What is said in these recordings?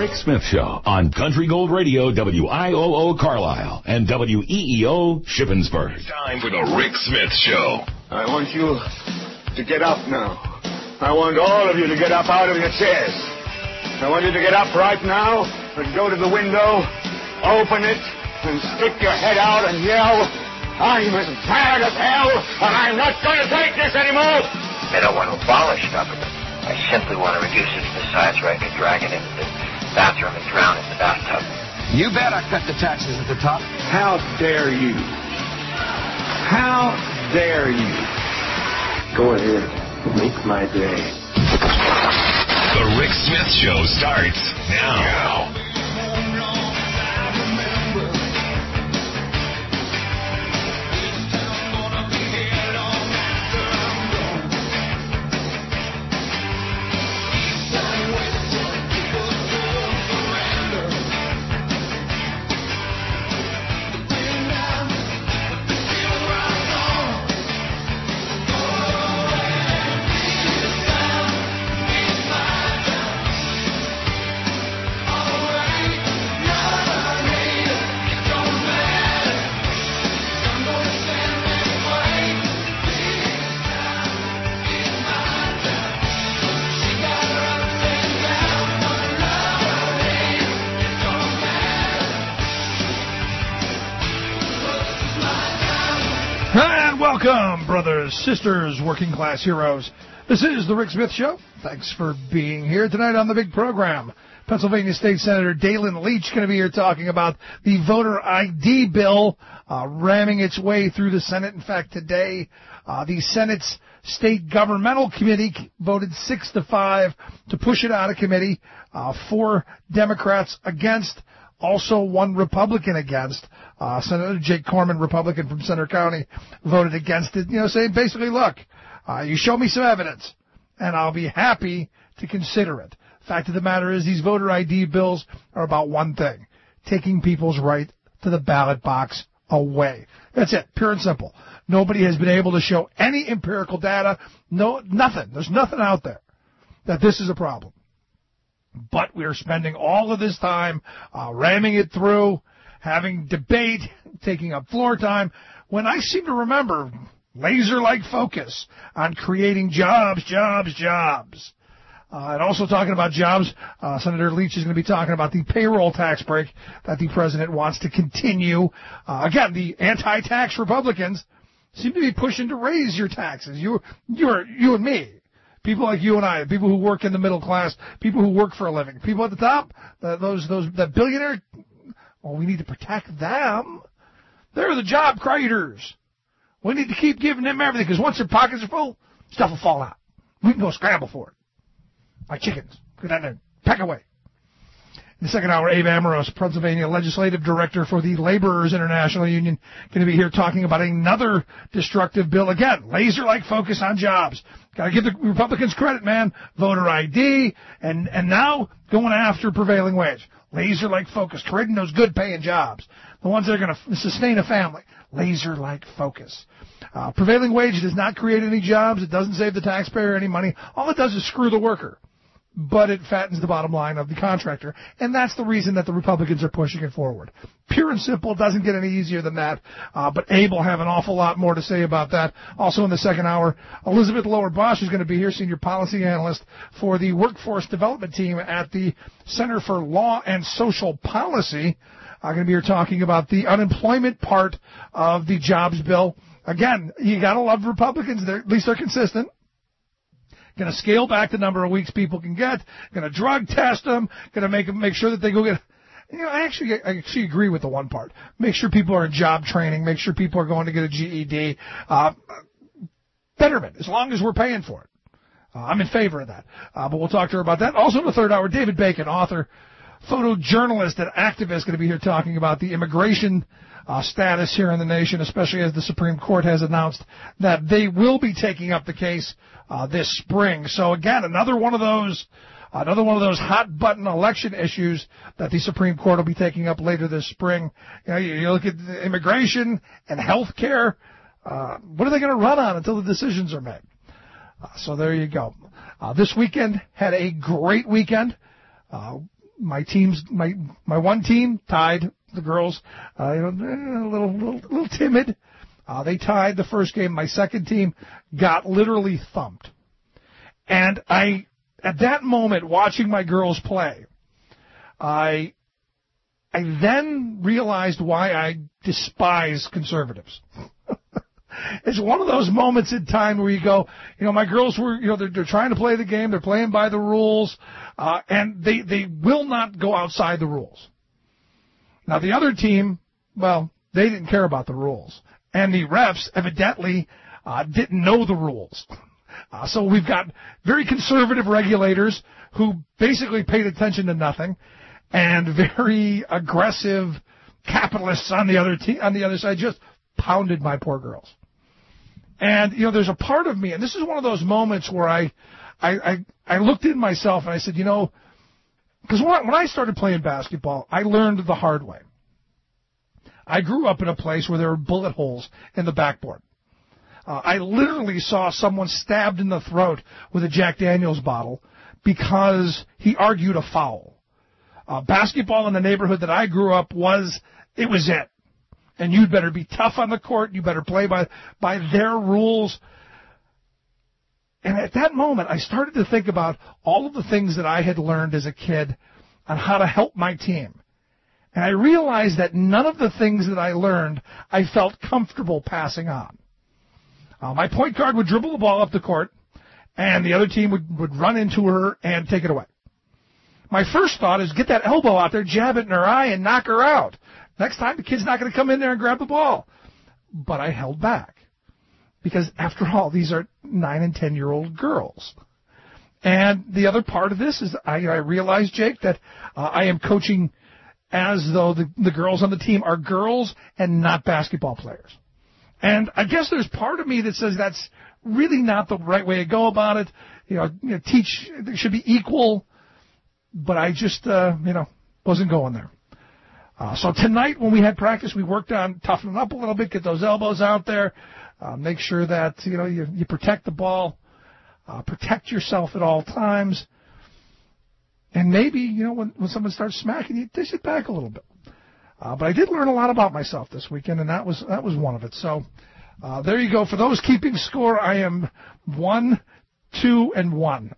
Rick Smith Show on Country Gold Radio, WIOO Carlisle, and WEEO Shippensburg. It's time for the Rick Smith Show. I want you to get up now. I want all of you to get up out of your chairs. I want you to get up right now and go to the window, open it, and stick your head out and yell, I'm as mad as hell, and I'm not going to take this anymore. I don't want to abolish government. I simply want to reduce it to the size where I can drag it into the bathroom and drown in the bathtub. You bet I cut the taxes at the top. How dare you? How dare you? Go ahead. Make my day. The Rick Smith Show starts now. Welcome, brothers, sisters, working class heroes. This is the Rick Smith Show. Thanks for being here tonight on the big program. Pennsylvania State Senator Dalen Leach going to be here talking about the voter ID bill ramming its way through the Senate. In fact, today, the Senate's State Governmental Committee voted 6-5 to push it out of committee. 4 Democrats against. Also, 1 Republican against. Senator Jake Corman, Republican from Center County, voted against it, saying basically, look, you show me some evidence, and I'll be happy to consider it. Fact of the matter is, these voter ID bills are about one thing, taking people's right to the ballot box away. That's it, pure and simple. Nobody has been able to show any empirical data, nothing. There's nothing out there that this is a problem. But we're spending all of this time ramming it through, having debate, taking up floor time, when I seem to remember laser-like focus on creating jobs. And also talking about jobs, Senator Leach is going to be talking about the payroll tax break that the president wants to continue. Again, the anti-tax Republicans seem to be pushing to raise your taxes. You and me. People like you and I, people who work in the middle class, people who work for a living, people at the top, that billionaire, well, we need to protect them. They're the job creators. We need to keep giving them everything, because once their pockets are full, stuff will fall out. We can go scramble for it. Like chickens. Go down there, peck away. In the second hour, Abe Amoros, Pennsylvania Legislative Director for the Laborers International Union, going to be here talking about another destructive bill. Again, laser-like focus on jobs. Got to give the Republicans credit, man. Voter ID, and now going after prevailing wage. Laser-like focus, creating those good-paying jobs. The ones that are going to sustain a family. Laser-like focus. Prevailing wage does not create any jobs. It doesn't save the taxpayer any money. All it does is screw the worker. But it fattens the bottom line of the contractor, and that's the reason that the Republicans are pushing it forward. Pure and simple, doesn't get any easier than that, but Abe will have an awful lot more to say about that. Also in the second hour, Elizabeth Lower-Bosch is going to be here, Senior Policy Analyst for the Workforce Development Team at the Center for Law and Social Policy. I'm going to be here talking about the unemployment part of the jobs bill. Again, you got to love Republicans. At least they're consistent. Going to scale back the number of weeks people can get. Going to drug test them. Going to make sure that they go get. I actually agree with the one part. Make sure people are in job training. Make sure people are going to get a GED. Betterment, as long as we're paying for it. I'm in favor of that. But we'll talk to her about that. Also in the third hour, David Bacon, author, photojournalist, and activist, going to be here talking about the immigration status here in the nation, especially as the Supreme Court has announced that they will be taking up the case this spring. So again, another one of those hot button election issues that the Supreme Court will be taking up later this spring. You look at the immigration and health care. What are they going to run on until the decisions are made? So there you go. This weekend had a great weekend. my one team tied the girls, a little timid. They tied the first game. My second team got literally thumped. And at that moment, watching my girls play, I then realized why I despise conservatives. It's one of those moments in time where you go, my girls were, they're trying to play the game, they're playing by the rules, and they will not go outside the rules. Now, the other team, well, they didn't care about the rules. And the refs evidently didn't know the rules. So we've got very conservative regulators who basically paid attention to nothing, and very aggressive capitalists on the other side just pounded my poor girls. And there's a part of me, and this is one of those moments where I looked in myself and I said, because when I started playing basketball, I learned the hard way. I grew up in a place where there were bullet holes in the backboard. I literally saw someone stabbed in the throat with a Jack Daniels bottle because he argued a foul. Basketball in the neighborhood that I grew up was it. And you'd better be tough on the court. You better play by their rules. And at that moment, I started to think about all of the things that I had learned as a kid on how to help my team. And I realized that none of the things that I learned I felt comfortable passing on. My point guard would dribble the ball up the court, and the other team would run into her and take it away. My first thought is get that elbow out there, jab it in her eye, and knock her out. Next time, the kid's not going to come in there and grab the ball. But I held back. Because, after all, these are 9- and 10-year-old girls. And the other part of this is I realized, Jake, that I am coaching as though the girls on the team are girls and not basketball players. And I guess there's part of me that says that's really not the right way to go about it. Teach, there should be equal. But I just, wasn't going there. So tonight when we had practice, we worked on toughening up a little bit, get those elbows out there, make sure that, you protect the ball, protect yourself at all times. And maybe, when someone starts smacking you, dish it back a little bit. But I did learn a lot about myself this weekend, and that was one of it. So there you go. For those keeping score, I am 1, 2, and 1.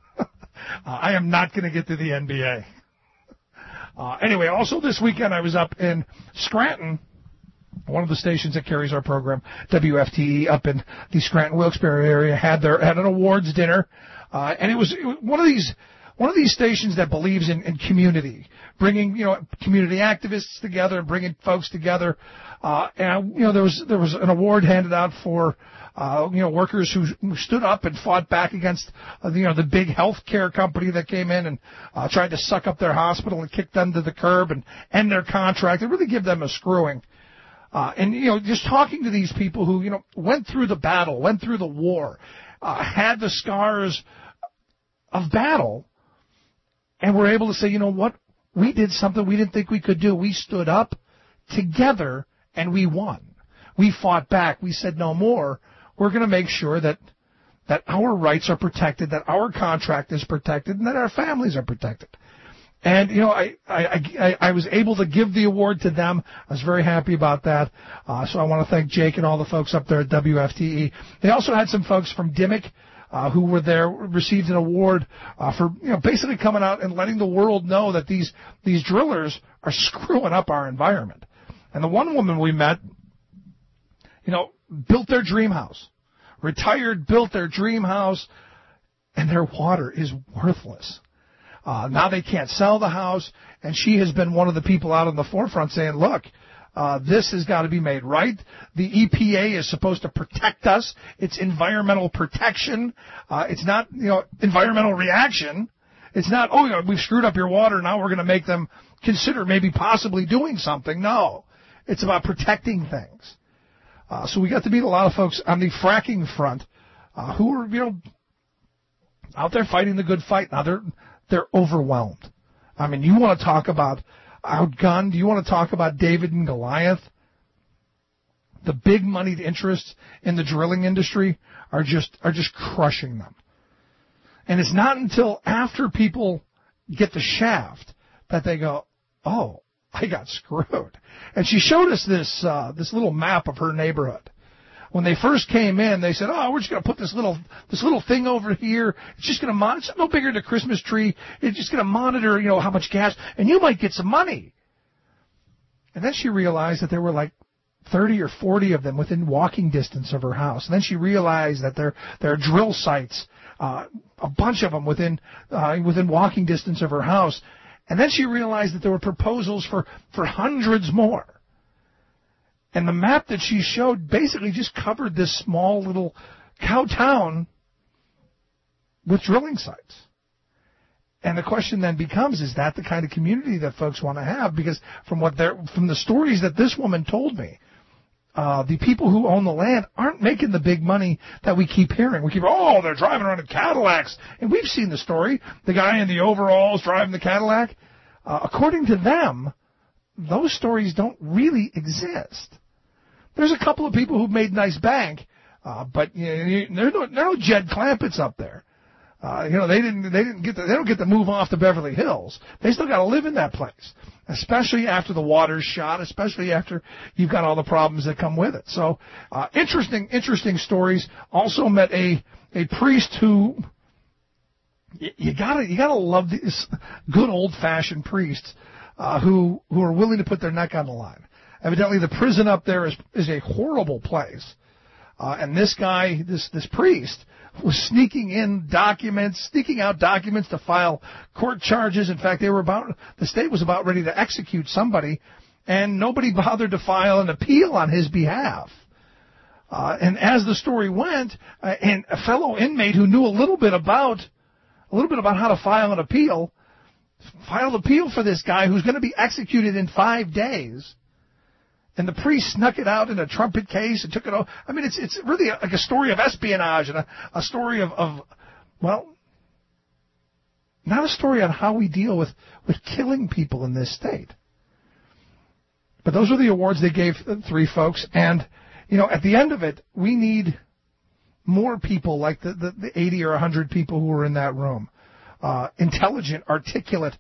I am not going to get to the NBA. Anyway, also this weekend I was up in Scranton, one of the stations that carries our program, WFTE, up in the Scranton-Wilkes-Barre area, had an awards dinner, and it was one of these stations that believes in community, bringing community activists together, bringing folks together, and there was an award handed out for workers who stood up and fought back against, the big health care company that came in and tried to suck up their hospital and kick them to the curb and end their contract and really give them a screwing. And just talking to these people who, went through the battle, went through the war, had the scars of battle, and were able to say, what? We did something we didn't think we could do. We stood up together and we won. We fought back. We said no more. We're going to make sure that our rights are protected, that our contract is protected, and that our families are protected. And, I was able to give the award to them. I was very happy about that. So I want to thank Jake and all the folks up there at WFTE. They also had some folks from Dimick who were there, received an award for, basically coming out and letting the world know that these drillers are screwing up our environment. And the one woman we met, built their dream house, retired, built their dream house, and their water is worthless. Now they can't sell the house, and she has been one of the people out on the forefront saying, look, this has got to be made right. The EPA is supposed to protect us. It's environmental protection. It's not, environmental reaction. It's not, we've screwed up your water, now we're going to make them consider maybe possibly doing something. No, it's about protecting things. So we got to meet a lot of folks on the fracking front who are, out there fighting the good fight. Now they're overwhelmed. I mean, you want to talk about outgunned? You want to talk about David and Goliath? The big moneyed interests in the drilling industry are just crushing them. And it's not until after people get the shaft that they go, oh, I got screwed. And she showed us this little map of her neighborhood. When they first came in, they said, oh, we're just going to put this little thing over here. It's just going to monitor. It's no bigger than a Christmas tree. It's just going to monitor, how much gas, and you might get some money. And then she realized that there were like 30 or 40 of them within walking distance of her house. And then she realized that there are drill sites, a bunch of them within walking distance of her house. And then she realized that there were proposals for hundreds more. And the map that she showed basically just covered this small little cow town with drilling sites. And the question then becomes, is that the kind of community that folks want to have? Because from the stories that this woman told me, the people who own the land aren't making the big money that we keep hearing. We keep, they're driving around in Cadillacs. And we've seen the story. The guy in the overalls driving the Cadillac. According to them, those stories don't really exist. There's a couple of people who've made nice bank, but there are no Jed Clampetts up there. They don't get to move off to Beverly Hills. They still got to live in that place, especially after the water's shot, especially after you've got all the problems that come with it. So, interesting stories. Also met a priest who you gotta love these good old fashioned priests who are willing to put their neck on the line. Evidently, the prison up there is a horrible place. And this guy, this priest, was sneaking out documents to file court charges. In fact, the state was about ready to execute somebody, and nobody bothered to file an appeal on his behalf. And as the story went, and a fellow inmate who knew a little bit about how to file an appeal, filed appeal for this guy who's going to be executed in 5 days. And the priest snuck it out in a trumpet case and took it over. I mean, it's really like a story of espionage and a story of not a story on how we deal with killing people in this state. But those were the awards they gave 3 folks. And, at the end of it, we need more people like the 80 or 100 people who were in that room. Intelligent, articulate,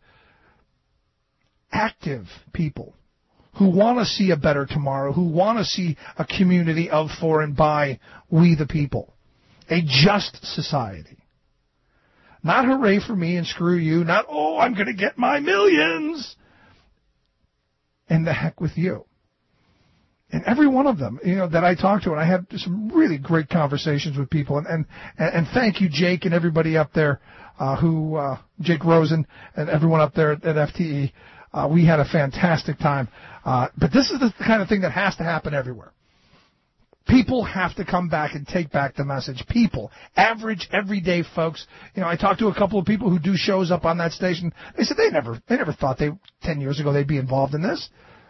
active people who want to see a better tomorrow, who want to see a community of, for, and by we the people. A just society. Not hooray for me and screw you, not, I'm going to get my millions. And the heck with you. And every one of them, that I talked to, and I had some really great conversations with people, and thank you, Jake, and everybody up there, Jake Rosen, and everyone up there at FTE. We had a fantastic time. But this is the kind of thing that has to happen everywhere. People have to come back and take back the message. People, average, everyday folks. I talked to a couple of people who do shows up on that station. They said they never thought 10 years ago they'd be involved in this.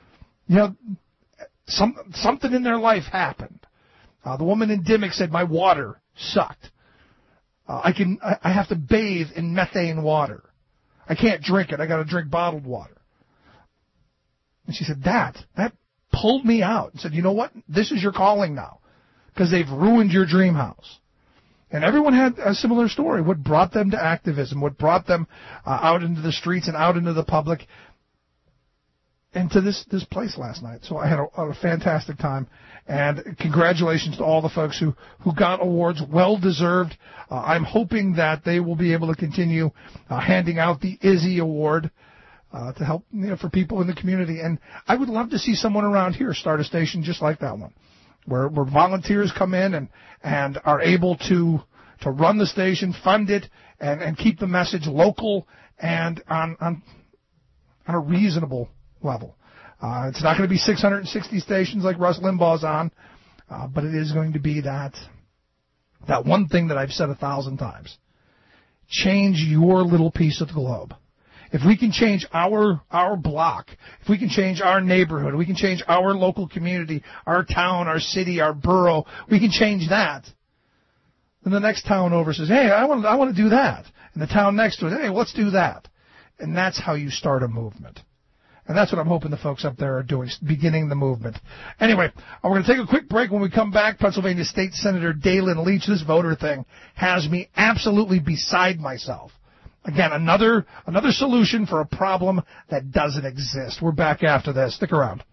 Something in their life happened. The woman in Dimmock said, my water sucked. I have to bathe in methane water. I can't drink it. I got to drink bottled water. And she said, that pulled me out and said, you know what? This is your calling now because they've ruined your dream house. And everyone had a similar story. What brought them to activism, what brought them out into the streets and out into the public and to this place last night. So I had a fantastic time. And congratulations to all the folks who got awards, well-deserved. I'm hoping that they will be able to continue handing out the Izzy Award to help for people in the community. And I would love to see someone around here start a station just like that one, where volunteers come in and are able to run the station, fund it, and keep the message local and on a reasonable level. It's not going to be 660 stations like Rush Limbaugh's on, but it is going to be that one thing that I've said 1,000 times. Change your little piece of the globe. If we can change our block, if we can change our neighborhood, we can change our local community, our town, our city, our borough, we can change that. Then the next town over says, hey, I want to do that. And the town next to it, hey, let's do that. And that's how you start a movement. And that's what I'm hoping the folks up there are doing, beginning the movement. Anyway, we're going to take a quick break. When we come back, Pennsylvania State Senator Dalen Leach, this voter thing has me absolutely beside myself. Again, another solution for a problem that doesn't exist. We're back after this. Stick around.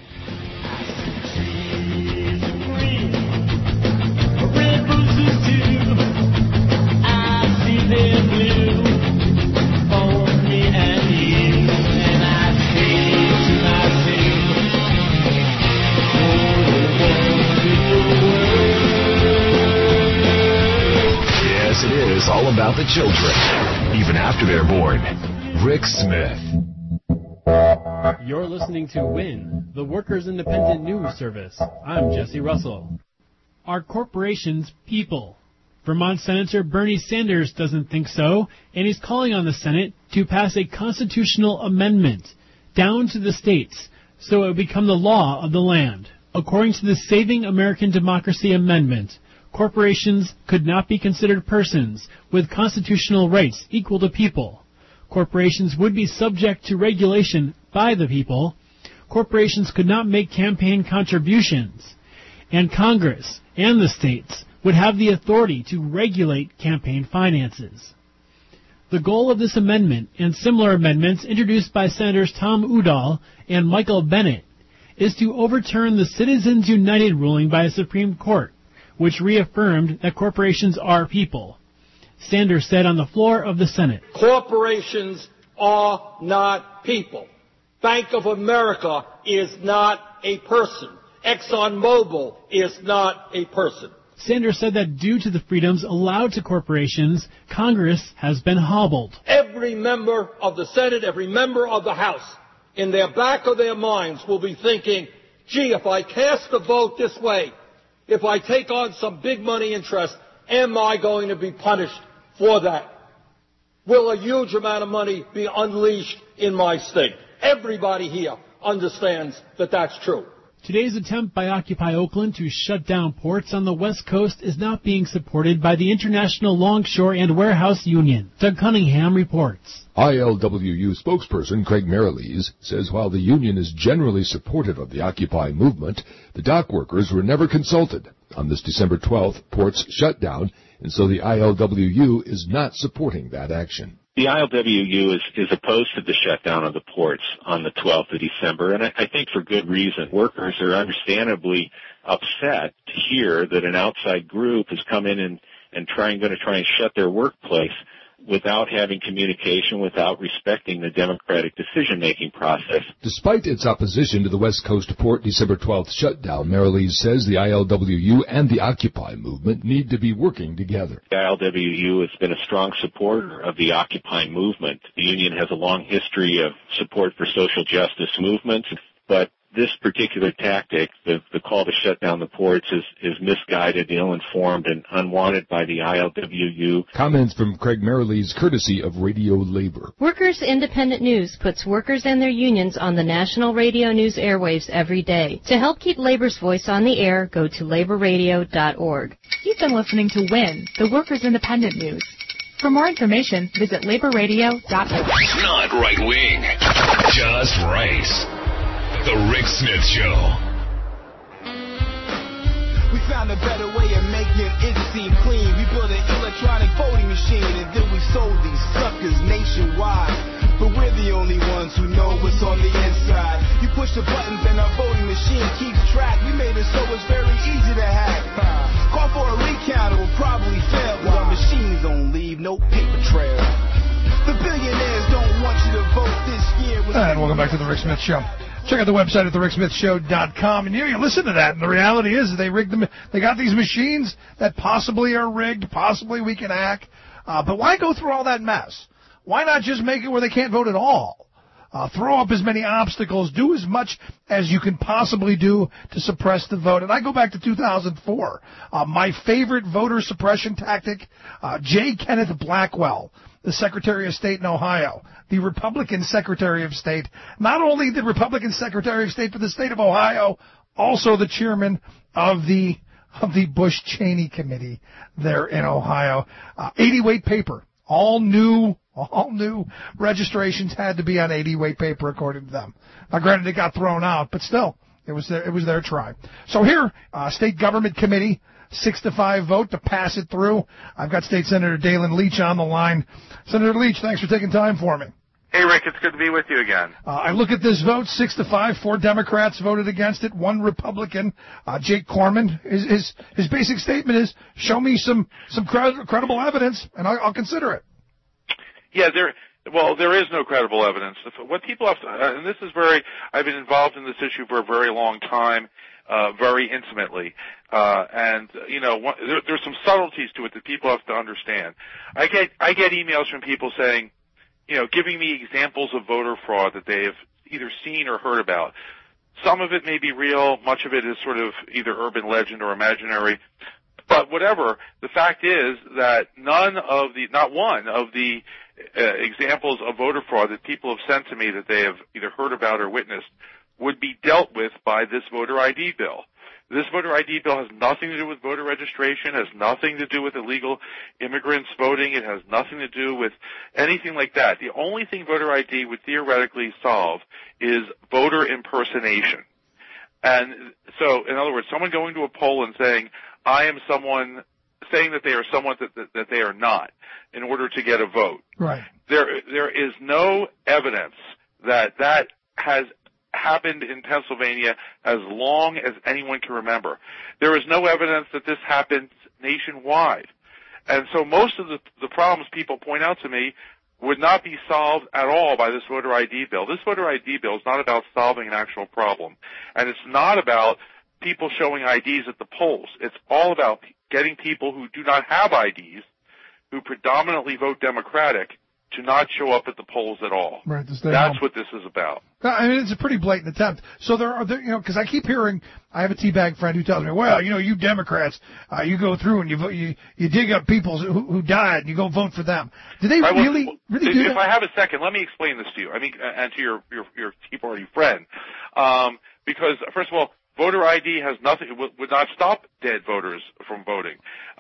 Yes, it is all about the children, even after they're born. Rick Smith. You're listening to WIN, the Workers' Independent News Service. I'm Jesse Russell. Are corporations people? Vermont Senator Bernie Sanders doesn't think so, and he's calling on the Senate to pass a constitutional amendment down to the states so it would become the law of the land. According to the Saving American Democracy Amendment, corporations could not be considered persons with constitutional rights equal to people. Corporations would be subject to regulation by the people. Corporations could not make campaign contributions. And Congress and the states would have the authority to regulate campaign finances. The goal of this amendment and similar amendments introduced by Senators Tom Udall and Michael Bennet is to overturn the Citizens United ruling by the Supreme Court, which reaffirmed that corporations are people. Sanders said on the floor of the Senate, corporations are not people. Bank of America is not a person. ExxonMobil is not a person. Sanders said that due to the freedoms allowed to corporations, Congress has been hobbled. Every member of the Senate, every member of the House, in their back of their minds will be thinking, gee, if I cast a vote this way, if I take on some big money interest, am I going to be punished for that? Will a huge amount of money be unleashed in my state? Everybody here understands that that's true. Today's attempt by Occupy Oakland to shut down ports on the West Coast is not being supported by the International Longshore and Warehouse Union. Doug Cunningham reports. ILWU spokesperson Craig Merrilees says while the union is generally supportive of the Occupy movement, the dock workers were never consulted. On this December 12th, ports shut down, and so the ILWU is not supporting that action. The ILWU is opposed to the shutdown of the ports on the 12th of December, and I think for good reason. Workers are understandably upset to hear that an outside group has come in and going to try and shut their workplace without having communication, without respecting the democratic decision-making process. Despite its opposition to the West Coast Port December 12th shutdown, Merrilees says the ILWU and the Occupy movement need to be working together. The ILWU has been a strong supporter of the Occupy movement. The union has a long history of support for social justice movements, but this particular tactic, the call to shut down the ports, is misguided, ill-informed, and unwanted by the ILWU. Comments from Craig Merrilees, courtesy of Radio Labor. Workers Independent News puts workers and their unions on the national radio news airwaves every day. To help keep Labor's voice on the air, go to laborradio.org. You've been listening to WIN, the Workers Independent News. For more information, visit laborradio.org. Not right-wing, just right. The Rick Smith Show. We found a better way of making it seem clean. We built an electronic voting machine and then we sold these suckers nationwide. But we're the only ones who know what's on the inside. You push the buttons and our voting machine keeps track. We made it so it's very easy to hack. Call for a recount, it will probably fail. But our machines don't leave no paper trail. The billionaires don't want you to vote this year. And welcome back to the Rick Smith Show. Check out the website at thericksmithshow.com, and you listen to that, and the reality is they rigged them. They got these machines that possibly are rigged, possibly we can hack, but why go through all that mess? Why not just make it where they can't vote at all? Throw up as many obstacles, do as much as you can possibly do to suppress the vote. And I go back to 2004. My favorite voter suppression tactic, J. Kenneth Blackwell, the Secretary of State in Ohio, the Republican Secretary of State, not only the Republican Secretary of State for the state of Ohio, also the chairman of the Bush-Cheney Committee there in Ohio. 80-weight paper. All new registrations had to be on 80-weight paper according to them. Now, granted, it got thrown out, but still, it was their try. So here, State Government Committee 6-5 vote to pass it through. I've got State Senator Dalen Leach on the line. Senator Leach, thanks for taking time for me. Hey, Rick, it's good to be with you again. I look at this vote, 6-5. 4 Democrats voted against it, 1 Republican. Jake Corman, his basic statement is, show me some credible evidence, and I'll consider it. Yeah, there is no credible evidence. What people have to, and this is I've been involved in this issue for a very long time, very intimately. And, there's some subtleties to it that people have to understand. I get emails from people saying, giving me examples of voter fraud that they have either seen or heard about. Some of it may be real, much of it is sort of either urban legend or imaginary. But whatever, the fact is that not one of the examples of voter fraud that people have sent to me that they have either heard about or witnessed would be dealt with by this voter ID bill. This voter ID bill has nothing to do with voter registration, has nothing to do with illegal immigrants voting, it has nothing to do with anything like that. The only thing voter ID would theoretically solve is voter impersonation. And so, in other words, someone going to a poll and saying, I am someone, saying that they are someone that they are not in order to get a vote. Right. There is no evidence that has happened in Pennsylvania as long as anyone can remember. There is no evidence that this happens nationwide. And so most of the problems people point out to me would not be solved at all by this voter ID bill. This voter ID bill is not about solving an actual problem. And it's not about people showing IDs at the polls. It's all about getting people who do not have IDs, who predominantly vote Democratic, to not show up at the polls at all. Right, that's what this is about. I mean, it's a pretty blatant attempt. So because I keep hearing, I have a teabag friend who tells me, well, you Democrats, you go through and you dig up people who died and you go vote for them. Do they really do that? If I have a second, let me explain this to you. I mean, and to your Tea Party friend, because first of all, voter ID has nothing, would not stop dead voters from voting.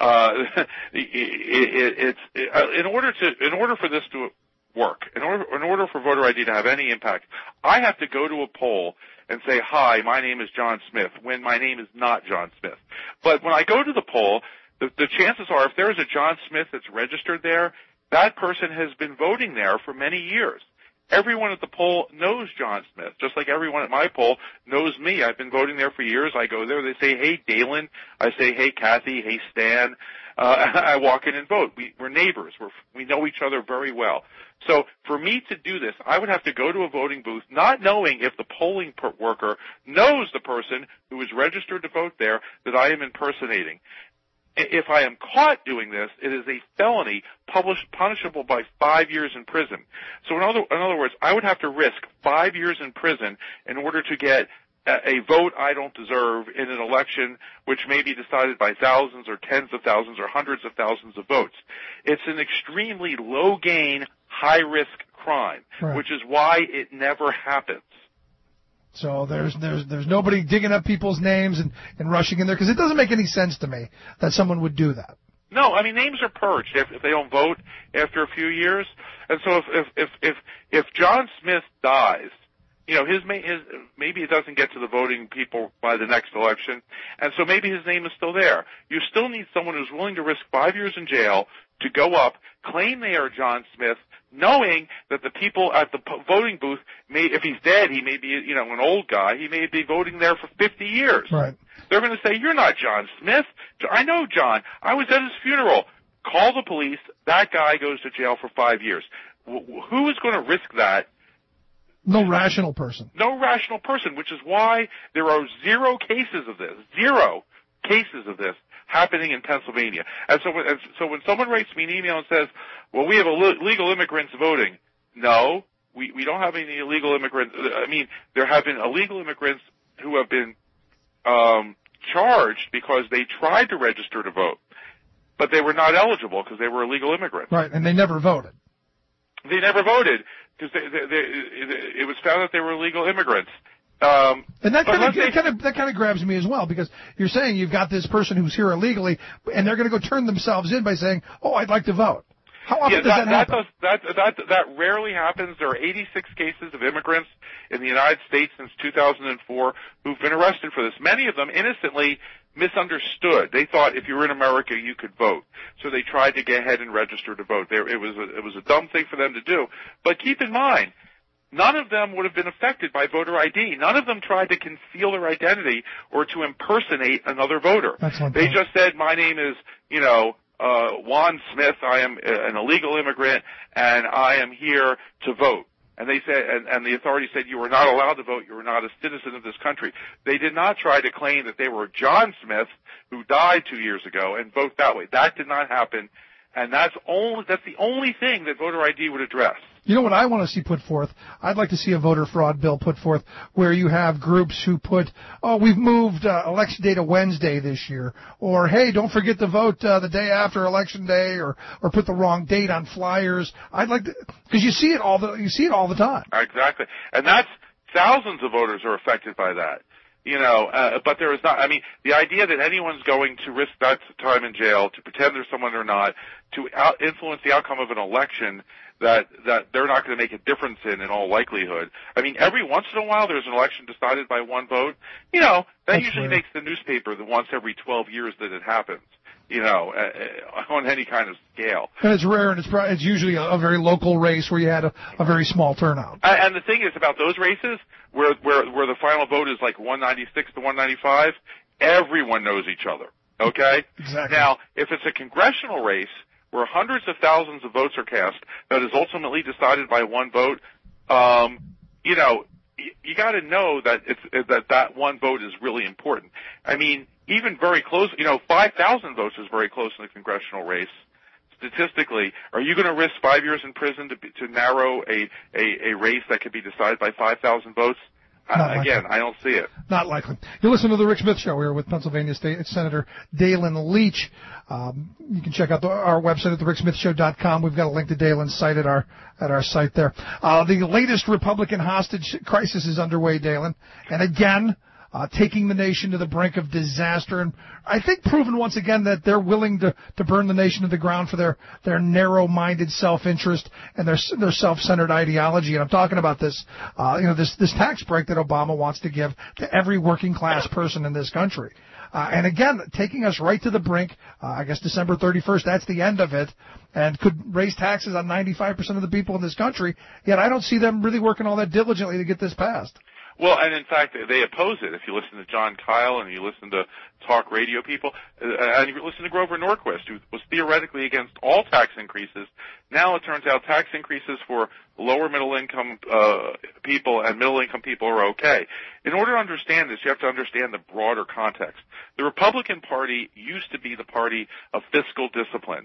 In order for this to work, in order for voter ID to have any impact, I have to go to a poll and say, hi, my name is John Smith, when my name is not John Smith. But when I go to the poll, the chances are if there is a John Smith that's registered there, that person has been voting there for many years. Everyone at the poll knows John Smith, just like everyone at my poll knows me. I've been voting there for years. I go there. They say, hey, Dalen. I say, hey, Kathy. Hey, Stan. I walk in and vote. We're neighbors. We know each other very well. So for me to do this, I would have to go to a voting booth not knowing if the polling worker knows the person who is registered to vote there that I am impersonating. If I am caught doing this, it is a felony punishable by 5 years in prison. So in other words, I would have to risk 5 years in prison in order to get a vote I don't deserve in an election which may be decided by thousands or tens of thousands or hundreds of thousands of votes. It's an extremely low-gain, high-risk crime, right, which is why it never happens. So there's nobody digging up people's names and rushing in there, because it doesn't make any sense to me that someone would do that. No, I mean, names are purged if they don't vote after a few years. And so if John Smith dies, maybe it doesn't get to the voting people by the next election, and so maybe his name is still there. You still need someone who's willing to risk 5 years in jail to go up, claim they are John Smith, knowing that the people at the voting booth if he's dead, he may be, an old guy, he may be voting there for 50 years. Right. They're going to say, you're not John Smith. I know John. I was at his funeral. Call the police. That guy goes to jail for 5 years. Who is going to risk that? No rational person. No rational person, which is why there are zero cases of this happening in Pennsylvania. And so when someone writes me an email and says, well, we have illegal immigrants voting, no, we don't have any illegal immigrants. I mean, there have been illegal immigrants who have been charged because they tried to register to vote, but they were not eligible because they were illegal immigrants. Right, and they never voted. They never voted because it was found that they were illegal immigrants. And that kind of grabs me as well, because you're saying you've got this person who's here illegally, and they're going to go turn themselves in by saying, "Oh, I'd like to vote." How often does that happen? That rarely happens. There are 86 cases of immigrants in the United States since 2004 who've been arrested for this. Many of them innocently misunderstood. They thought if you were in America, you could vote. So they tried to get ahead and register to vote. It was a dumb thing for them to do. But keep in mind, none of them would have been affected by voter ID. None of them tried to conceal their identity or to impersonate another voter. They just said, my name is, Juan Smith. I am an illegal immigrant, and I am here to vote. And they said, and the authorities said, you are not allowed to vote. You are not a citizen of this country. They did not try to claim that they were John Smith, who died 2 years ago, and vote that way. That did not happen, and that's the only thing that voter ID would address. You know what I want to see put forth? I'd like to see a voter fraud bill put forth where you have groups who put, we've moved election day to Wednesday this year, or hey, don't forget to vote the day after election day, or put the wrong date on flyers. I'd like to, because you see it all the time. Exactly, and that's thousands of voters are affected by that. But there is not. I mean, the idea that anyone's going to risk that time in jail to pretend they're someone they're not, to influence the outcome of an election that they're not going to make a difference in all likelihood. I mean, every once in a while there's an election decided by one vote. That That's usually rare. makes the newspaper the once every 12 years that it happens. On any kind of scale. And it's rare, and it's usually a very local race where you had a very small turnout. And the thing is about those races where the final vote is like 196 to 195, everyone knows each other. Okay? Exactly. Now, if it's a congressional race where hundreds of thousands of votes are cast that is ultimately decided by one vote, you got to know that that one vote is really important. I mean, even very close, 5,000 votes is very close in a congressional race. Statistically, are you going to risk 5 years in prison to narrow a race that could be decided by 5,000 votes? Again, I don't see it. Not likely. You listen to the Rick Smith Show here with Pennsylvania State Senator Dalen Leach. You can check out our website at thericksmithshow.com. We've got a link to Dalen's site at our site there. The latest Republican hostage crisis is underway, Dalen, and again, taking the nation to the brink of disaster, and I think proven once again that they're willing to burn the nation to the ground for their narrow-minded self-interest and their self-centered ideology. And I'm talking about this tax break that Obama wants to give to every working-class person in this country. And again, taking us right to the brink, I guess December 31st, that's the end of it, and could raise taxes on 95% of the people in this country, yet I don't see them really working all that diligently to get this passed. Well, and in fact, they oppose it. If you listen to John Kyle and you listen to talk radio people, and you listen to Grover Norquist, who was theoretically against all tax increases, now it turns out tax increases for lower middle-income people and middle-income people are okay. In order to understand this, you have to understand the broader context. The Republican Party used to be the party of fiscal discipline.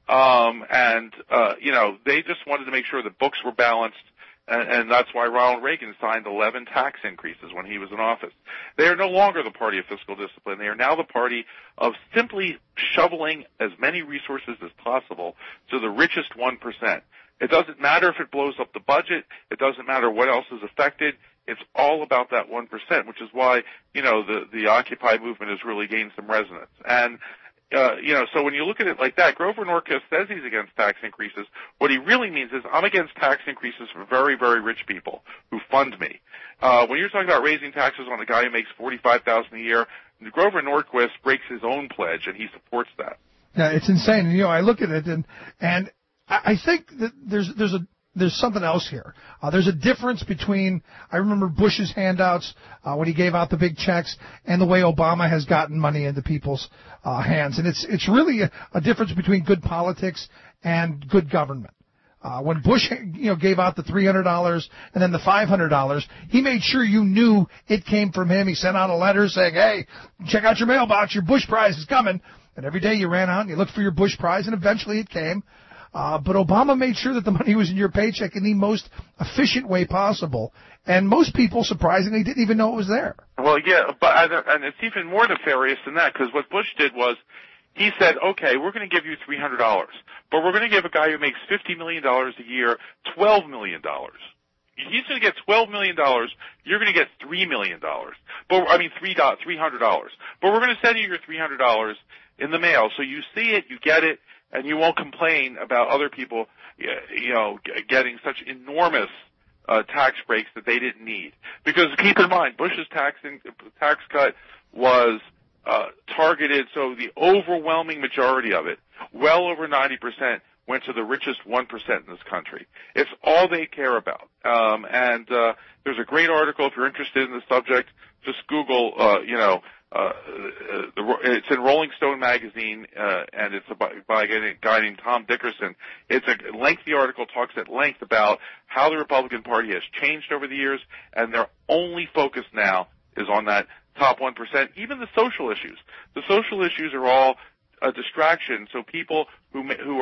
They just wanted to make sure the books were balanced. And that's why Ronald Reagan signed 11 tax increases when he was in office. They are no longer the party of fiscal discipline. They are now the party of simply shoveling as many resources as possible to the richest 1%. It doesn't matter if it blows up the budget. It doesn't matter what else is affected. It's all about that 1%, which is why, the Occupy movement has really gained some resonance. And so when you look at it like that, Grover Norquist says he's against tax increases. What he really means is I'm against tax increases for very, very rich people who fund me. When you're talking about raising taxes on a guy who makes $45,000 a year, Grover Norquist breaks his own pledge, and he supports that. Yeah, it's insane. I look at it, and I think that there's something else here. There's a difference between, I remember Bush's handouts when he gave out the big checks and the way Obama has gotten money into people's hands. And it's really a difference between good politics and good government. When Bush, gave out the $300 and then the $500, he made sure you knew it came from him. He sent out a letter saying, hey, check out your mailbox, your Bush prize is coming. And every day you ran out and you looked for your Bush prize, and eventually it came. But Obama made sure that the money was in your paycheck in the most efficient way possible. And most people, surprisingly, didn't even know it was there. Well, yeah, and it's even more nefarious than that, because what Bush did was he said, okay, we're going to give you $300, but we're going to give a guy who makes $50 million a year $12 million. He's going to get $12 million. You're going to get $3 million. $300. But we're going to send you your $300 in the mail, so you see it, you get it, and you won't complain about other people, getting such enormous tax breaks that they didn't need. Because keep in mind, Bush's tax cut was targeted, so the overwhelming majority of it, well over 90%, went to the richest 1% in this country. It's all they care about. And there's a great article, if you're interested in the subject, just Google, it's in Rolling Stone magazine, and it's by a guy named Tom Dickerson. It's a lengthy article, talks at length about how the Republican Party has changed over the years, and their only focus now is on that top 1%, even the social issues. The social issues are all a distraction, so people who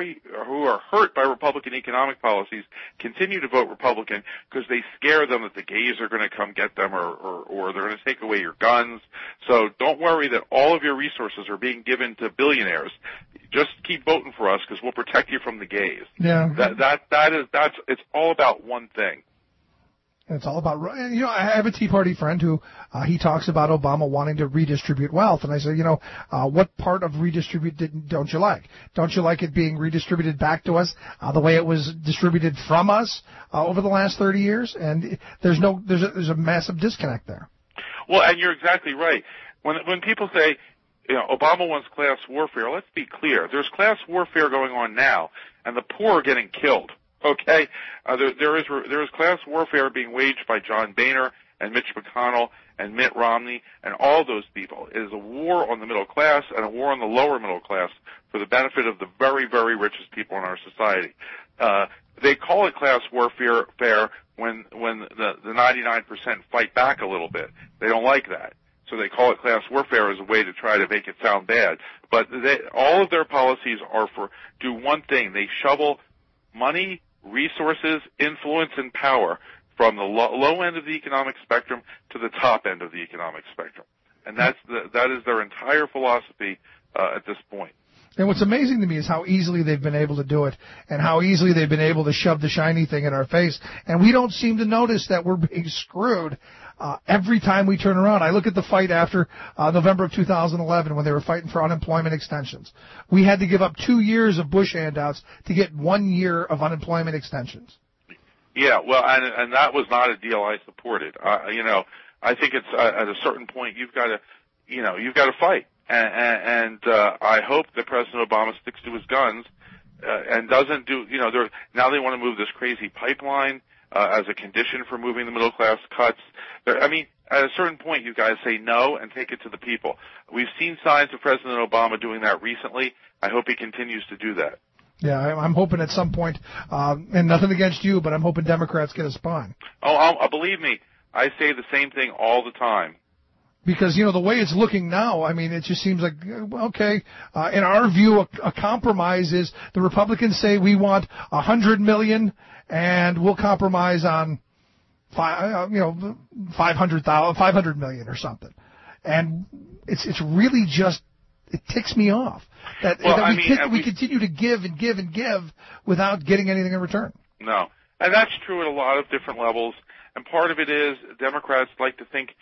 are hurt by Republican economic policies continue to vote Republican because they scare them that the gays are going to come get them or they're going to take away your guns. So don't worry that all of your resources are being given to billionaires. Just keep voting for us because we'll protect you from the gays. Yeah. That's it's all about one thing. It's all about, I have a Tea Party friend who, he talks about Obama wanting to redistribute wealth. And I say, what part of redistribute don't you like? Don't you like it being redistributed back to us, the way it was distributed from us, over the last 30 years? And there's a massive disconnect there. Well, and you're exactly right. When people say, Obama wants class warfare, let's be clear. There's class warfare going on now, and the poor are getting killed. Okay, there is class warfare being waged by John Boehner and Mitch McConnell and Mitt Romney and all those people. It is a war on the middle class and a war on the lower middle class for the benefit of the very, very richest people in our society. They call it class warfare when the 99% fight back a little bit. They don't like that. So they call it class warfare as a way to try to make it sound bad. But all of their policies are do one thing. They shovel money, resources, influence, and power from the low end of the economic spectrum to the top end of the economic spectrum. And that is their entire philosophy at this point. And what's amazing to me is how easily they've been able to do it and how easily they've been able to shove the shiny thing in our face. And we don't seem to notice that we're being screwed every time we turn around. I look at the fight after November of 2011 when they were fighting for unemployment extensions. We had to give up 2 years of Bush handouts to get 1 year of unemployment extensions. Yeah, well, and that was not a deal I supported. I think it's at a certain point you've got to fight. And I hope that President Obama sticks to his guns and doesn't do, now they want to move this crazy pipeline as a condition for moving the middle class cuts. At a certain point, you guys say no and take it to the people. We've seen signs of President Obama doing that recently. I hope he continues to do that. Yeah, I'm hoping at some point, and nothing against you, but I'm hoping Democrats get a spine. Believe me, I say the same thing all the time. Because, the way it's looking now, it just seems like, okay, in our view, a compromise is the Republicans say we want $100 million and we'll compromise on, $500 million or something. And it's really just, it ticks me off that we continue to give and give and give without getting anything in return. No. And that's true at a lot of different levels. And part of it is Democrats like to think,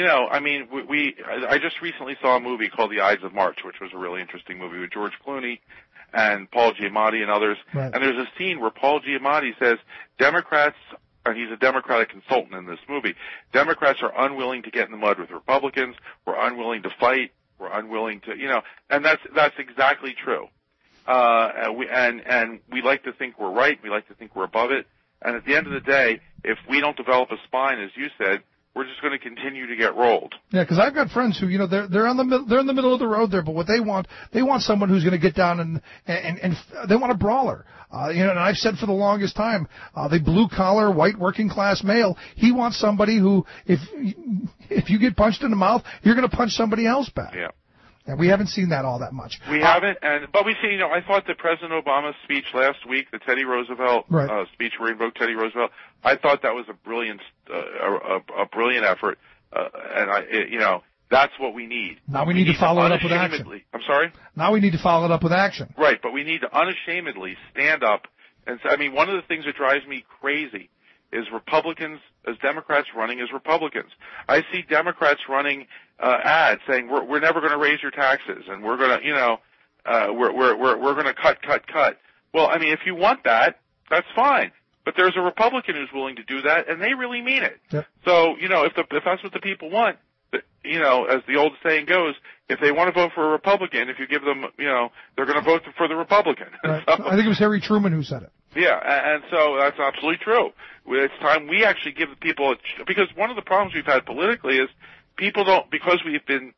I just recently saw a movie called The Ides of March, which was a really interesting movie with George Clooney and Paul Giamatti and others. Right. And there's a scene where Paul Giamatti says Democrats, and he's a Democratic consultant in this movie, Democrats are unwilling to get in the mud with Republicans. We're unwilling to fight. We're unwilling to, and that's exactly true. And we like to think we're right. We like to think we're above it. And at the end of the day, if we don't develop a spine, as you said, we're just going to continue to get rolled. Yeah, because I've got friends who, they're in the middle of the road there, but what they want someone who's going to get down and they want a brawler. And I've said for the longest time, the blue collar, white working class male, he wants somebody who, if you get punched in the mouth, you're going to punch somebody else back. Yeah. And we haven't seen that all that much. We haven't, but we see. I thought that President Obama's speech last week, the Teddy Roosevelt speech where he invoked Teddy Roosevelt, I thought that was a brilliant effort, and that's what we need. Now we need to follow it up with action. I'm sorry. Now we need to follow it up with action. Right, but we need to unashamedly stand up and say. One of the things that drives me crazy is Republicans as Democrats running as Republicans. I see Democrats running ads saying we're never going to raise your taxes and we're going to we're going to cut. Well, if you want that, that's fine. But there's a Republican who's willing to do that, and they really mean it. Yep. So if that's what the people want, as the old saying goes, if they want to vote for a Republican, if you give them, they're going to vote for the Republican. Right. So, I think it was Harry Truman who said it. Yeah, and so that's absolutely true. It's time we actually give people because one of the problems we've had politically is people don't, because we've been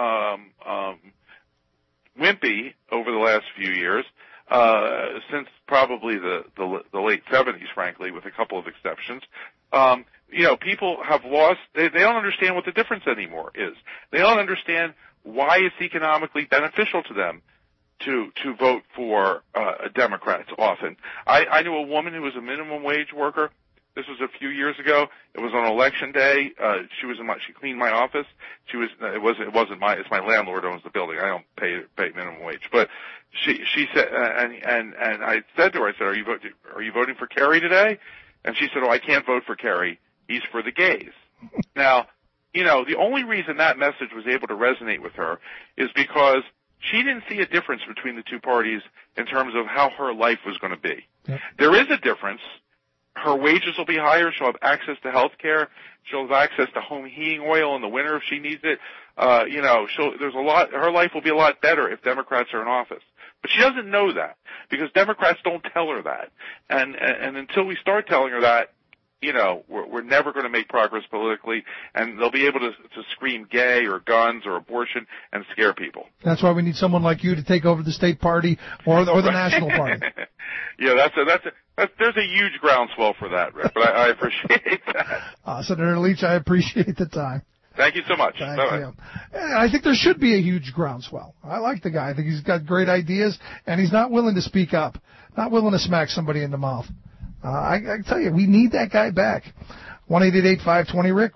wimpy over the last few years, since probably the late 70s, frankly, with a couple of exceptions. People have lost. They don't understand what the difference anymore is. They don't understand why it's economically beneficial to them to vote for Democrats. Often, I knew a woman who was a minimum wage worker. This was a few years ago. It was on election day. She cleaned my office. It wasn't my, it's my landlord owns the building. I don't pay minimum wage. But she said, and I said to her, I said, are you voting for Kerry today? And she said, oh, I can't vote for Kerry. He's for the gays. Now, the only reason that message was able to resonate with her is because she didn't see a difference between the two parties in terms of how her life was going to be. Yep. There is a difference. Her wages will be higher. She'll have access to health care. She'll have access to home heating oil in the winter if she needs it. Her life will be a lot better if Democrats are in office. But she doesn't know that because Democrats don't tell her that. And until we start telling her that, we're never going to make progress politically, and they'll be able to scream gay or guns or abortion and scare people. That's why we need someone like you to take over the state party or the national party. Yeah, there's a huge groundswell for that, Rick, but I appreciate that. Senator Leach, I appreciate the time. Thank you so much. Thank you. I think there should be a huge groundswell. I like the guy. I think he's got great ideas, and he's not willing to speak up, not willing to smack somebody in the mouth. I tell you, we need that guy back. 1-888-520-RICK,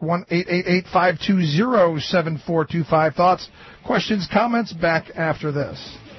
1-888-520-7425. Thoughts, questions, comments back after this.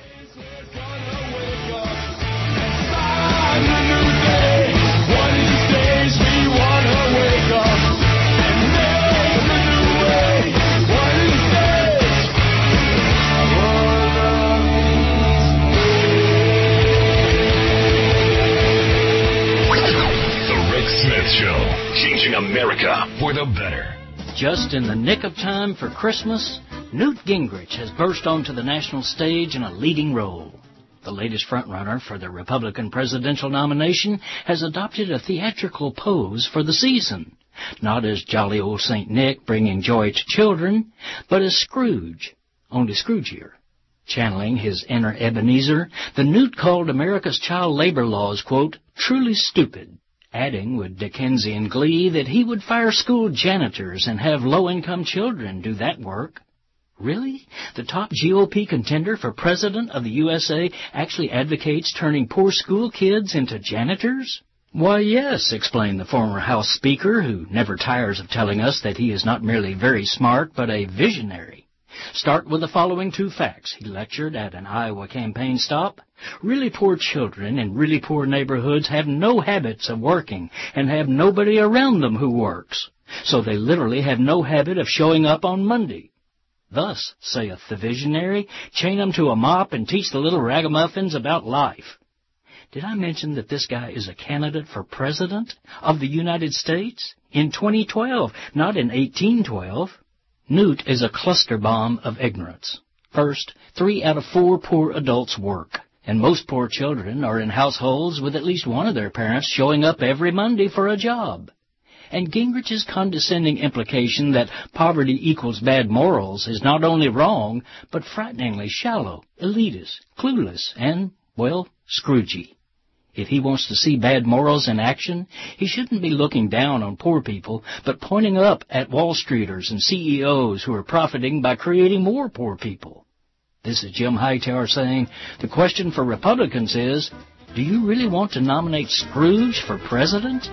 Show, changing America for the better. Just in the nick of time for Christmas, Newt Gingrich has burst onto the national stage in a leading role. The latest frontrunner for the Republican presidential nomination has adopted a theatrical pose for the season, not as jolly old St. Nick bringing joy to children, but as Scrooge, only Scroogier. Channeling his inner Ebenezer, the Newt called America's child labor laws, quote, truly stupid, adding with Dickensian glee that he would fire school janitors and have low-income children do that work. Really? The top GOP contender for president of the USA actually advocates turning poor school kids into janitors? Why, yes, explained the former House Speaker, who never tires of telling us that he is not merely very smart, but a visionary. Start with the following two facts, he lectured at an Iowa campaign stop. Really poor children in really poor neighborhoods have no habits of working and have nobody around them who works. So they literally have no habit of showing up on Monday. Thus, saith the visionary, chain them to a mop and teach the little ragamuffins about life. Did I mention that this guy is a candidate for president of the United States in 2012, not in 1812? Newt is a cluster bomb of ignorance. First, 3 out of 4 poor adults work, and most poor children are in households with at least one of their parents showing up every Monday for a job. And Gingrich's condescending implication that poverty equals bad morals is not only wrong, but frighteningly shallow, elitist, clueless, and, well, Scroogey. If he wants to see bad morals in action, he shouldn't be looking down on poor people, but pointing up at Wall Streeters and CEOs who are profiting by creating more poor people. This is Jim Hightower saying, the question for Republicans is, do you really want to nominate Scrooge for president?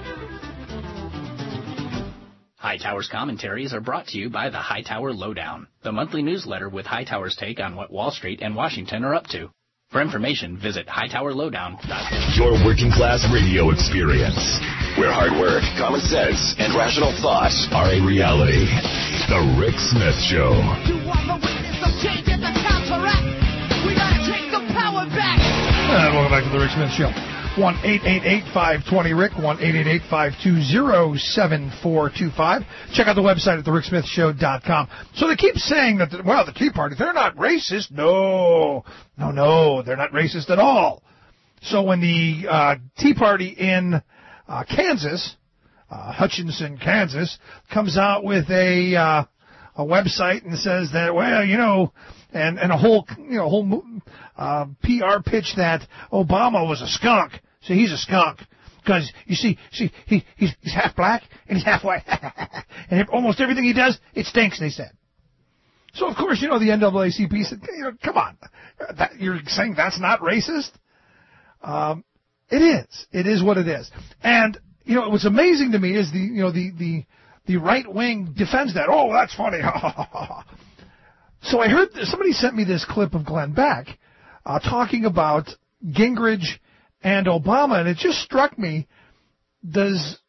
Hightower's commentaries are brought to you by the Hightower Lowdown, the monthly newsletter with Hightower's take on what Wall Street and Washington are up to. For information, visit hightowerlowdown.com. Your working class radio experience, where hard work, common sense, and rational thought are a reality. The Rick Smith Show. And welcome back to the Rick Smith Show. 1-888-520-RICK, 1-888-520-7425. Check out the website at thericksmithshow.com. So they keep saying that, the Tea Party, they're not racist. No, they're not racist at all. So when the Tea Party in Kansas, Hutchinson, Kansas, comes out with a website and says that, and a whole PR pitch that Obama was a skunk. So he's a skunk because you see, he's half black and he's half white, and almost everything he does, it stinks. They said. So of course, the NAACP said, come on, you're saying that's not racist? It is. It is what it is. And what's amazing to me is the right wing defends that. Oh, that's funny. So I heard somebody sent me this clip of Glenn Beck talking about Gingrich and Obama, and it just struck me: does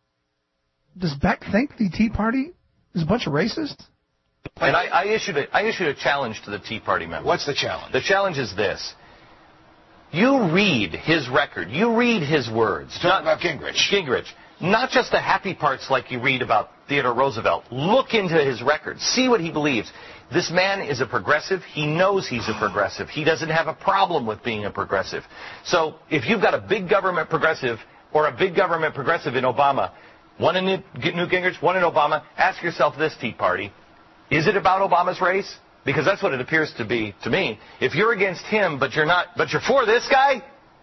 Beck think the Tea Party is a bunch of racists? And I issued a challenge to the Tea Party members. What's the challenge? The challenge is this. You read his record. You read his words. Talk about Gingrich. Gingrich. Not just the happy parts like you read about Theodore Roosevelt. Look into his record. See what he believes. This man is a progressive. He knows he's a progressive. He doesn't have a problem with being a progressive. So if you've got a big government progressive or a big government progressive in Obama, one in Newt Gingrich, one in Obama, ask yourself this, Tea Party. Is it about Obama's race? Because that's what it appears to be to me. If you're against him, but you're for this guy,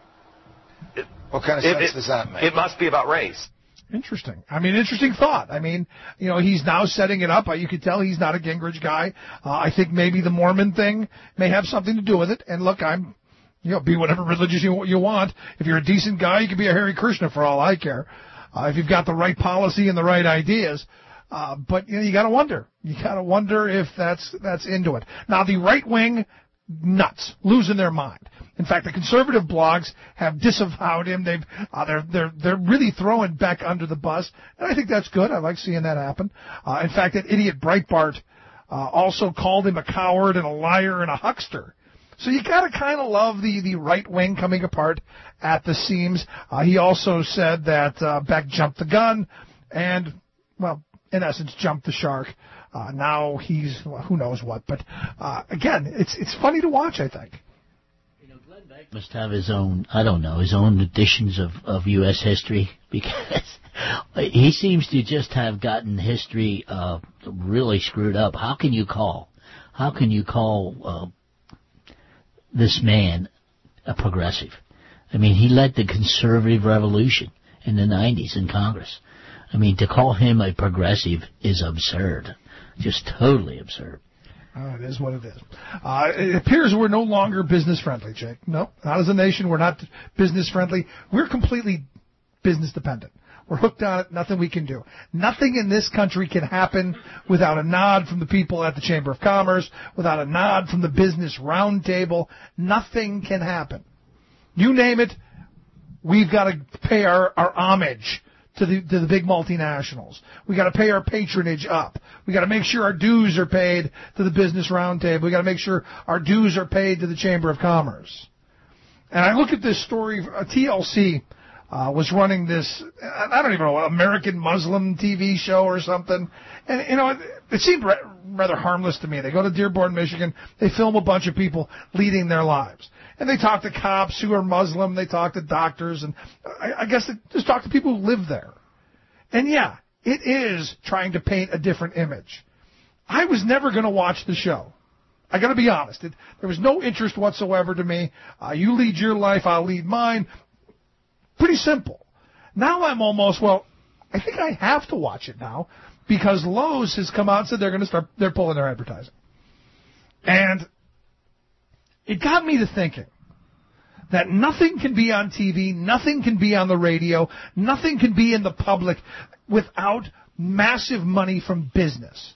what kind of sense does that make? It must be about race. Interesting. Interesting thought. He's now setting it up. You could tell he's not a Gingrich guy. I think maybe the Mormon thing may have something to do with it. And look, be whatever religious you want. If you're a decent guy, you can be a Hare Krishna for all I care. If you've got the right policy and the right ideas. But you got to wonder. You got to wonder if that's into it. Now the right wing, nuts, losing their mind. In fact, the conservative blogs have disavowed him. They're really throwing Beck under the bus, and I think that's good. I like seeing that happen. In fact, that idiot Breitbart also called him a coward and a liar and a huckster. So you got to kind of love the right wing coming apart at the seams. He also said that Beck jumped the gun and, in essence, jumped the shark. Now he's who knows what. But again, it's funny to watch, I think. Glenn Beck must have his own, his own editions of U.S. history, because he seems to just have gotten history really screwed up. How can you call this man a progressive? He led the conservative revolution in the 90s in Congress. To call him a progressive is absurd. Just totally absurd. It is what it is. It appears we're no longer business-friendly, Jake. No, not as a nation. We're not business-friendly. We're completely business-dependent. We're hooked on it. Nothing we can do. Nothing in this country can happen without a nod from the people at the Chamber of Commerce, without a nod from the Business Roundtable. Nothing can happen. You name it, we've got to pay our homage to the big multinationals. We got to pay our patronage up. We got to make sure our dues are paid to the Business Roundtable. We got to make sure our dues are paid to the Chamber of Commerce. And I look at this story. TLC was running this, I don't even know, American Muslim TV show or something. And it seemed rather harmless to me. They go to Dearborn, Michigan. They film a bunch of people leading their lives. And they talk to cops who are Muslim. They talk to doctors. And I guess they just talk to people who live there. And yeah, it is trying to paint a different image. I was never going to watch the show. I got to be honest. There was no interest whatsoever to me. You lead your life, I'll lead mine. Pretty simple. Now I'm almost, I think I have to watch it now because Lowe's has come out and said they're pulling their advertising. And it got me to thinking that nothing can be on TV, nothing can be on the radio, nothing can be in the public without massive money from business.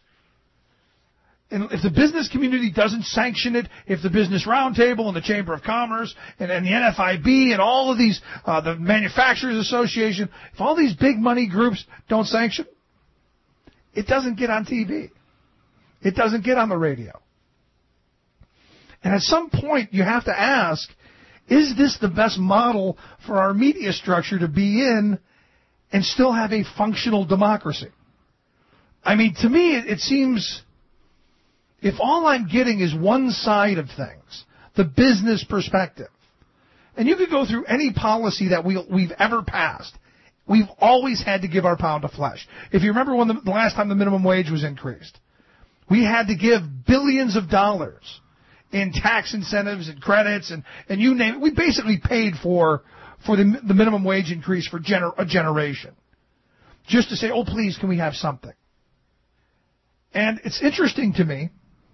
And if the business community doesn't sanction it, if the Business Roundtable and the Chamber of Commerce and the NFIB and all of these, the Manufacturers Association, if all these big money groups don't sanction, it doesn't get on TV. It doesn't get on the radio. And at some point, you have to ask, Is this the best model for our media structure to be in and still have a functional democracy? I mean, to me, it seems if all I'm getting is one side of things, the business perspective, and you could go through any policy that we've ever passed, we've always had to give our pound of flesh. If you remember when the last time the minimum wage was increased, we had to give billions of dollars in tax incentives and credits and you name it. We basically paid for the minimum wage increase for a generation. Just to say, oh, please, can we have something? And it's interesting to me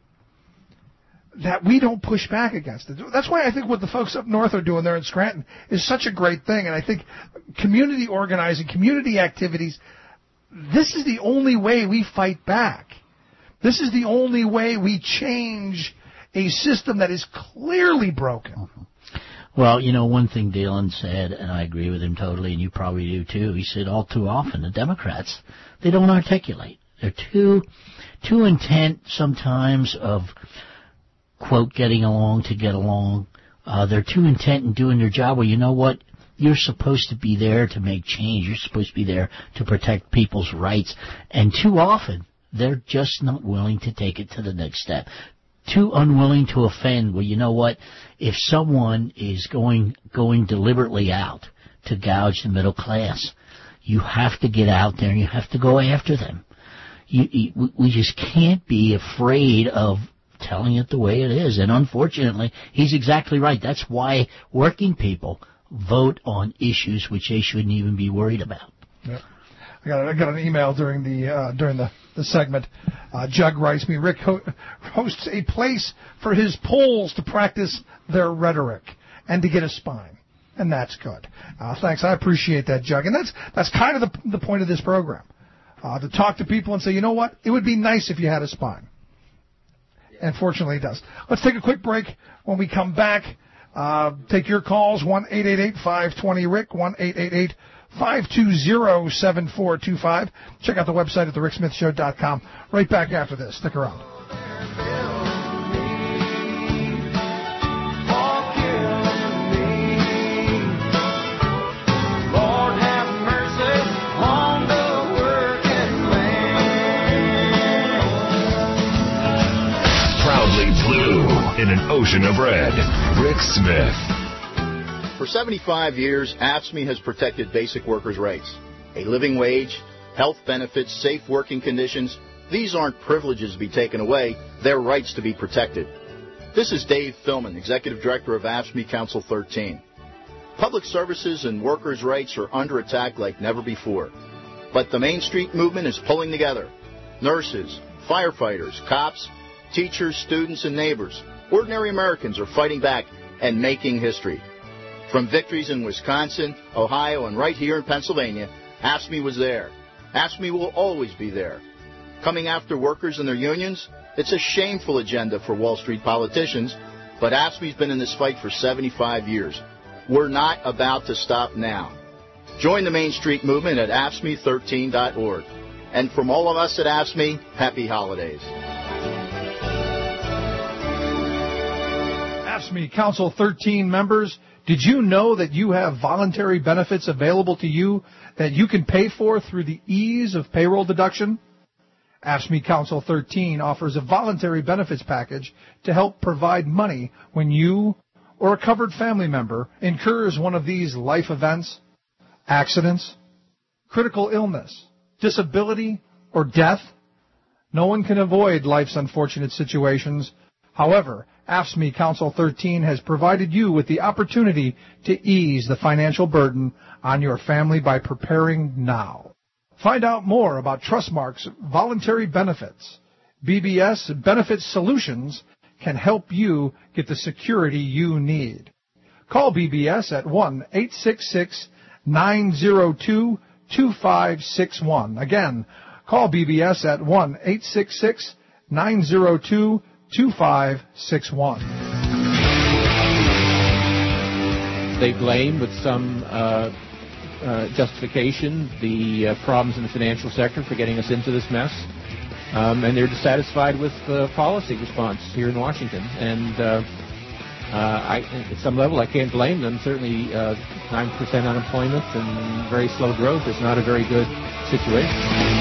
that we don't push back against it. That's why I think what the folks up north are doing there in Scranton is such a great thing. And I think community organizing, community activities, this is the only way we fight back. This is the only way we change a system that is clearly broken. Well, you know, one thing Dalen said, and I agree with him totally, and you probably do too, he said all too often the Democrats, they don't articulate. They're too intent sometimes of, quote, getting along to get along. They're too intent in doing their job. Well, you know what? You're supposed to be there to make change. You're supposed to be there to protect people's rights. And too often, they're just not willing to take it to the next step. Too unwilling to offend. Well, you know what? If someone is going deliberately out to gouge the middle class, you have to get out there and you have to go after them. We just can't be afraid of telling it the way it is. And unfortunately, he's exactly right. That's why working people vote on issues which they shouldn't even be worried about. Yeah. I got an email during the segment. Jug writes me, Rick hosts a place for his polls to practice their rhetoric and to get a spine. And that's good. Thanks. I appreciate that, Jug. And that's kind of the point of this program. To talk to people and say, you know what? It would be nice if you had a spine. And fortunately it does. Let's take a quick break. When we come back, take your calls, 1-888-520-RICK, 1-888-520-7425. Check out the website at thericksmithshow.com. Right back after this. Stick around. In an ocean of red, Rick Smith. For 75 years, AFSCME has protected basic workers' rights. A living wage, health benefits, safe working conditions, these aren't privileges to be taken away, they're rights to be protected. This is Dave Philman, Executive Director of AFSCME Council 13. Public services and workers' rights are under attack like never before. But the Main Street movement is pulling together. Nurses, firefighters, cops, teachers, students, and neighbors. Ordinary Americans are fighting back and making history. From victories in Wisconsin, Ohio, and right here in Pennsylvania, AFSCME was there. AFSCME will always be there. Coming after workers and their unions, it's a shameful agenda for Wall Street politicians, but AFSCME's been in this fight for 75 years. We're not about to stop now. Join the Main Street movement at AFSCME13.org. And from all of us at AFSCME, happy holidays. AFSCME Council 13 members, did you know that you have voluntary benefits available to you that you can pay for through the ease of payroll deduction? AFSCME Council 13 offers a voluntary benefits package to help provide money when you or a covered family member incurs one of these life events, accidents, critical illness, disability, or death. No one can avoid life's unfortunate situations. However, AFSCME Council 13 has provided you with the opportunity to ease the financial burden on your family by preparing now. Find out more about Trustmark's voluntary benefits. BBS Benefits Solutions can help you get the security you need. Call BBS at 1-866-902-2561. Again, call BBS at 1-866-902-2561. They blame, with some justification, the problems in the financial sector for getting us into this mess. And they're dissatisfied with the policy response here in Washington. And At some level, I can't blame them. Certainly, 9% unemployment and very slow growth is not a very good situation.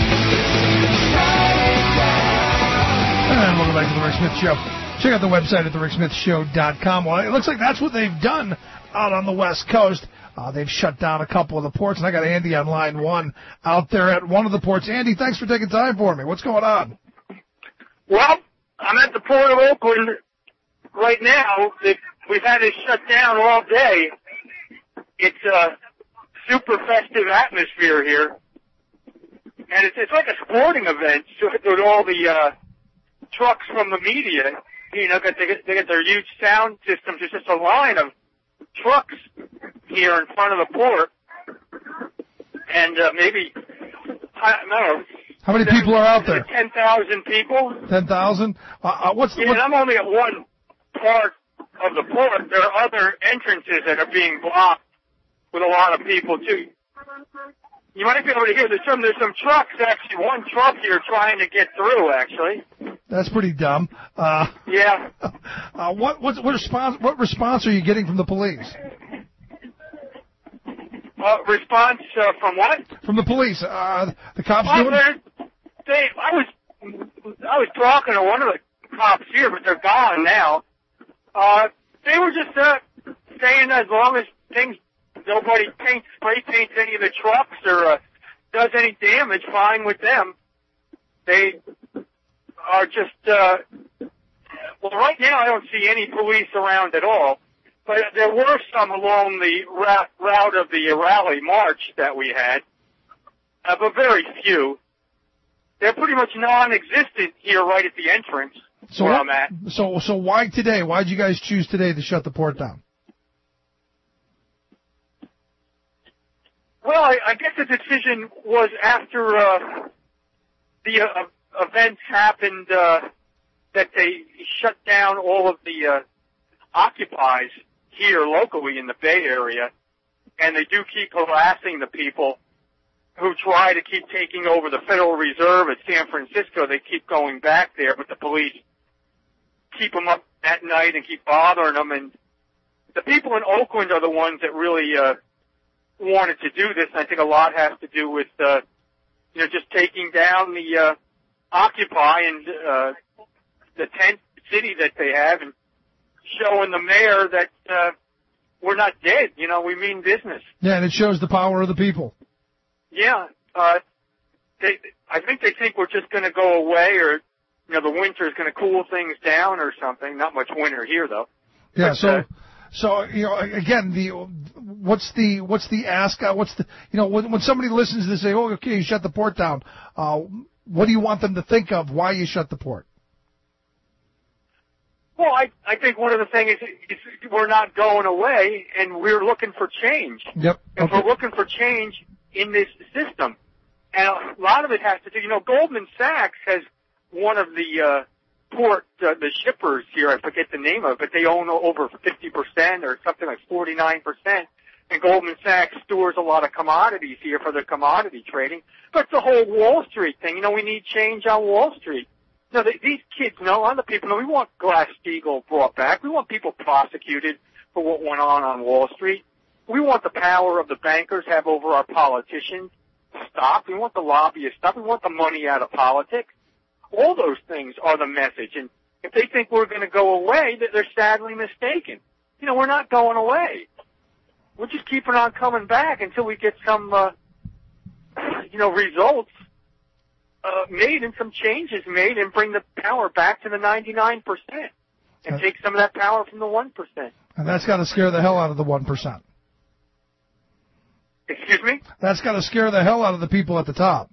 And welcome back to the Rick Smith Show. Check out the website at thericksmithshow.com. Well, it looks like that's what they've done out on the West Coast. They've shut down a couple of the ports, and I got Andy on line one out there at one of the ports. Andy, thanks for taking time for me. What's going on? Well, I'm at the Port of Oakland right now. We've had it shut down all day. It's a super festive atmosphere here. And it's like a sporting event with all the trucks from the media. You know, they get their huge sound systems. There's just a line of trucks here in front of the port. And maybe, I don't know. How many people are out there? 10,000 people. 10,000? And I'm only at one part of the port. There are other entrances that are being blocked with a lot of people, too. You might be able to hear there's some trucks, actually, one truck here trying to get through, actually. That's pretty dumb. Yeah. What response are you getting from the police? Response from what? From the police. The cops doing it? I was talking to one of the cops here, but they're gone now. They were just saying as long as nobody spray paints any of the trucks or does any damage, fine with them. They are just, well, right now I don't see any police around at all, but there were some along the route of the rally march that we had, but very few. They're pretty much non-existent here right at the entrance where I'm at. So why today? Why did you guys choose today to shut the port down? Well, I guess the decision was after the events happened that they shut down all of the occupies here locally in the Bay Area, and they do keep harassing the people who try to keep taking over the Federal Reserve at San Francisco. They keep going back there, but the police keep them up at night and keep bothering them. And the people in Oakland are the ones that really wanted to do this. And I think a lot has to do with, just taking down the Occupy and the tent city that they have and showing the mayor that we're not dead. We mean business. Yeah, and it shows the power of the people. Yeah, I think they think we're just going to go away, or the winter is going to cool things down or something. Not much winter here, though. Yeah. But, so again, what's the ask? When somebody listens to this, say, "Oh, okay, you shut the port down." What do you want them to think of? Why you shut the port? Well, I think one of the things is we're not going away, and we're looking for change. Yep. And we're looking for change in this system. And a lot of it has to do, Goldman Sachs has one of the the shippers here, I forget the name of it, but they own over 50% or something like 49%. And Goldman Sachs stores a lot of commodities here for their commodity trading. But it's the whole Wall Street thing. We need change on Wall Street. These kids know, other people know, we want Glass-Steagall brought back. We want people prosecuted for what went on Wall Street. We want the power of the bankers have over our politicians stopped. We want the lobbyists stopped. We want the money out of politics. All those things are the message. And if they think we're going to go away, they're sadly mistaken. We're not going away. We're just keeping on coming back until we get some, results made and some changes made and bring the power back to the 99% and take some of that power from the 1%. And that's got to scare the hell out of the 1%. Excuse me? That's got to scare the hell out of the people at the top.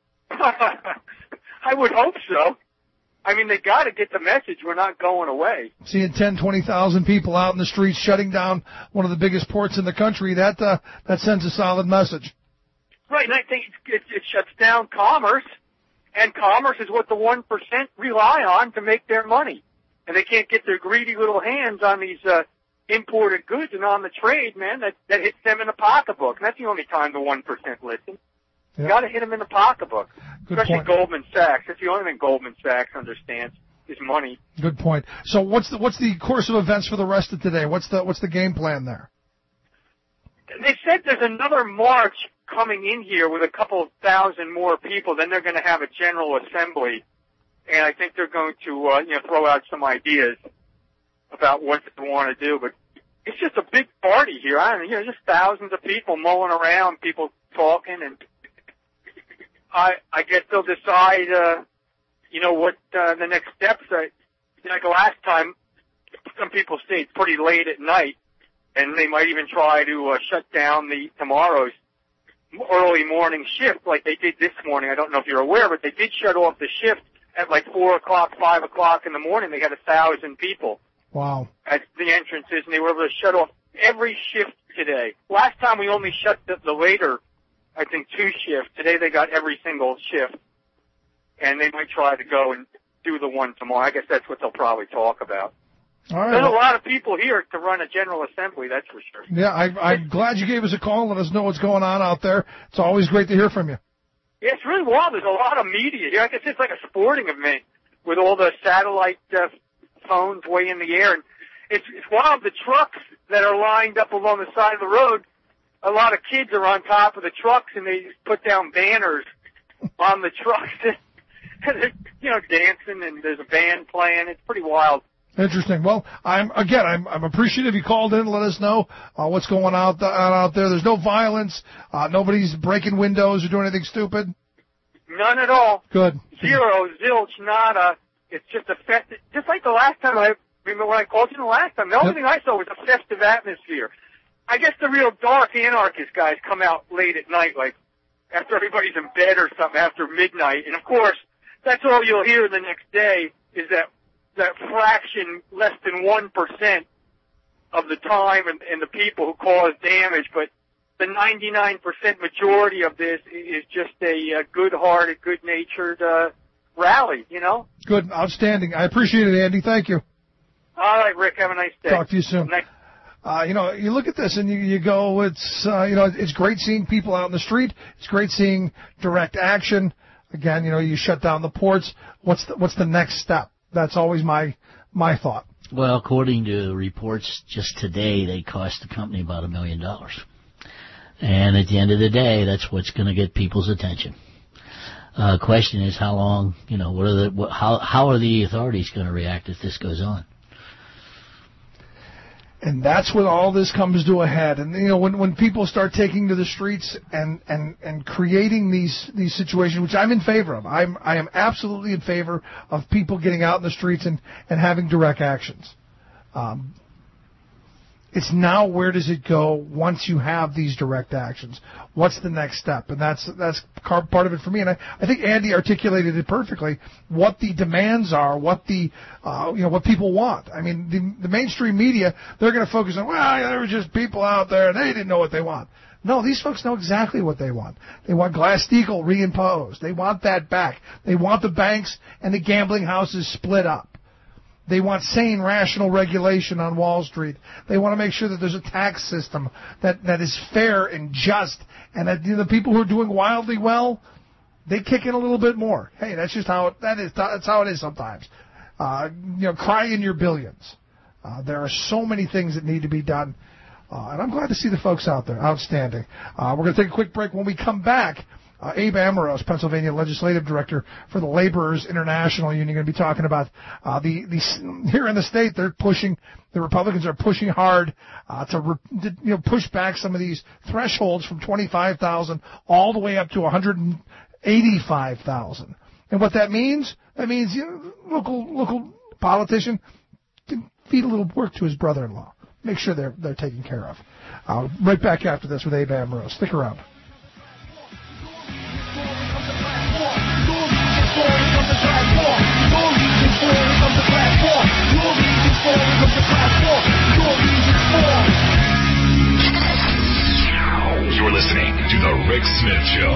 I would hope so. I mean, they got to get the message. We're not going away. Seeing 10, 20,000 people out in the streets shutting down one of the biggest ports in the country, that sends a solid message. Right, and I think it shuts down commerce, and commerce is what the 1% rely on to make their money. And they can't get their greedy little hands on these imported goods and on the trade, man, that hits them in the pocketbook. And that's the only time the 1% listen. You got to hit them in the pocketbook. Good Especially point. Goldman Sachs. That's the only thing Goldman Sachs understands. money. Good point. So what's the course of events for the rest of today? What's the game plan there? They said there's another march coming in here with a couple thousand more people. Then they're going to have a general assembly, and I think they're going to throw out some ideas about what they want to do. But it's just a big party here. I don't know, just thousands of people mulling around, people talking, and I guess they'll decide, what the next steps are. Like last time, some people stayed pretty late at night, and they might even try to shut down tomorrow's early morning shift like they did this morning. I don't know if you're aware, but they did shut off the shift at like 4 o'clock, 5 o'clock in the morning. They had 1,000 people. Wow. At the entrances, and they were able to shut off every shift today. Last time we only shut the later, I think, 2 shifts. Today they got every single shift, and they might try to go and do the one tomorrow. I guess that's what they'll probably talk about. All right. There's a lot of people here to run a general assembly, that's for sure. Yeah, I'm glad you gave us a call and let us know what's going on out there. It's always great to hear from you. Yeah, it's really wild. There's a lot of media here. I guess it's like a sporting event with all the satellite phones way in the air. And it's wild. The trucks that are lined up along the side of the road, a lot of kids are on top of the trucks, and they put down banners on the trucks. They're, dancing, and there's a band playing. It's pretty wild. Interesting. Well, I'm appreciative you called in and let us know what's going on out there. There's no violence. Nobody's breaking windows or doing anything stupid. None at all. Good. Zero, zilch, nada. It's just a festive, just like the last time I remember when I called you the last time. The only thing I saw was a festive atmosphere. I guess the real dark anarchist guys come out late at night, like after everybody's in bed or something, after midnight. And of course, that's all you'll hear the next day is that fraction, less than 1% of the time and the people who cause damage. But the 99% majority of this is just a good-hearted, good-natured rally, Good. Outstanding. I appreciate it, Andy. Thank you. All right, Rick. Have a nice day. Talk to you soon. You look at this and you go, it's great seeing people out in the street. It's great seeing direct action. Again, you shut down the ports. What's the next step? That's always my thought. Well, according to reports just today, they cost the company about $1 million. And at the end of the day, that's what's going to get people's attention. Question is how long, how are the authorities going to react if this goes on? And that's when all this comes to a head. And when people start taking to the streets and creating these situations, which I'm in favor of. I am absolutely in favor of people getting out in the streets and having direct actions. It's now, where does it go once you have these direct actions? What's the next step? And that's part of it for me. And I think Andy articulated it perfectly. What the demands are, what what people want. I mean, the mainstream media, they're going to focus on, there were just people out there and they didn't know what they want. No, these folks know exactly what they want. They want Glass-Steagall reimposed. They want that back. They want the banks and the gambling houses split up. They want sane, rational regulation on Wall Street. They want to make sure that there's a tax system that is fair and just, and that the people who are doing wildly well, they kick in a little bit more. Hey, that's just how that's how it is sometimes. Cry in your billions. There are so many things that need to be done, and I'm glad to see the folks out there. Outstanding. We're going to take a quick break. When we come back, Abe Amoros, Pennsylvania Legislative Director for the Laborers International Union, going to be talking about here in the state. The Republicans are pushing hard to push back some of these thresholds from 25,000 all the way up to 185,000. And what that means? That means local politician can feed a little work to his brother-in-law. Make sure they're taken care of. Right back after this with Abe Amoros. Stick around. You're listening to The Rick Smith Show.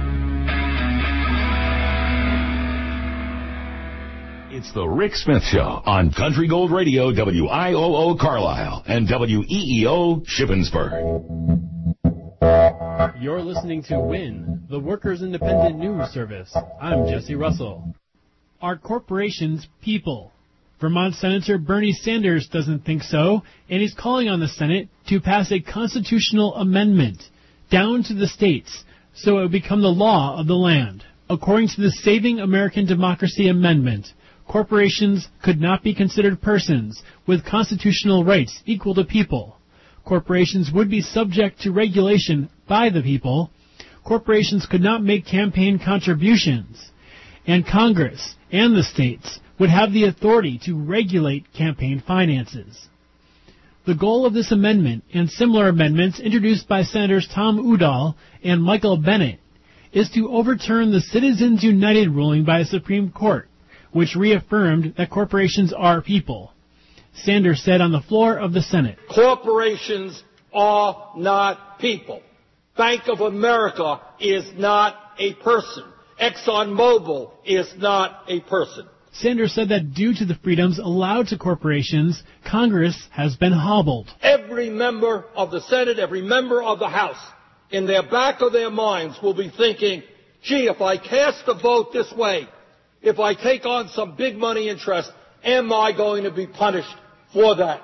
It's The Rick Smith Show on Country Gold Radio, WIOO Carlisle, and WEEO Shippensburg. You're listening to WIN, the Workers' Independent News Service. I'm Jesse Russell. Are corporations people? Vermont Senator Bernie Sanders doesn't think so, and he's calling on the Senate to pass a constitutional amendment down to the states so it would become the law of the land. According to the Saving American Democracy Amendment, corporations could not be considered persons with constitutional rights equal to people. Corporations would be subject to regulation by the people. Corporations could not make campaign contributions. And Congress and the states would have the authority to regulate campaign finances. The goal of this amendment and similar amendments introduced by Senators Tom Udall and Michael Bennet is to overturn the Citizens United ruling by the Supreme Court, which reaffirmed that corporations are people. Sanders said on the floor of the Senate, corporations are not people. Bank of America is not a person. ExxonMobil is not a person. Sanders said that due to the freedoms allowed to corporations, Congress has been hobbled. Every member of the Senate, every member of the House, in their back of their minds will be thinking, gee, if I cast a vote this way, if I take on some big money interest, am I going to be punished for that?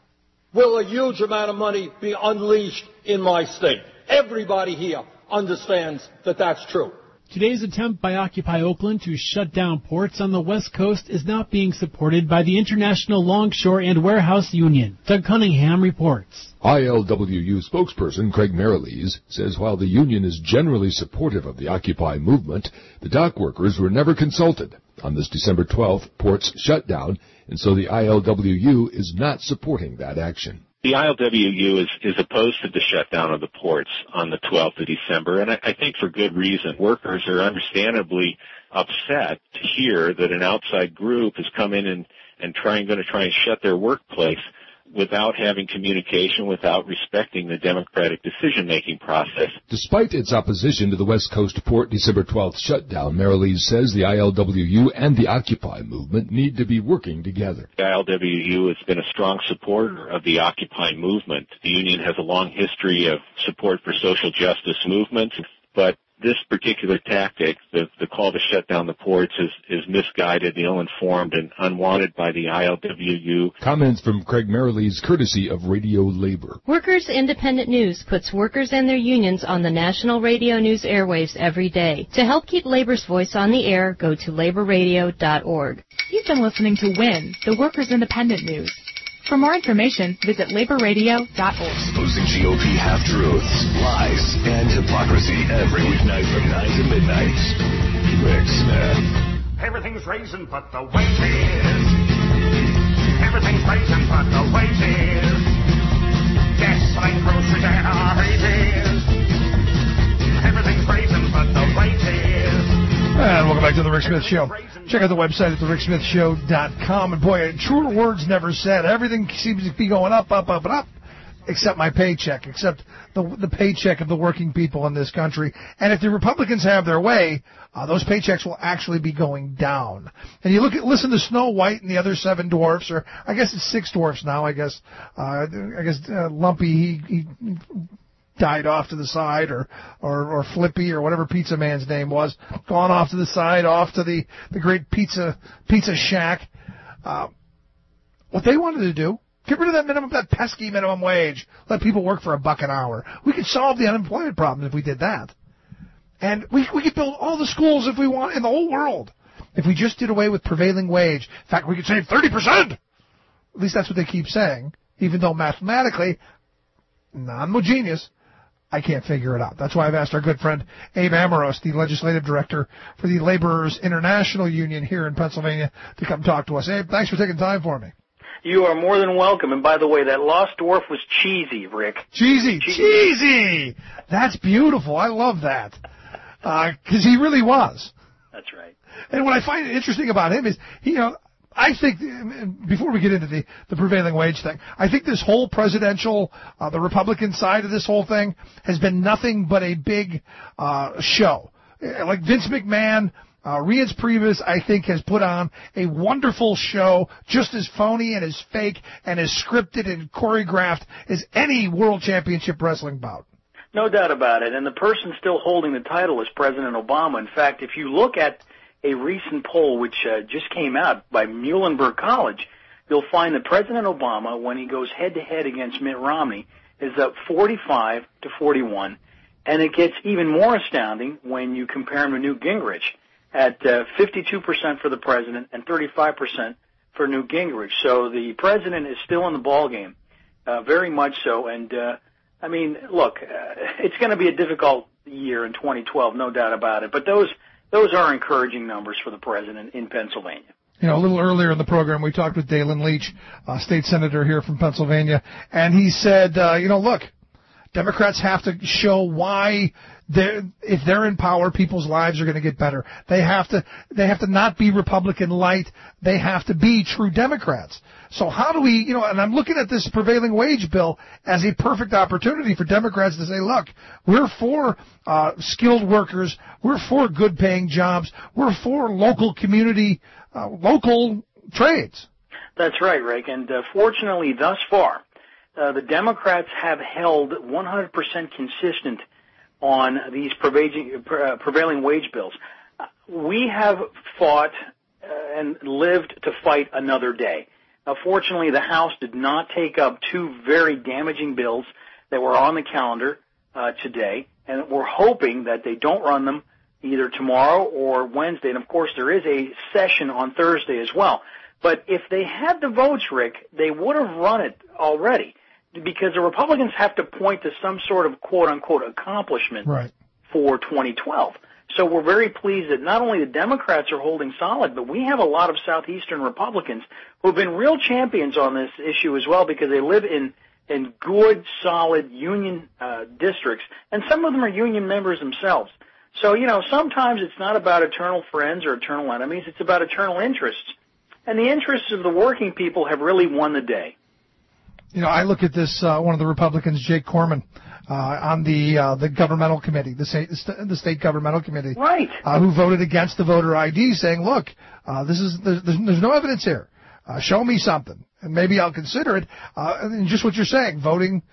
Will a huge amount of money be unleashed in my state? Everybody here understands that that's true. Today's attempt by Occupy Oakland to shut down ports on the West Coast is not being supported by the International Longshore and Warehouse Union. Doug Cunningham reports. ILWU spokesperson Craig Mariles says while the union is generally supportive of the Occupy movement, the dock workers were never consulted. On this December 12th, ports shut down, and so the ILWU is not supporting that action. The ILWU is opposed to the shutdown of the ports on the 12th of December, and I think for good reason. Workers are understandably upset to hear that an outside group has come in and going to try and shut their workplace without having communication, without respecting the democratic decision-making process. Despite its opposition to the West Coast Port December 12th shutdown, Mariles says the ILWU and the Occupy movement need to be working together. The ILWU has been a strong supporter of the Occupy movement. The union has a long history of support for social justice movements, but this particular tactic, the call to shut down the ports, is misguided, ill-informed, and unwanted by the ILWU. Comments from Craig Mariles, courtesy of Radio Labor. Workers Independent News puts workers and their unions on the national radio news airwaves every day. To help keep labor's voice on the air, go to laborradio.org. You've been listening to WIN, the Workers Independent News. For more information, visit laborradio.org. Exposing GOP half-truths, lies, and hypocrisy every weeknight from 9 to midnight. Rick Smith. Everything's raising but the wages. Everything's raising but the wages. Gasoline, groceries, and our raises. Everything's raising but the wages. And welcome back to the Rick Smith Show. Check out the website at thericksmithshow.com. And boy, truer words never said. Everything seems to be going up, up, up, and up, except my paycheck, except the paycheck of the working people in this country. And if the Republicans have their way, those paychecks will actually be going down. And you listen to Snow White and the other 7 dwarfs, or I guess it's 6 dwarfs now. I guess Lumpy he died off to the side, or Flippy, or whatever Pizza Man's name was, gone off to the side, off to the great pizza shack. What they wanted to do, get rid of that pesky minimum wage, let people work for $1 an hour. We could solve the unemployment problem if we did that. And we could build all the schools if we want in the whole world. If we just did away with prevailing wage. In fact, we could save 30%. At least that's what they keep saying, even though mathematically, I'm no genius. I can't figure it out. That's why I've asked our good friend Abe Amoros, the legislative director for the Laborers International Union here in Pennsylvania, to come talk to us. Abe, thanks for taking time for me. You are more than welcome. And by the way, that Lost Dwarf was cheesy, Rick. Cheesy! That's beautiful. I love that. Because he really was. That's right. And what I find interesting about him is, I think, before we get into the prevailing wage thing, I think this whole presidential, the Republican side of this whole thing has been nothing but a big show. Like Vince McMahon, Reince Priebus, I think, has put on a wonderful show, just as phony and as fake and as scripted and choreographed as any World Championship Wrestling bout. No doubt about it. And the person still holding the title is President Obama. In fact, if you look at a recent poll which just came out by Muhlenberg College, you'll find that President Obama, when he goes head-to-head against Mitt Romney, is up 45 to 41. And it gets even more astounding when you compare him to Newt Gingrich at 52% for the president and 35% for Newt Gingrich. So the president is still in the ballgame, very much so. And, I mean, look, it's going to be a difficult year in 2012, no doubt about it. But those are encouraging numbers for the president in Pennsylvania. You know, a little earlier in the program, we talked with Dalen Leach, state senator here from Pennsylvania, and he said, look, Democrats have to show why if they're in power, people's lives are going to get better. They have to not be Republican light. They have to be true Democrats. So how do we, and I'm looking at this prevailing wage bill as a perfect opportunity for Democrats to say, look, we're for skilled workers. We're for good paying jobs. We're for local community, local trades. That's right, Rick. And fortunately, thus far, the Democrats have held 100% consistent on these prevailing wage bills. We have fought and lived to fight another day. Now, fortunately, the House did not take up two very damaging bills that were on the calendar today, and we're hoping that they don't run them either tomorrow or Wednesday. And, of course, there is a session on Thursday as well. But if they had the votes, Rick, they would have run it already, because the Republicans have to point to some sort of quote-unquote accomplishment for 2012. So we're very pleased that not only the Democrats are holding solid, but we have a lot of Southeastern Republicans who have been real champions on this issue as well, because they live in good, solid union districts, and some of them are union members themselves. So, sometimes it's not about eternal friends or eternal enemies. It's about eternal interests. And the interests of the working people have really won the day. I look at this, one of the Republicans, Jake Corman, on the governmental committee, the state governmental committee, who voted against the voter ID, saying, look, there's no evidence here. Show me something, and maybe I'll consider it. And just what you're saying, voting,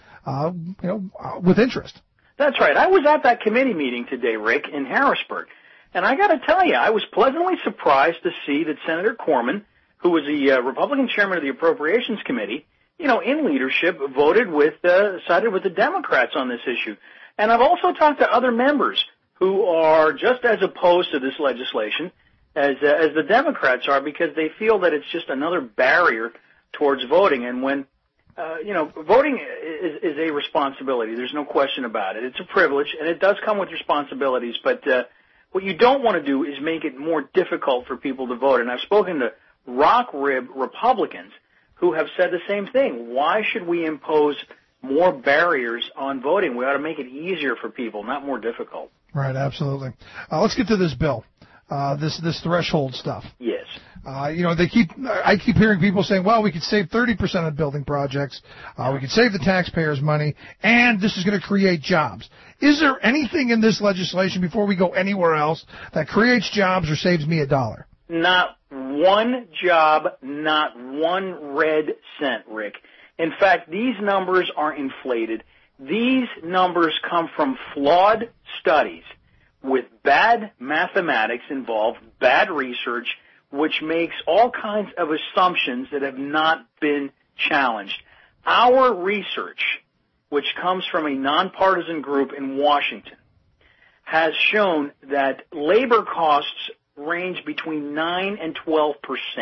with interest. That's right. I was at that committee meeting today, Rick, in Harrisburg, and I got to tell you, I was pleasantly surprised to see that Senator Corman, who was the Republican chairman of the Appropriations Committee, in leadership, sided with the Democrats on this issue. And I've also talked to other members who are just as opposed to this legislation as the Democrats are, because they feel that it's just another barrier towards voting. And when, voting is a responsibility. There's no question about it. It's a privilege, and it does come with responsibilities. But what you don't want to do is make it more difficult for people to vote. And I've spoken to rock rib Republicans who have said the same thing. Why should we impose more barriers on voting? We ought to make it easier for people, not more difficult. Right, absolutely. Let's get to this bill, this threshold stuff. Yes. I keep hearing people saying, well, we could save 30% on building projects, we could save the taxpayers money, and this is going to create jobs. Is there anything in this legislation, before we go anywhere else, that creates jobs or saves me $1? Not one job, not one red cent, Rick. In fact, these numbers are inflated. These numbers come from flawed studies with bad mathematics involved, bad research, which makes all kinds of assumptions that have not been challenged. Our research, which comes from a nonpartisan group in Washington, has shown that labor costs range between 9 and 12%.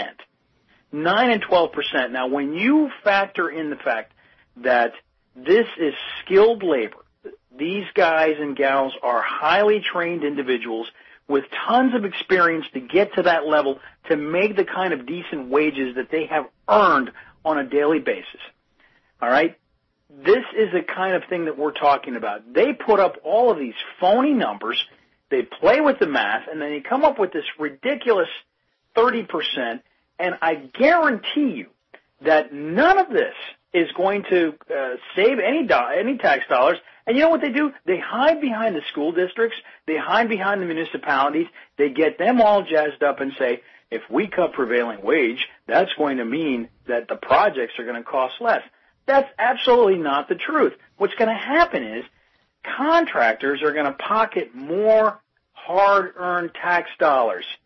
9 and 12%. Now, when you factor in the fact that this is skilled labor, these guys and gals are highly trained individuals with tons of experience to get to that level to make the kind of decent wages that they have earned on a daily basis. All right? This is the kind of thing that we're talking about. They put up all of these phony numbers, they play with the math, and then they come up with this ridiculous 30%, and I guarantee you that none of this is going to save any tax dollars. And you know what they do? They hide behind the school districts. They hide behind the municipalities. They get them all jazzed up and say, if we cut prevailing wage, that's going to mean that the projects are going to cost less. That's absolutely not the truth. What's going to happen is contractors are going to pocket more hard-earned tax dollars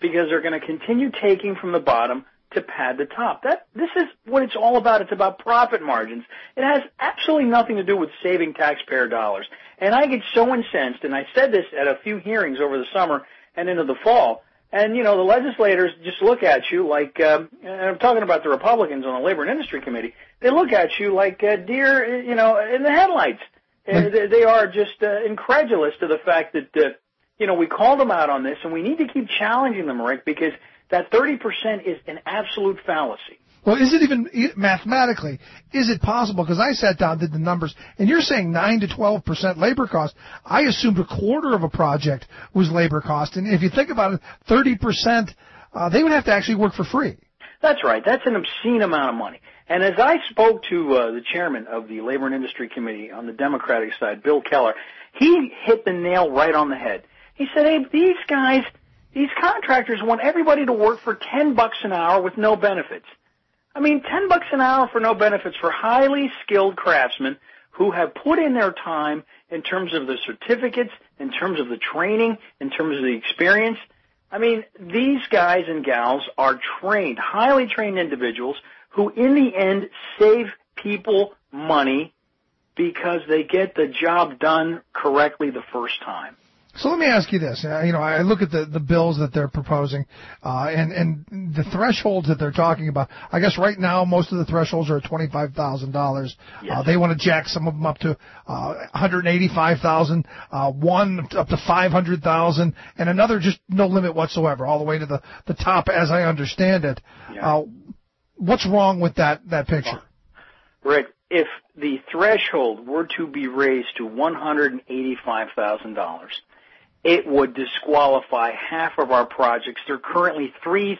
because they're going to continue taking from the bottom to pad the top. This is what it's all about. It's about profit margins. It has absolutely nothing to do with saving taxpayer dollars. And I get so incensed, and I said this at a few hearings over the summer and into the fall, and, the legislators just look at you like, and I'm talking about the Republicans on the Labor and Industry Committee, they look at you like deer, in the headlights. They are just incredulous to the fact that, we called them out on this, and we need to keep challenging them, Rick, because that 30% is an absolute fallacy. Well, is it even mathematically, is it possible? Because I sat down, did the numbers, and you're saying 9 to 12% labor cost. I assumed a quarter of a project was labor cost. And if you think about it, 30%, they would have to actually work for free. That's right. That's an obscene amount of money. And as I spoke to the chairman of the Labor and Industry Committee on the Democratic side, Bill Keller, he hit the nail right on the head. He said, hey, these contractors want everybody to work for $10 an hour with no benefits. I mean, $10 an hour for no benefits for highly skilled craftsmen who have put in their time in terms of the certificates, in terms of the training, in terms of the experience. I mean, these guys and gals are trained, highly trained individuals who in the end save people money because they get the job done correctly the first time. So let me ask you this. I look at the bills that they're proposing, and the thresholds that they're talking about. I guess right now most of the thresholds are at $25,000. Yes. They want to jack some of them up to $185,000, one up to $500,000, and another just no limit whatsoever, all the way to the top, as I understand it. Yeah. What's wrong with that picture? Rick, if the threshold were to be raised to $185,000, it would disqualify half of our projects. There are currently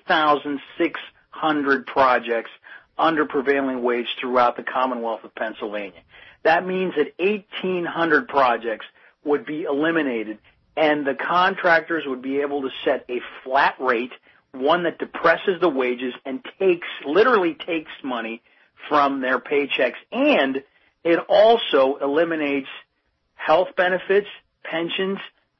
3,600 projects under prevailing wage throughout the Commonwealth of Pennsylvania. That means that 1,800 projects would be eliminated, and the contractors would be able to set a flat rate, one that depresses the wages and literally takes money from their paychecks. And it also eliminates health benefits, pensions.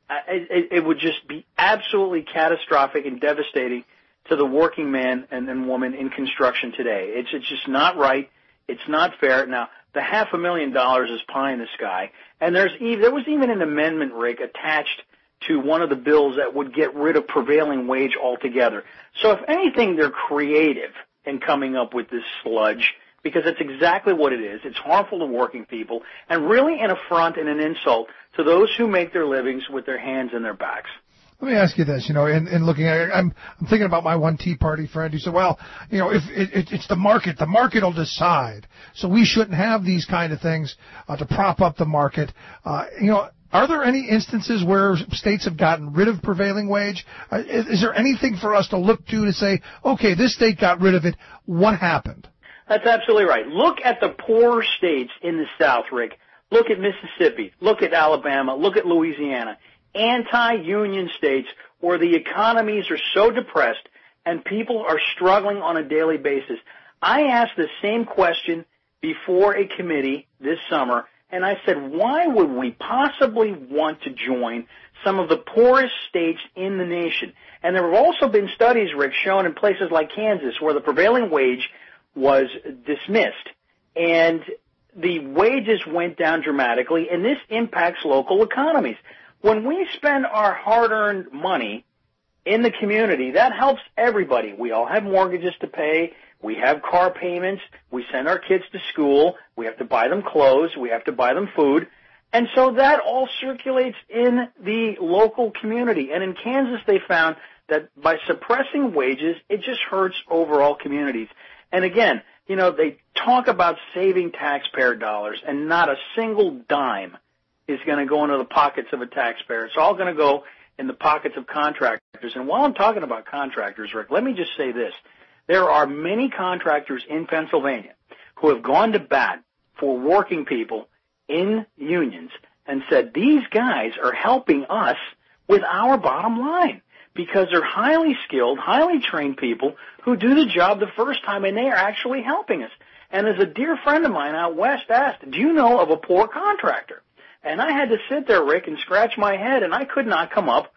It would just be absolutely catastrophic and devastating to the working man and woman in construction today. It's just not right. It's not fair. Now, the $500,000 is pie in the sky, and there was even an amendment, Rick, attached to one of the bills that would get rid of prevailing wage altogether. So if anything, they're creative in coming up with this sludge, because that's exactly what it is. It's harmful to working people and really an affront and an insult to those who make their livings with their hands and their backs. Let me ask you this, in looking at it, I'm thinking about my one Tea Party friend who said, well, if it's the market will decide. So we shouldn't have these kind of things to prop up the market. Are there any instances where states have gotten rid of prevailing wage? Is there anything for us to look to say, okay, this state got rid of it. What happened? That's absolutely right. Look at the poor states in the South, Rick. Look at Mississippi. Look at Alabama. Look at Louisiana. Anti-union states where the economies are so depressed and people are struggling on a daily basis. I asked the same question before a committee this summer, and I said, why would we possibly want to join some of the poorest states in the nation? And there have also been studies, Rick, shown in places like Kansas where the prevailing wage was dismissed, and the wages went down dramatically, and this impacts local economies. When we spend our hard-earned money in the community, that helps everybody. We all have mortgages to pay. We have car payments. We send our kids to school. We have to buy them clothes. We have to buy them food. And so that all circulates in the local community. And in Kansas, they found that by suppressing wages, it just hurts overall communities. And again, they talk about saving taxpayer dollars, and not a single dime is going to go into the pockets of a taxpayer. It's all going to go in the pockets of contractors. And while I'm talking about contractors, Rick, let me just say this. There are many contractors in Pennsylvania who have gone to bat for working people in unions and said, these guys are helping us with our bottom line, because they're highly skilled, highly trained people who do the job the first time, and they are actually helping us. And as a dear friend of mine out west asked, do you know of a poor contractor? And I had to sit there, Rick, and scratch my head, and I could not come up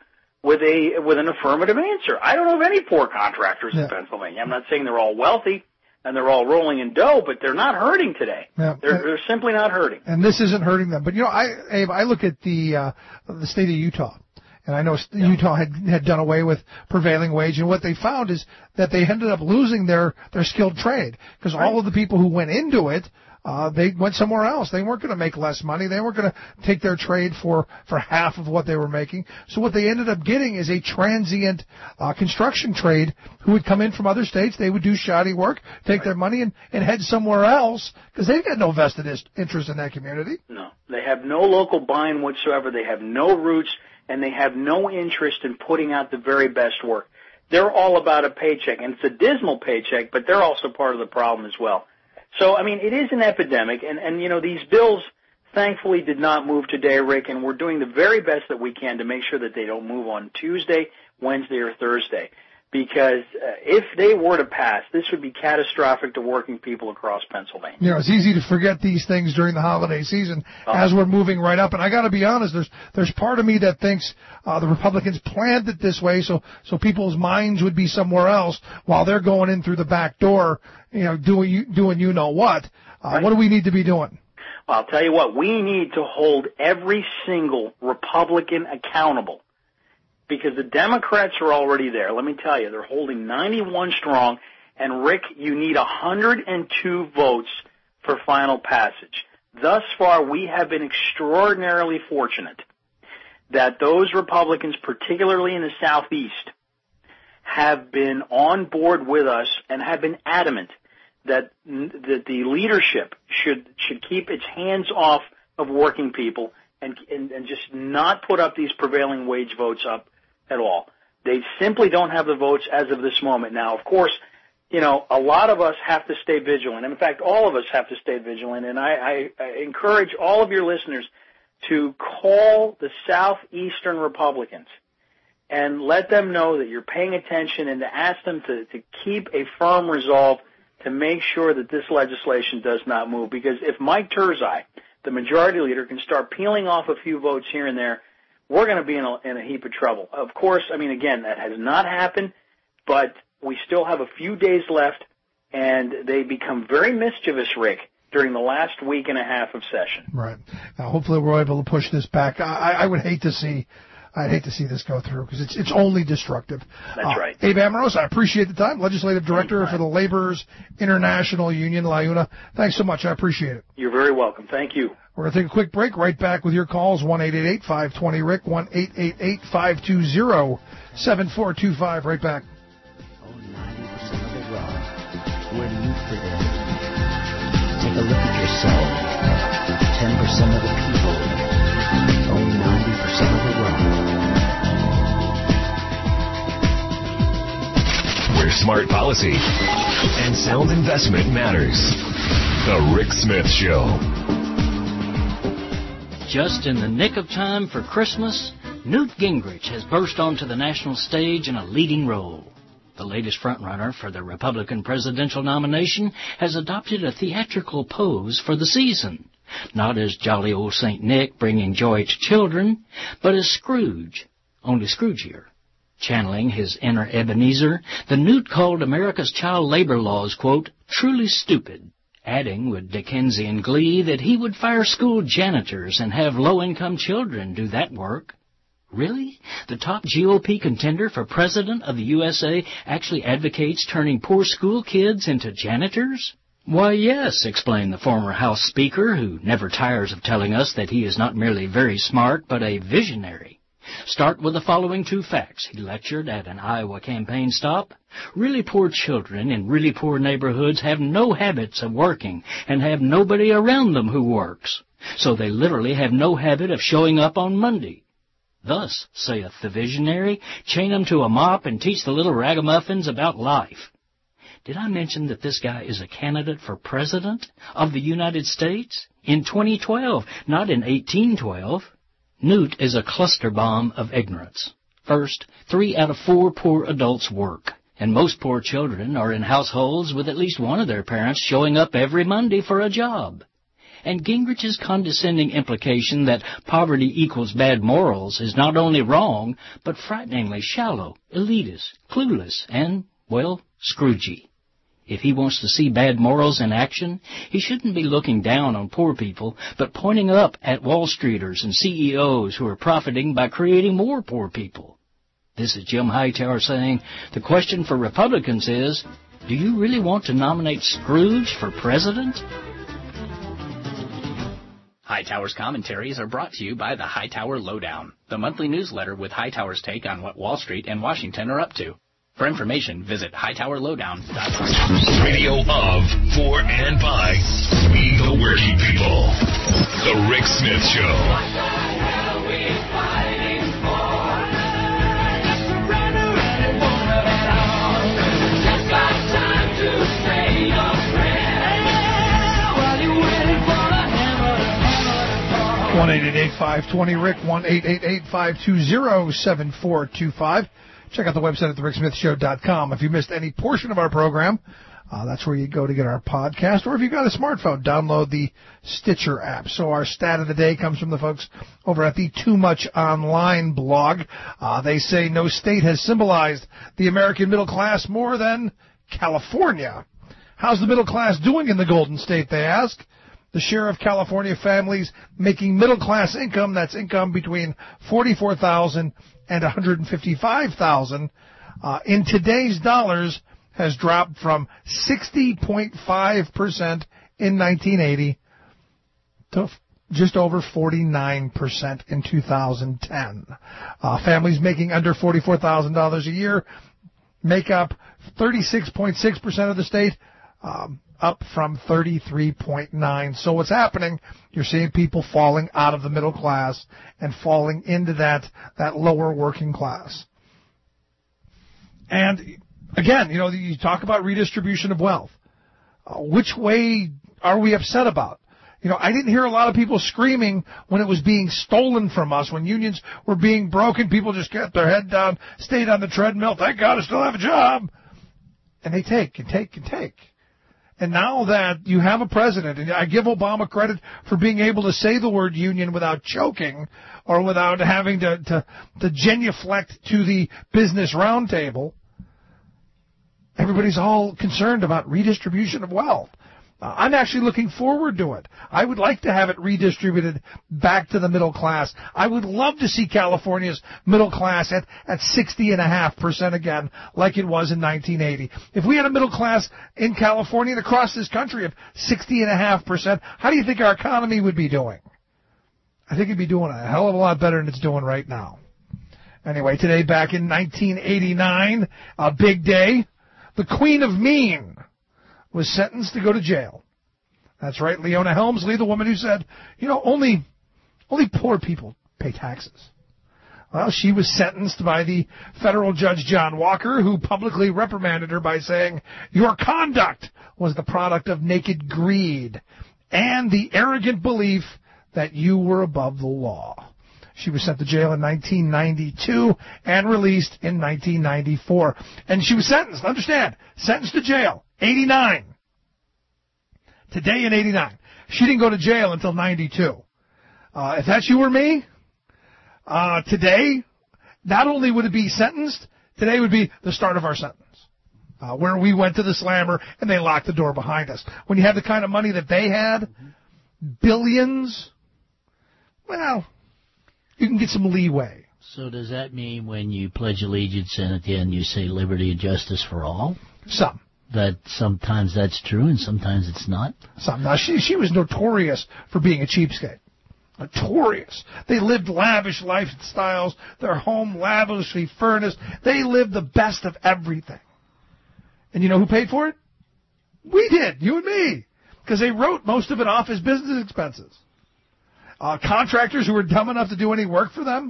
with an affirmative answer. I don't know of any poor contractors in Pennsylvania. I'm not saying they're all wealthy and they're all rolling in dough, but they're not hurting today. Yeah. They're simply not hurting. And this isn't hurting them. But Abe, I look at the state of Utah. And I know Utah had done away with prevailing wage, and what they found is that they ended up losing their skilled trade because all of the people who went into it, they went somewhere else. They weren't going to make less money. They weren't going to take their trade for half of what they were making. So what they ended up getting is a transient construction trade who would come in from other states. They would do shoddy work, take their money, and head somewhere else because they've got no vested interest in that community. No, they have no local buying whatsoever. They have no roots. And they have no interest in putting out the very best work. They're all about a paycheck, and it's a dismal paycheck, but they're also part of the problem as well. So, I mean, it is an epidemic, and these bills thankfully did not move today, Rick, and we're doing the very best that we can to make sure that they don't move on Tuesday, Wednesday, or Thursday. Because if they were to pass, this would be catastrophic to working people across Pennsylvania. It's easy to forget these things during the holiday season as we're moving right up. And I got to be honest, there's part of me that thinks the Republicans planned it this way so people's minds would be somewhere else while they're going in through the back door, doing you know what. Right. What do we need to be doing? Well, I'll tell you what, we need to hold every single Republican accountable. Because the Democrats are already there. Let me tell you, they're holding 91 strong. And, Rick, you need 102 votes for final passage. Thus far, we have been extraordinarily fortunate that those Republicans, particularly in the Southeast, have been on board with us and have been adamant that the leadership should keep its hands off of working people and just not put up these prevailing wage votes up at all. They simply don't have the votes as of this moment. Now, of course, a lot of us have to stay vigilant. In fact, all of us have to stay vigilant. And I encourage all of your listeners to call the Southeastern Republicans and let them know that you're paying attention and to ask them to keep a firm resolve to make sure that this legislation does not move. Because if Mike Turzai, the majority leader, can start peeling off a few votes here and there, we're going to be in a heap of trouble. Of course, I mean, again, that has not happened, but we still have a few days left, and they become very mischievous, Rick, during the last week and a half of session. Right. Now, hopefully we're able to push this back. I would hate to see this go through because it's only destructive. That's right. Abe Amoros, I appreciate the time. Legislative Director for the Laborers International Union, LIUNA. Thanks so much. I appreciate it. You're very welcome. Thank you. We're going to take a quick break. Right back with your calls, 1-888-520-RICK, 1-888-520-7425. Right back. 90% of the wrong. Where do you fit in? Take a look at yourself. 10% of the people own 90% of the wrong. Where smart policy and sound investment matters. The Rick Smith Show. Just in the nick of time for Christmas, Newt Gingrich has burst onto the national stage in a leading role. The latest frontrunner for the Republican presidential nomination has adopted a theatrical pose for the season. Not as jolly old St. Nick bringing joy to children, but as Scrooge, only Scroogier. Channeling his inner Ebenezer, the Newt called America's child labor laws, quote, truly stupid, adding with Dickensian glee that he would fire school janitors and have low-income children do that work. Really? The top GOP contender for president of the USA actually advocates turning poor school kids into janitors? Why, yes, explained the former House Speaker, who never tires of telling us that he is not merely very smart, but a visionary. Start with the following two facts, he lectured at an Iowa campaign stop. Really poor children in really poor neighborhoods have no habits of working and have nobody around them who works. So they literally have no habit of showing up on Monday. Thus, saith the visionary, chain them to a mop and teach the little ragamuffins about life. Did I mention that this guy is a candidate for president of the United States in 2012, not in 1812? Newt is a cluster bomb of ignorance. First, 3 out of 4 poor adults work, and most poor children are in households with at least one of their parents showing up every Monday for a job. And Gingrich's condescending implication that poverty equals bad morals is not only wrong, but frighteningly shallow, elitist, clueless, and, well, Scroogey. If he wants to see bad morals in action, he shouldn't be looking down on poor people, but pointing up at Wall Streeters and CEOs who are profiting by creating more poor people. This is Jim Hightower saying, the question for Republicans is, do you really want to nominate Scrooge for president? Hightower's commentaries are brought to you by the Hightower Lowdown, the monthly newsletter with Hightower's take on what Wall Street and Washington are up to. For information, visit hightowerlowdown.com. Radio of, for, and by we the working people. The Rick Smith Show. What the hell are we fighting for? Just got time to say your prayer. While you're waiting for the hammer to fall. 1-888-520-RICK, 1-888-520-7425. Check out the website at thericksmithshow.com. If you missed any portion of our program, that's where you go to get our podcast. Or if you've got a smartphone, download the Stitcher app. So our stat of the day comes from the folks over at the Too Much Online blog. They say no state has symbolized the American middle class more than California. How's the middle class doing in the Golden State, they ask? The share of California families making middle-class income, that's income between $44,000 and $155,000, in today's dollars has dropped from 60.5% in 1980 to just over 49% in 2010. Families making under $44,000 a year make up 36.6% of the state, up from 33.9. So what's happening, you're seeing people falling out of the middle class and falling into that lower working class. And again, you talk about redistribution of wealth. Which way are we upset about? I didn't hear a lot of people screaming when it was being stolen from us, when unions were being broken. People just kept their head down, stayed on the treadmill. Thank God I still have a job. And they take and take and take. And now that you have a president, and I give Obama credit for being able to say the word union without choking or without having to genuflect to the business roundtable, everybody's all concerned about redistribution of wealth. I'm actually looking forward to it. I would like to have it redistributed back to the middle class. I would love to see California's middle class at 60.5% again, like it was in 1980. If we had a middle class in California and across this country of 60.5%, how do you think our economy would be doing? I think it'd be doing a hell of a lot better than it's doing right now. Anyway, today back in 1989, a big day, the Queen of Mean was sentenced to go to jail. That's right, Leona Helmsley, the woman who said, only poor people pay taxes. Well, she was sentenced by the federal judge John Walker, who publicly reprimanded her by saying, your conduct was the product of naked greed and the arrogant belief that you were above the law. She was sent to jail in 1992 and released in 1994. And she was sentenced, understand, sentenced to jail. 89. Today in 89. She didn't go to jail until 92. If that's you or me, today, not only would it be sentenced, today would be the start of our sentence. Where we went to the slammer and they locked the door behind us. When you have the kind of money that they had, billions, well, you can get some leeway. So does that mean when you pledge allegiance and at the end you say liberty and justice for all? Some. That sometimes that's true and sometimes it's not? Some. Now, she was notorious for being a cheapskate. Notorious. They lived lavish lifestyles. Their home lavishly furnished. They lived the best of everything. And you know who paid for it? We did. You and me. Because they wrote most of it off as business expenses. Contractors who were dumb enough to do any work for them,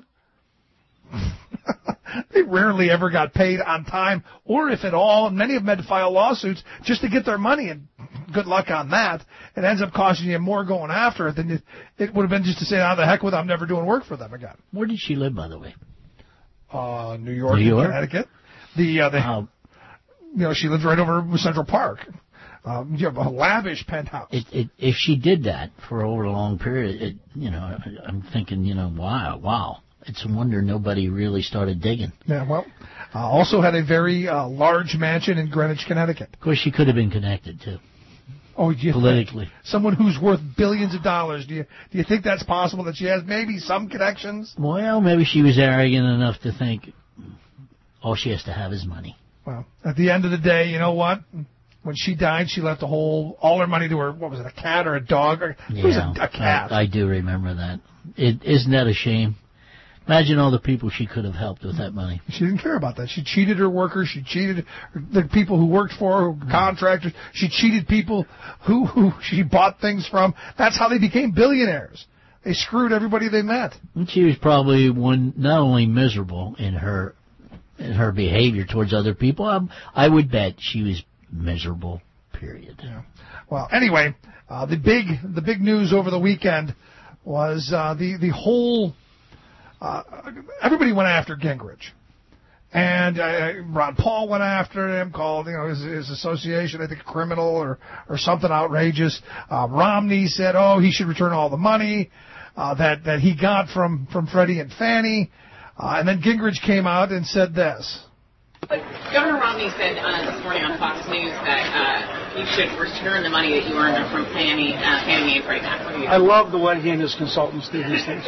they rarely ever got paid on time, or if at all. Many of them had to file lawsuits just to get their money, and good luck on that. It ends up costing you more going after it than it would have been just to say, the heck with it, I'm never doing work for them again. Where did she live, by the way? New York, and Connecticut. She lived right over Central Park. You have a lavish penthouse. If she did that for over a long period, I'm thinking, wow. It's a wonder nobody really started digging. Yeah, well, also had a very large mansion in Greenwich, Connecticut. Of course, she could have been connected, too. Oh, yeah. Politically. Someone who's worth billions of dollars. Do you think that's possible, that she has maybe some connections? Well, maybe she was arrogant enough to think all she has to have is money. Well, at the end of the day, you know what? When she died, she left all her money to her, what was it, a cat or a dog? It was a cat. I do remember that. Isn't that a shame? Imagine all the people she could have helped with that money. She didn't care about that. She cheated her workers. She cheated the people who worked for her, contractors. She cheated people who she bought things from. That's how they became billionaires. They screwed everybody they met. And she was probably not only miserable in her behavior towards other people. I would bet she was miserable, period. Yeah. Well, anyway, the big news over the weekend was the whole... everybody went after Gingrich. And Ron Paul went after him, called his association, I think, criminal or something outrageous. Romney said, he should return all the money that he got from Freddie and Fannie. And then Gingrich came out and said this. But Governor Romney said this morning on Fox News that you should return the money that you earned from Fannie Mae and Freddie Mac. I love the way he and his consultants do these things.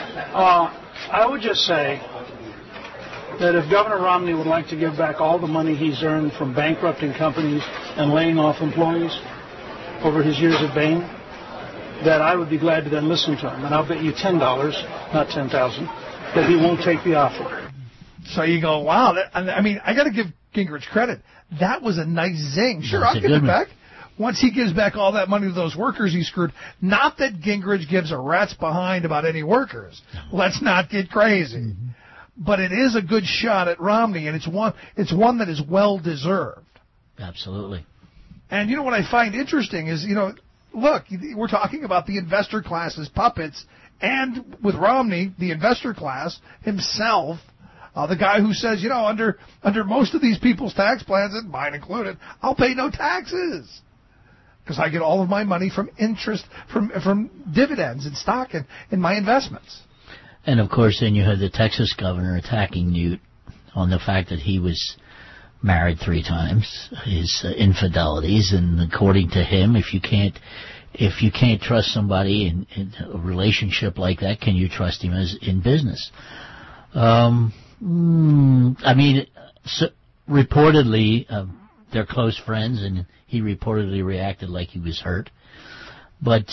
I would just say that if Governor Romney would like to give back all the money he's earned from bankrupting companies and laying off employees over his years at Bain, that I would be glad to then listen to him. And I'll bet you $10, not $10,000, that he won't take the offer. So you go, wow. I got to give Gingrich credit. That was a nice zing. Sure, I'll give it back. Once he gives back all that money to those workers he screwed, not that Gingrich gives a rat's behind about any workers. Let's not get crazy. Mm-hmm. But it is a good shot at Romney, and it's one that is well deserved. Absolutely. And what I find interesting is, look, we're talking about the investor class's puppets, and with Romney, the investor class himself, the guy who says, under most of these people's tax plans, and mine included, I'll pay no taxes. Because I get all of my money from interest, from dividends and stock in my investments. And, of course, then you had the Texas governor attacking Newt on the fact that he was married 3 times, his infidelities, and according to him, if you can't trust somebody in a relationship like that, can you trust him as in business? Reportedly, they're close friends, and he reportedly reacted like he was hurt. But,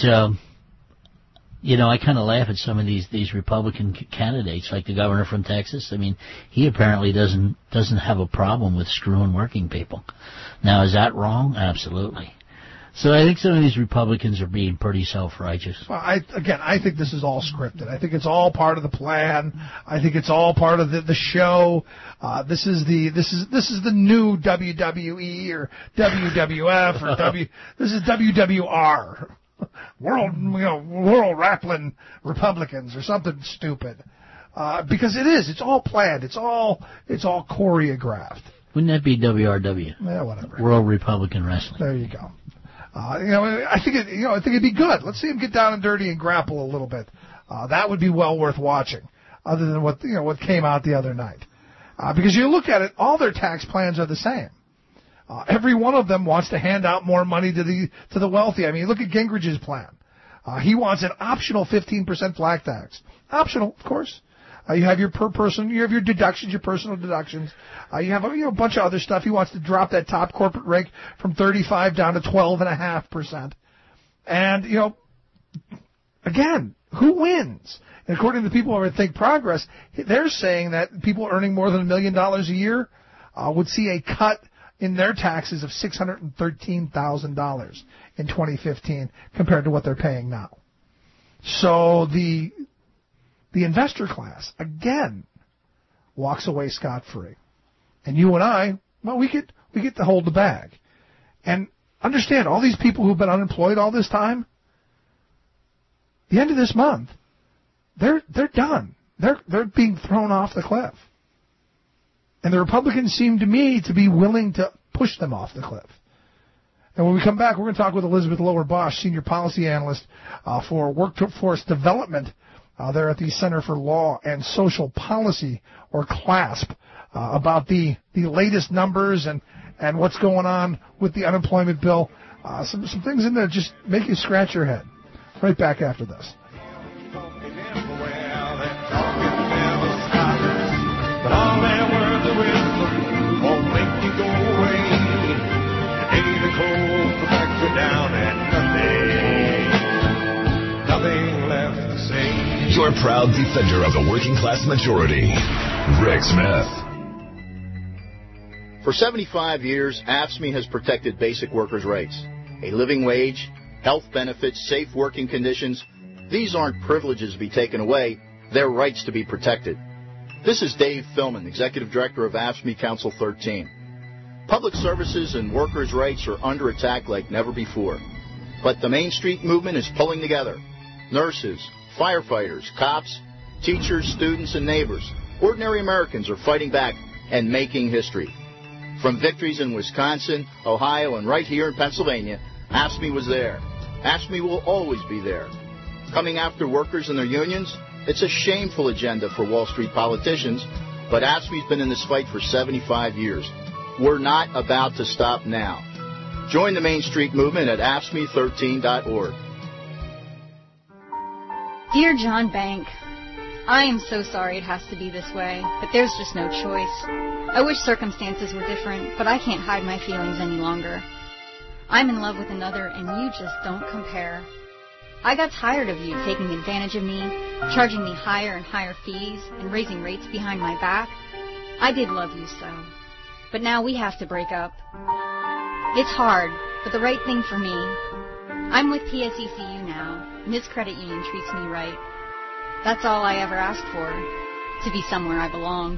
I kind of laugh at some of these Republican candidates, like the governor from Texas. He apparently doesn't have a problem with screwing working people. Now, is that wrong? Absolutely. So I think some of these Republicans are being pretty self-righteous. Well, I think this is all scripted. I think it's all part of the plan. I think it's all part of the show. This is the new WWE or WWF or this is WWR. World Wrestling Republicans or something stupid. Because it's all planned. It's all choreographed. Wouldn't that be WRW? Yeah, whatever. World Republican Wrestling. There you go. I think it'd be good. Let's see him get down and dirty and grapple a little bit. That would be well worth watching. Other than what came out the other night, because you look at it, all their tax plans are the same. Every one of them wants to hand out more money to the wealthy. You look at Gingrich's plan. He wants an optional 15% flat tax. Optional, of course. You have your per person, you have your deductions, your personal deductions. You have a bunch of other stuff. He wants to drop that top corporate rate from 35 down to 12.5%. And, again, who wins? And according to the people who Think Progress, they're saying that people earning more than $1 million a year would see a cut in their taxes of $613,000 in 2015 compared to what they're paying now. So the investor class, again, walks away scot-free. And you and I, well, we get to hold the bag. And understand, all these people who've been unemployed all this time, the end of this month, they're done. They're being thrown off the cliff. And the Republicans seem to me to be willing to push them off the cliff. And when we come back, we're going to talk with Elizabeth Lower-Bosch, Senior Policy Analyst for Workforce Development there at the Center for Law and Social Policy, or CLASP, about the latest numbers and what's going on with the unemployment bill. Some things in there just make you scratch your head. Right back after this. But all that words of wisdom won't make you go away. Today the cold backs are down and nothing left to say. Your proud defender of the working class majority, Rick Smith. For 75 years, AFSCME has protected basic workers' rights. A living wage, health benefits, safe working conditions. These aren't privileges to be taken away. They're rights to be protected. This is Dave Philman, Executive Director of AFSCME Council 13. Public services and workers' rights are under attack like never before. But the Main Street movement is pulling together. Nurses, firefighters, cops, teachers, students, and neighbors, ordinary Americans are fighting back and making history. From victories in Wisconsin, Ohio, and right here in Pennsylvania, AFSCME was there. AFSCME will always be there. Coming after workers and their unions, it's a shameful agenda for Wall Street politicians, but AFSCME's been in this fight for 75 years. We're not about to stop now. Join the Main Street movement at AFSCME13.org. Dear John Bank, I am so sorry it has to be this way, but there's just no choice. I wish circumstances were different, but I can't hide my feelings any longer. I'm in love with another, and you just don't compare. I got tired of you taking advantage of me, charging me higher and higher fees, and raising rates behind my back. I did love you so. But now we have to break up. It's hard, but the right thing for me. I'm with PSECU now, and this credit union treats me right. That's all I ever asked for, to be somewhere I belong.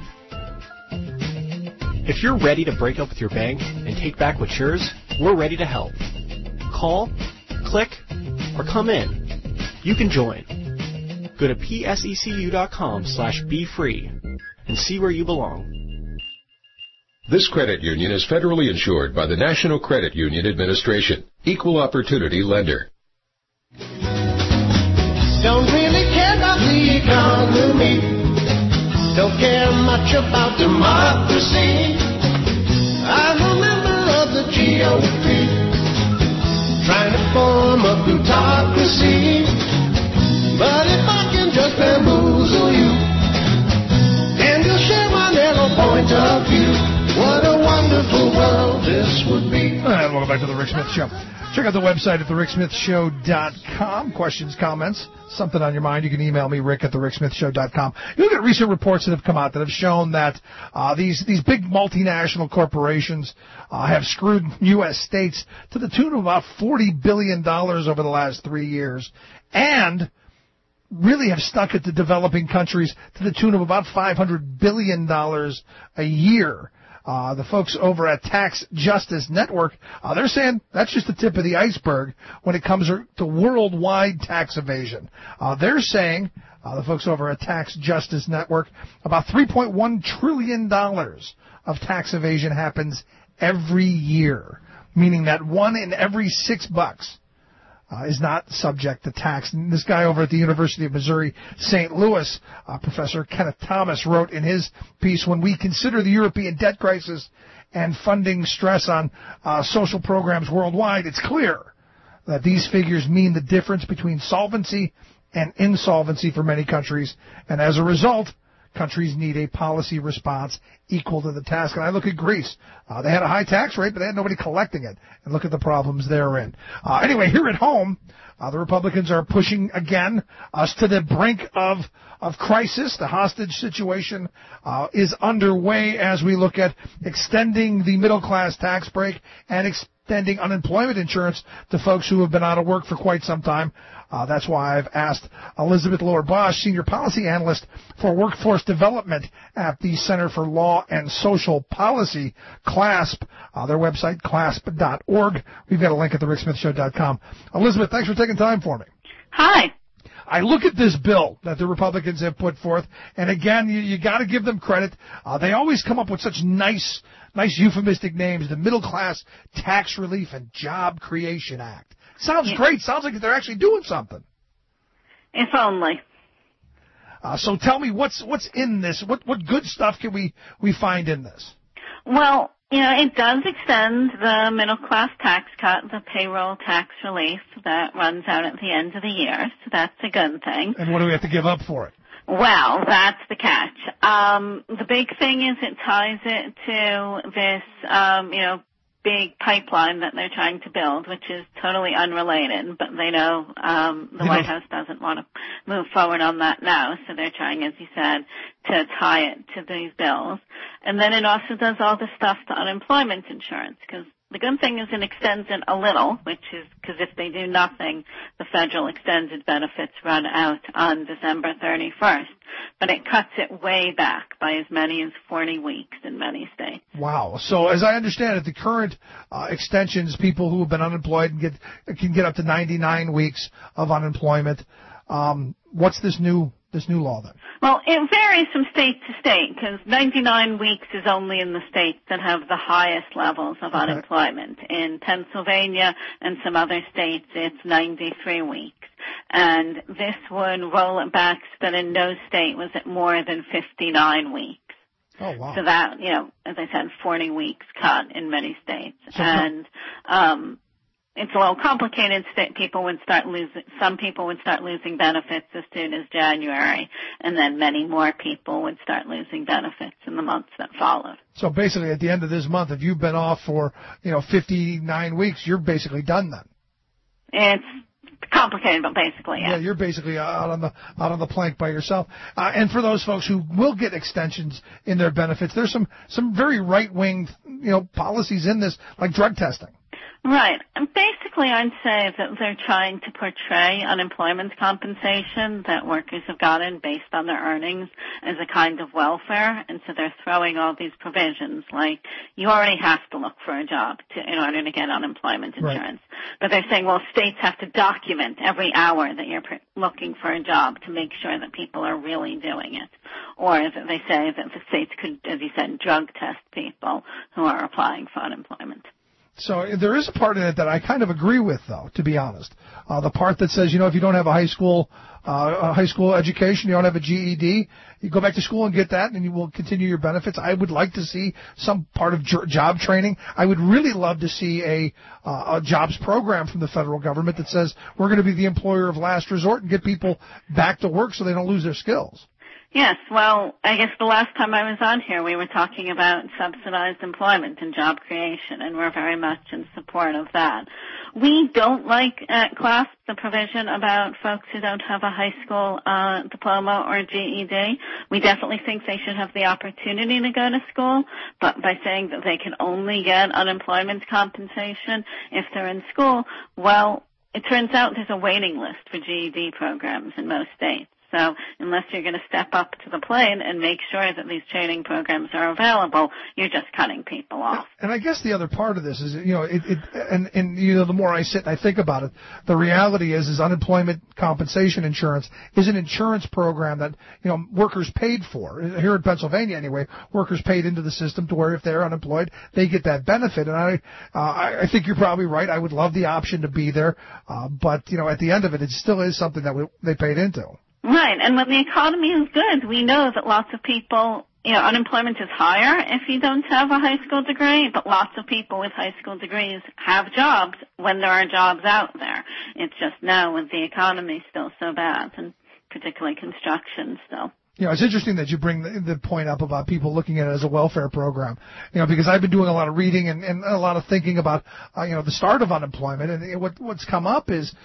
If you're ready to break up with your bank and take back what's yours, we're ready to help. Call, click, or come in. You can join. Go to psecu.com/befree and see where you belong. This credit union is federally insured by the National Credit Union Administration. Equal opportunity lender. Don't really care about the economy. Don't care much about democracy. I'm a member of the GOP, trying to form a plutocracy. But if I can just bamboozle you, and you'll share my narrow point of view, what a wonderful world this would be. And welcome back to the Rick Smith Show. Check out the website at thericksmithshow.com. Questions, comments, something on your mind, you can email me, rick at thericksmithshow.com. You look at recent reports that have come out that have shown that these big multinational corporations have screwed U.S. states to the tune of about $40 billion over the last 3 years, and really have stuck it to developing countries to the tune of about $500 billion a year. The folks over at Tax Justice Network, they're saying that's just the tip of the iceberg when it comes to worldwide tax evasion. They're saying, the folks over at Tax Justice Network, about $3.1 trillion of tax evasion happens every year, meaning that $1 in every $6 is not subject to tax. And this guy over at the University of Missouri, St. Louis, Professor Kenneth Thomas, wrote in his piece, when we consider the European debt crisis and funding stress on social programs worldwide, it's clear that these figures mean the difference between solvency and insolvency for many countries. And as a result, countries need a policy response equal to the task. And I look at Greece. They had a high tax rate, but they had nobody collecting it. And look at the problems they're in. Anyway, here at home, the Republicans are pushing, again, us to the brink of crisis. The hostage situation is underway as we look at extending the middle-class tax break and extending unemployment insurance to folks who have been out of work for quite some time. That's why I've asked Elizabeth Lower-Bosch, Senior Policy Analyst for Workforce Development at the Center for Law and Social Policy, CLASP. Their website, clasp.org. We've got a link at thericksmithshow.com. Elizabeth, thanks for taking time for me. Hi. I look at this bill that the Republicans have put forth, and again, you got to give them credit. They always come up with such nice euphemistic names: the Middle Class Tax Relief and Job Creation Act. Sounds great. Sounds like they're actually doing something. If only. So tell me, what's in this? What good stuff can we find in this? Well, it does extend the middle class tax cut, the payroll tax relief that runs out at the end of the year. So that's a good thing. And what do we have to give up for it? Well, that's the catch. The big thing is it ties it to this, big pipeline that they're trying to build, which is totally unrelated, but they know the White House doesn't want to move forward on that now, so they're trying, as you said, to tie it to these bills. And then it also does all the stuff to unemployment insurance, because the good thing is it extends it a little, which is because if they do nothing, the federal extended benefits run out on December 31st. But it cuts it way back by as many as 40 weeks in many states. Wow. So as I understand it, the current extensions, people who have been unemployed can get up to 99 weeks of unemployment. What's this new law then? Well, it varies from state to state because 99 weeks is only in the states that have the highest levels of unemployment. In Pennsylvania and some other states, it's 93 weeks. And this would roll it back so that in no state was it more than 59 weeks. Oh, wow. So that, as I said, 40 weeks cut in many states. It's a little complicated. Some people would start losing benefits as soon as January, and then many more people would start losing benefits in the months that followed. So basically, at the end of this month, if you've been off for 59 weeks, you're basically done then. It's complicated, but basically, yeah. Yeah, you're basically out on the plank by yourself. And for those folks who will get extensions in their benefits, there's some very right-wing policies in this, like drug testing. Right. And basically, I'd say that they're trying to portray unemployment compensation that workers have gotten based on their earnings as a kind of welfare. And so they're throwing all these provisions like you already have to look for a job in order to get unemployment insurance. Right. But they're saying, well, states have to document every hour that you're looking for a job to make sure that people are really doing it. Or that they say that the states could, as you said, drug test people who are applying for unemployment. So there is a part in it that I kind of agree with, though, to be honest. The part that says, if you don't have a high school education, you don't have a GED, you go back to school and get that, and you will continue your benefits. I would like to see some part of job training. I would really love to see a jobs program from the federal government that says we're going to be the employer of last resort and get people back to work so they don't lose their skills. Yes, well, I guess the last time I was on here, we were talking about subsidized employment and job creation, and we're very much in support of that. We don't like at CLASP the provision about folks who don't have a high school diploma or GED. We definitely think they should have the opportunity to go to school, but by saying that they can only get unemployment compensation if they're in school, well, it turns out there's a waiting list for GED programs in most states. So unless you're going to step up to the plate and make sure that these training programs are available, you're just cutting people off. And I guess the other part of this is, the more I sit and I think about it, the reality is unemployment compensation insurance is an insurance program that, workers paid for. Here in Pennsylvania anyway, workers paid into the system to where if they're unemployed, they get that benefit. And I think you're probably right. I would love the option to be there. But at the end of it, it still is something that they paid into. Right, and when the economy is good, we know that lots of people, unemployment is higher if you don't have a high school degree, but lots of people with high school degrees have jobs when there are jobs out there. It's just now with the economy still so bad, and particularly construction still. It's interesting that you bring the point up about people looking at it as a welfare program, because I've been doing a lot of reading and a lot of thinking about, the start of unemployment, and what's come up is,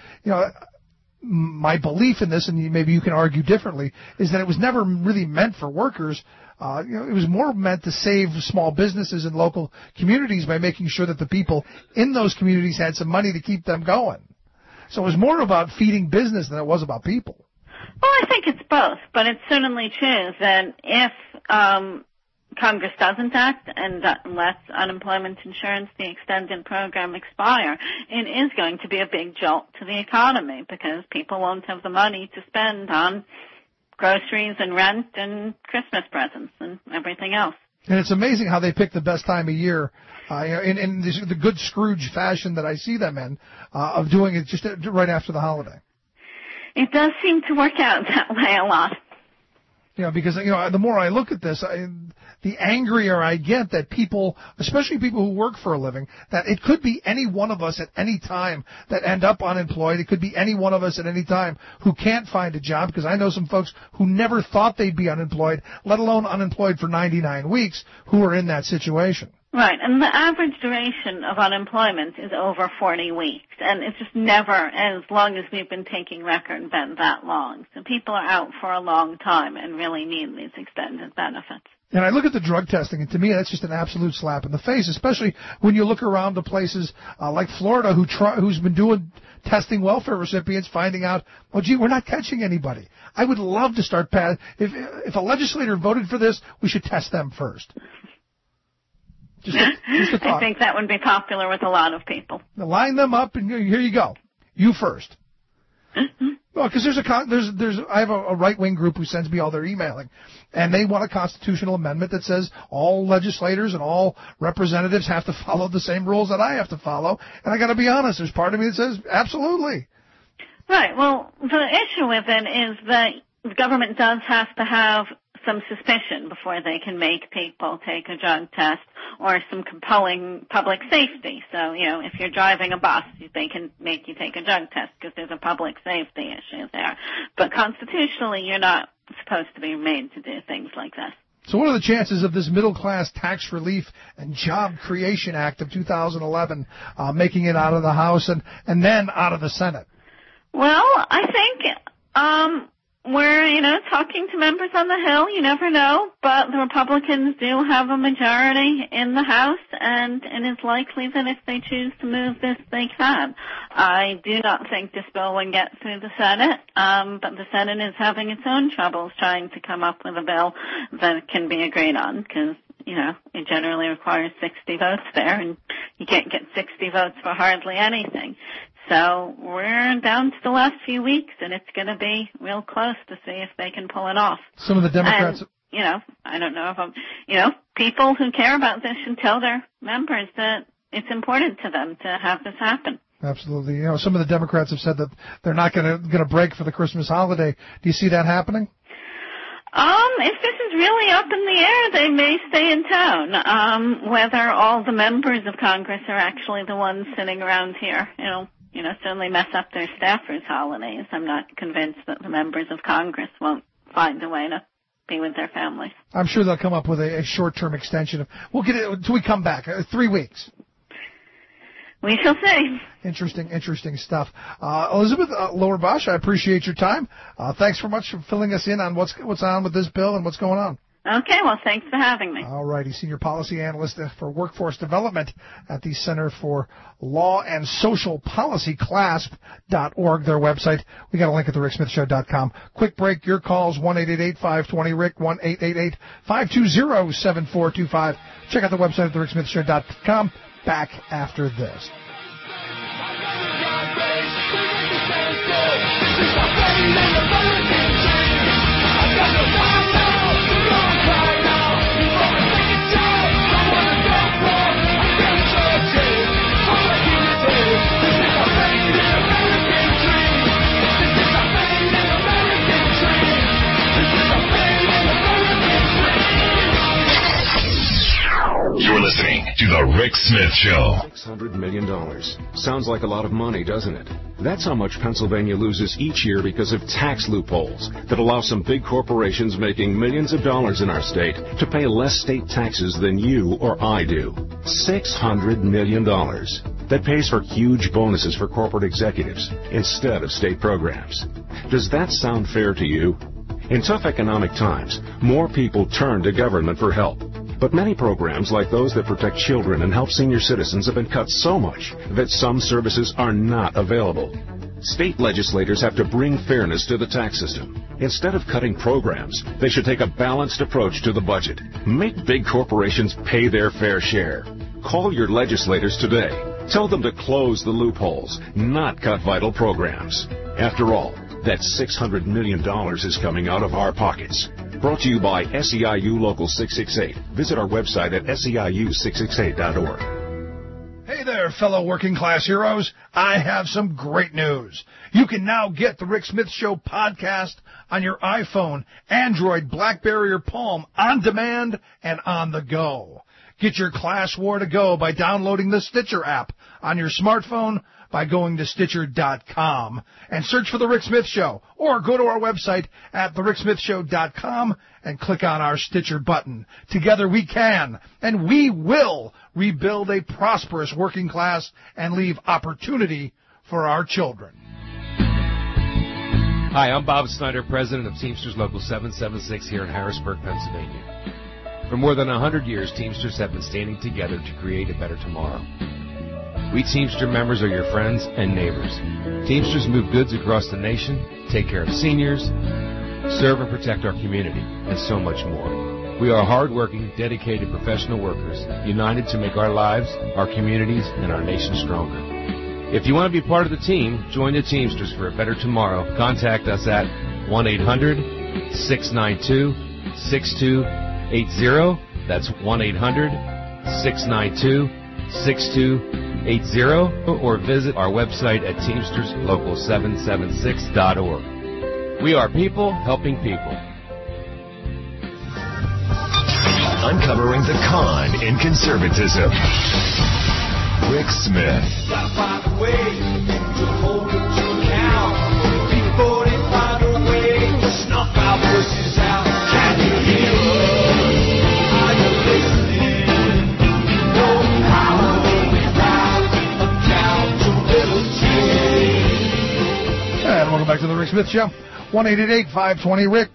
my belief in this, and maybe you can argue differently, is that it was never really meant for workers. It was more meant to save small businesses and local communities by making sure that the people in those communities had some money to keep them going. So it was more about feeding business than it was about people. Well, I think it's both, but it's certainly true that if Congress doesn't act and lets unemployment insurance, the extended program, expire, it is going to be a big jolt to the economy because people won't have the money to spend on groceries and rent and Christmas presents and everything else. And it's amazing how they pick the best time of year in the good Scrooge fashion that I see them in, of doing it just right after the holiday. It does seem to work out that way a lot. Because, the more I look at this, the angrier I get that people, especially people who work for a living, that it could be any one of us at any time that end up unemployed. It could be any one of us at any time who can't find a job, because I know some folks who never thought they'd be unemployed, let alone unemployed for 99 weeks, who are in that situation. Right, and the average duration of unemployment is over 40 weeks, and it's just never, as long as we've been taking record, been that long. So people are out for a long time and really need these extended benefits. And I look at the drug testing, and to me that's just an absolute slap in the face, especially when you look around to places like Florida who's been doing testing welfare recipients, finding out, well, gee, we're not catching anybody. I would love to start if a legislator voted for this, we should test them first. Just a thought. I think that would be popular with a lot of people. Now line them up, and here you go. You first. Well, because I have a right-wing group who sends me all their emailing, and they want a constitutional amendment that says all legislators and all representatives have to follow the same rules that I have to follow. And I got to be honest, there's part of me that says absolutely. Right. Well, the issue with it is that the government does have to have some suspicion before they can make people take a drug test, or some compelling public safety. So, if you're driving a bus, they can make you take a drug test because there's a public safety issue there. But constitutionally, you're not supposed to be made to do things like this. So what are the chances of this Middle-Class Tax Relief and Job Creation Act of 2011 making it out of the House and then out of the Senate? Well, I think we're, talking to members on the Hill. You never know, but the Republicans do have a majority in the House, and it is likely that if they choose to move this, they can. I do not think this bill will get through the Senate, but the Senate is having its own troubles trying to come up with a bill that can be agreed on, because it generally requires 60 votes there, and you can't get 60 votes for hardly anything. So we're down to the last few weeks, and it's going to be real close to see if they can pull it off. Some of the Democrats... And, I don't know if people who care about this should tell their members that it's important to them to have this happen. Absolutely. Some of the Democrats have said that they're not going to break for the Christmas holiday. Do you see that happening? If this is really up in the air, they may stay in town. Whether all the members of Congress are actually the ones sitting around here, certainly mess up their staffers' holidays. I'm not convinced that the members of Congress won't find a way to be with their families. I'm sure they'll come up with a short-term extension. We'll get it until we come back. 3 weeks. We shall see. Interesting stuff. Elizabeth Lower Bosch, I appreciate your time. Thanks very much for filling us in on what's on with this bill and what's going on. Okay, well, thanks for having me. All righty, Senior Policy Analyst for Workforce Development at the Center for Law and Social Policy, CLASP.org, their website. We got a link at thericksmithshow.com. Quick break, your calls, 1-888-520-RICK, 1-888-520-7425. Check out the website at thericksmithshow.com. Back after this. You're listening to The Rick Smith Show. $600 million. Sounds like a lot of money, doesn't it? That's how much Pennsylvania loses each year because of tax loopholes that allow some big corporations making millions of dollars in our state to pay less state taxes than you or I do. $600 million. That pays for huge bonuses for corporate executives instead of state programs. Does that sound fair to you? In tough economic times, more people turn to government for help. But many programs, like those that protect children and help senior citizens, have been cut so much that some services are not available. State legislators have to bring fairness to the tax system. Instead of cutting programs, they should take a balanced approach to the budget. Make big corporations pay their fair share. Call your legislators today. Tell them to close the loopholes, not cut vital programs. After all, that $600 million is coming out of our pockets. Brought to you by SEIU Local 668. Visit our website at SEIU668.org. Hey there, fellow working class heroes. I have some great news. You can now get the Rick Smith Show podcast on your iPhone, Android, BlackBerry, or Palm on demand and on the go. Get your class war to go by downloading the Stitcher app on your smartphone by going to Stitcher.com and search for The Rick Smith Show, or go to our website at TheRickSmithShow.com and click on our Stitcher button. Together we can, and we will, rebuild a prosperous working class and leave opportunity for our children. Hi, I'm Bob Snyder, president of Teamsters Local 776 here in Harrisburg, Pennsylvania. For more than 100 years, Teamsters have been standing together to create a better tomorrow. We Teamster members are your friends and neighbors. Teamsters move goods across the nation, take care of seniors, serve and protect our community, and so much more. We are hard-working, dedicated professional workers, united to make our lives, our communities, and our nation stronger. If you want to be part of the team, join the Teamsters for a better tomorrow. Contact us at 1-800-692-6280. That's 1-800-692-6280. Or visit our website at teamsterslocal776.org. We are people helping people. Uncovering the con in conservatism. Rick Smith. Welcome back to the Rick Smith Show. 1-888-520-RICK,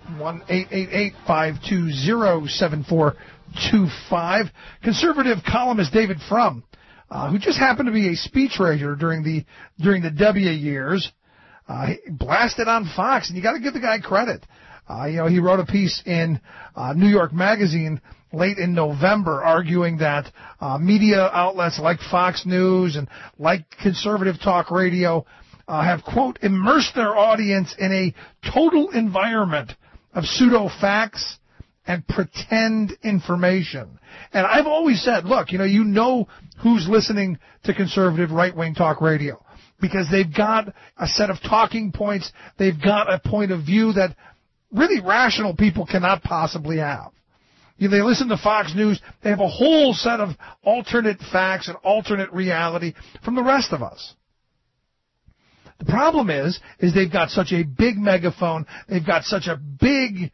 1-888-520-7425. Conservative columnist David Frum, who just happened to be a speechwriter during the W years, blasted on Fox, and you got to give the guy credit. He wrote a piece in New York Magazine late in November arguing that media outlets like Fox News and like conservative talk radio have, quote, immersed their audience in a total environment of pseudo-facts and pretend information. And I've always said, look, you know who's listening to conservative right-wing talk radio, because they've got a set of talking points, they've got a point of view that really rational people cannot possibly have. They listen to Fox News, they have a whole set of alternate facts and alternate reality from the rest of us. The problem is they've got such a big megaphone. They've got such a big,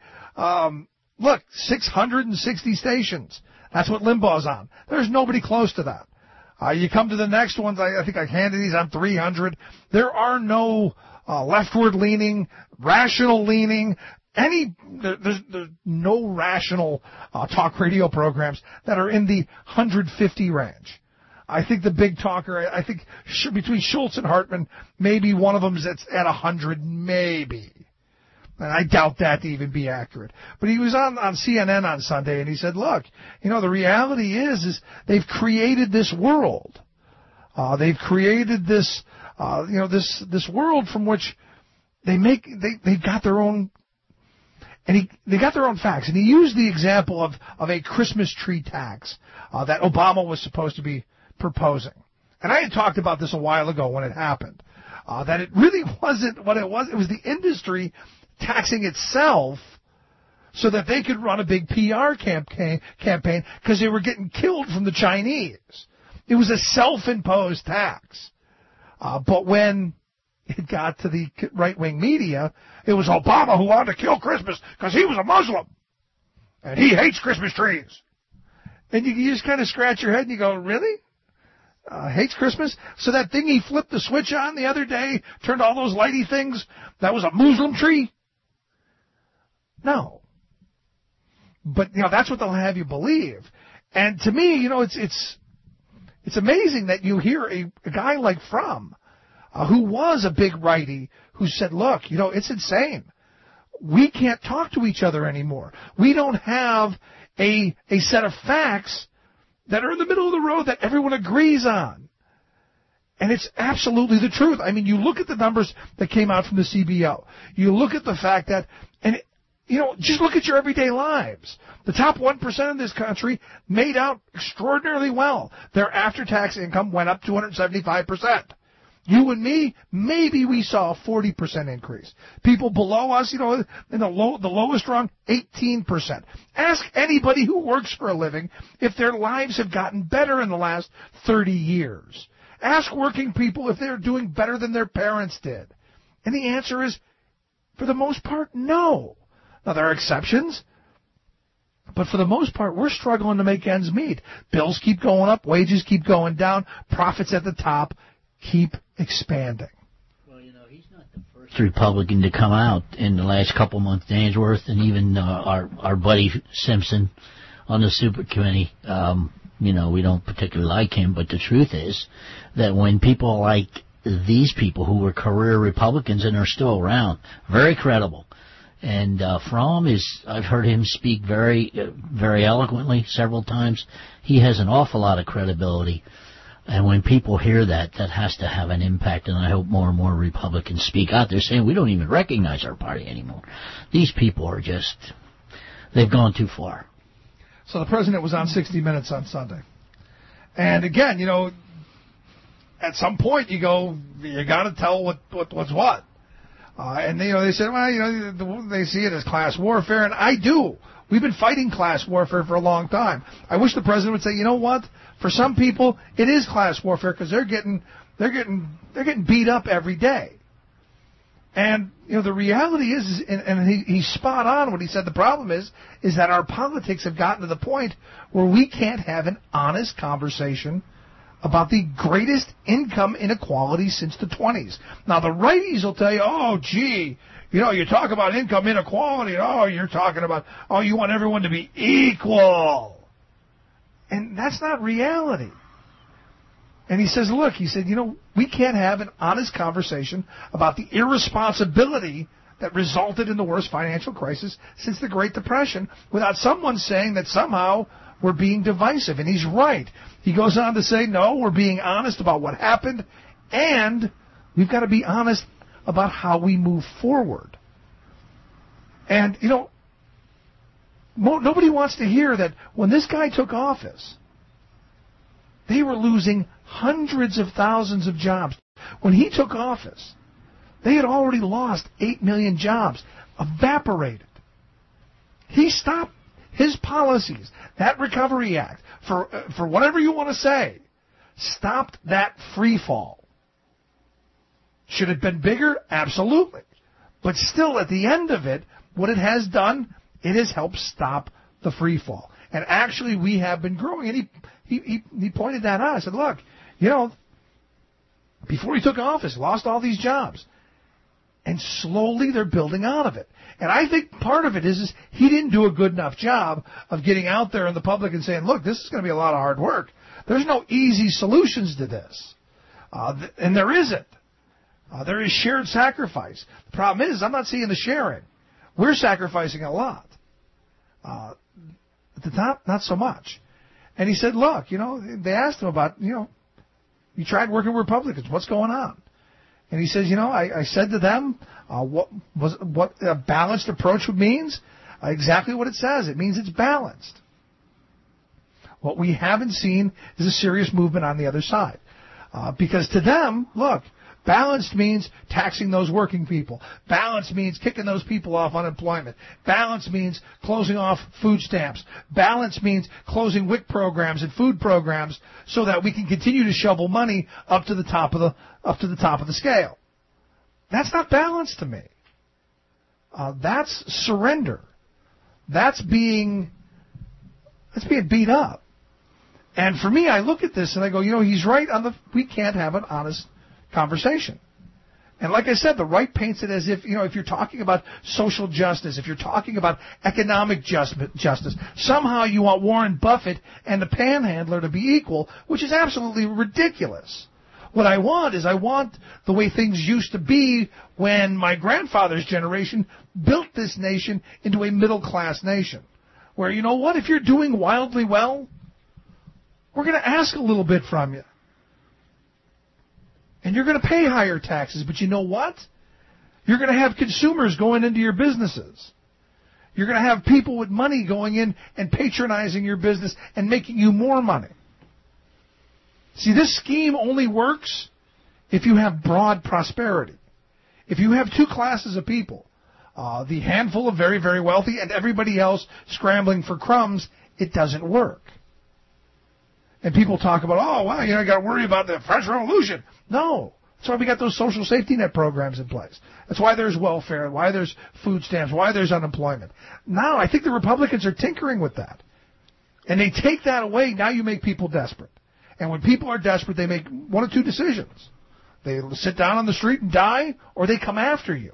660 stations. That's what Limbaugh's on. There's nobody close to that. You come to the next ones, I think Hannity's on 300. There are no leftward leaning, rational leaning, there's no rational talk radio programs that are in the 150 range. I think the big talker, between Schultz and Hartman, maybe one of them is at 100, maybe. And I doubt that to even be accurate. But he was on CNN on Sunday, and he said, look, the reality is they've created this world. They've created this, this world from which they've got their own, and they got their own facts. And he used the example of a Christmas tree tax that Obama was supposed to be proposing. And I had talked about this a while ago when it happened, that it really wasn't what it was. It was the industry taxing itself so that they could run a big PR campaign because they were getting killed from the Chinese. It was a self-imposed tax. But when it got to the right-wing media, it was Obama who wanted to kill Christmas because he was a Muslim and he hates Christmas trees. And you just kind of scratch your head and you go, really? Hates Christmas? So that thing he flipped the switch on the other day, turned all those lighty things, that was a Muslim tree? No. But, that's what they'll have you believe. And to me, it's amazing that you hear a guy like Frum who was a big righty, who said, look, it's insane. We can't talk to each other anymore. We don't have a set of facts that are in the middle of the road that everyone agrees on. And it's absolutely the truth. I mean, you look at the numbers that came out from the CBO. You look at the fact that, just look at your everyday lives. The top 1% in this country made out extraordinarily well. Their after-tax income went up 275%. You and me, maybe we saw a 40% increase. People below us, in the lowest rung, 18%. Ask anybody who works for a living if their lives have gotten better in the last 30 years. Ask working people if they're doing better than their parents did. And the answer is, for the most part, no. Now, there are exceptions, but for the most part, we're struggling to make ends meet. Bills keep going up, wages keep going down, profits at the top keep expanding. Well, he's not the first Republican to come out in the last couple months, Ainsworth, and even our buddy Simpson on the Super Committee. We don't particularly like him, but the truth is that when people like these people who were career Republicans and are still around, very credible. And Fromm I've heard him speak very, very eloquently several times. He has an awful lot of credibility. And when people hear that has to have an impact, and I hope more and more Republicans speak out. They're saying we don't even recognize our party anymore. These people are they've gone too far. So the president was on 60 Minutes on Sunday. And again, at some point you got to tell what's what. And they said, well, they see it as class warfare, and I do. We've been fighting class warfare for a long time. I wish the president would say, you know what? For some people, it is class warfare because they're getting beat up every day. And the reality is, and he's spot on when he said the problem is that our politics have gotten to the point where we can't have an honest conversation about the greatest income inequality since the 20s. Now, the righties will tell you, oh, gee, you talk about income inequality, you're talking about, you want everyone to be equal. And that's not reality. And he says, look, we can't have an honest conversation about the irresponsibility that resulted in the worst financial crisis since the Great Depression without someone saying that somehow we're being divisive. And he's right. He goes on to say, no, we're being honest about what happened, and we've got to be honest about how we move forward. And, nobody wants to hear that when this guy took office, they were losing hundreds of thousands of jobs. When he took office, they had already lost 8 million jobs, evaporated. He stopped his policies, that Recovery Act, for whatever you want to say, stopped that free fall. Should it have been bigger? Absolutely. But still, at the end of it, what it has done, it has helped stop the free fall. And actually, we have been growing. And he pointed that out. I said, look, before he took office, lost all these jobs. And slowly they're building out of it. And I think part of it is he didn't do a good enough job of getting out there in the public and saying, look, this is going to be a lot of hard work. There's no easy solutions to this. And there isn't. There is shared sacrifice. The problem is I'm not seeing the sharing. We're sacrificing a lot. At the top, not so much. And he said, look, they asked him about, you tried working with Republicans. What's going on? And he says, I said to them what a balanced approach means. Exactly what it says. It means it's balanced. What we haven't seen is a serious movement on the other side. Because to them, look, balanced means taxing those working people. Balance means kicking those people off unemployment. Balance means closing off food stamps. Balance means closing WIC programs and food programs so that we can continue to shovel money up to the top of the scale. That's not balance to me. That's surrender. That's being beat up. And for me, I look at this and I go, he's right we can't have an honest conversation. And like I said, the right paints it as if you're talking about social justice, if you're talking about economic justice, somehow you want Warren Buffett and the panhandler to be equal, which is absolutely ridiculous. What I want is the way things used to be when my grandfather's generation built this nation into a middle-class nation. Where, you know what, if you're doing wildly well, we're going to ask a little bit from you. And you're going to pay higher taxes. But you know what? You're going to have consumers going into your businesses. You're going to have people with money going in and patronizing your business and making you more money. See, this scheme only works if you have broad prosperity. If you have two classes of people, the handful of very, very wealthy and everybody else scrambling for crumbs, it doesn't work. And people talk about, oh, wow, you got to worry about the French Revolution. No. That's why we got those social safety net programs in place. That's why there's welfare, why there's food stamps, why there's unemployment. Now, I think the Republicans are tinkering with that. And they take that away, now you make people desperate. And when people are desperate, they make one of two decisions. They sit down on the street and die, or they come after you.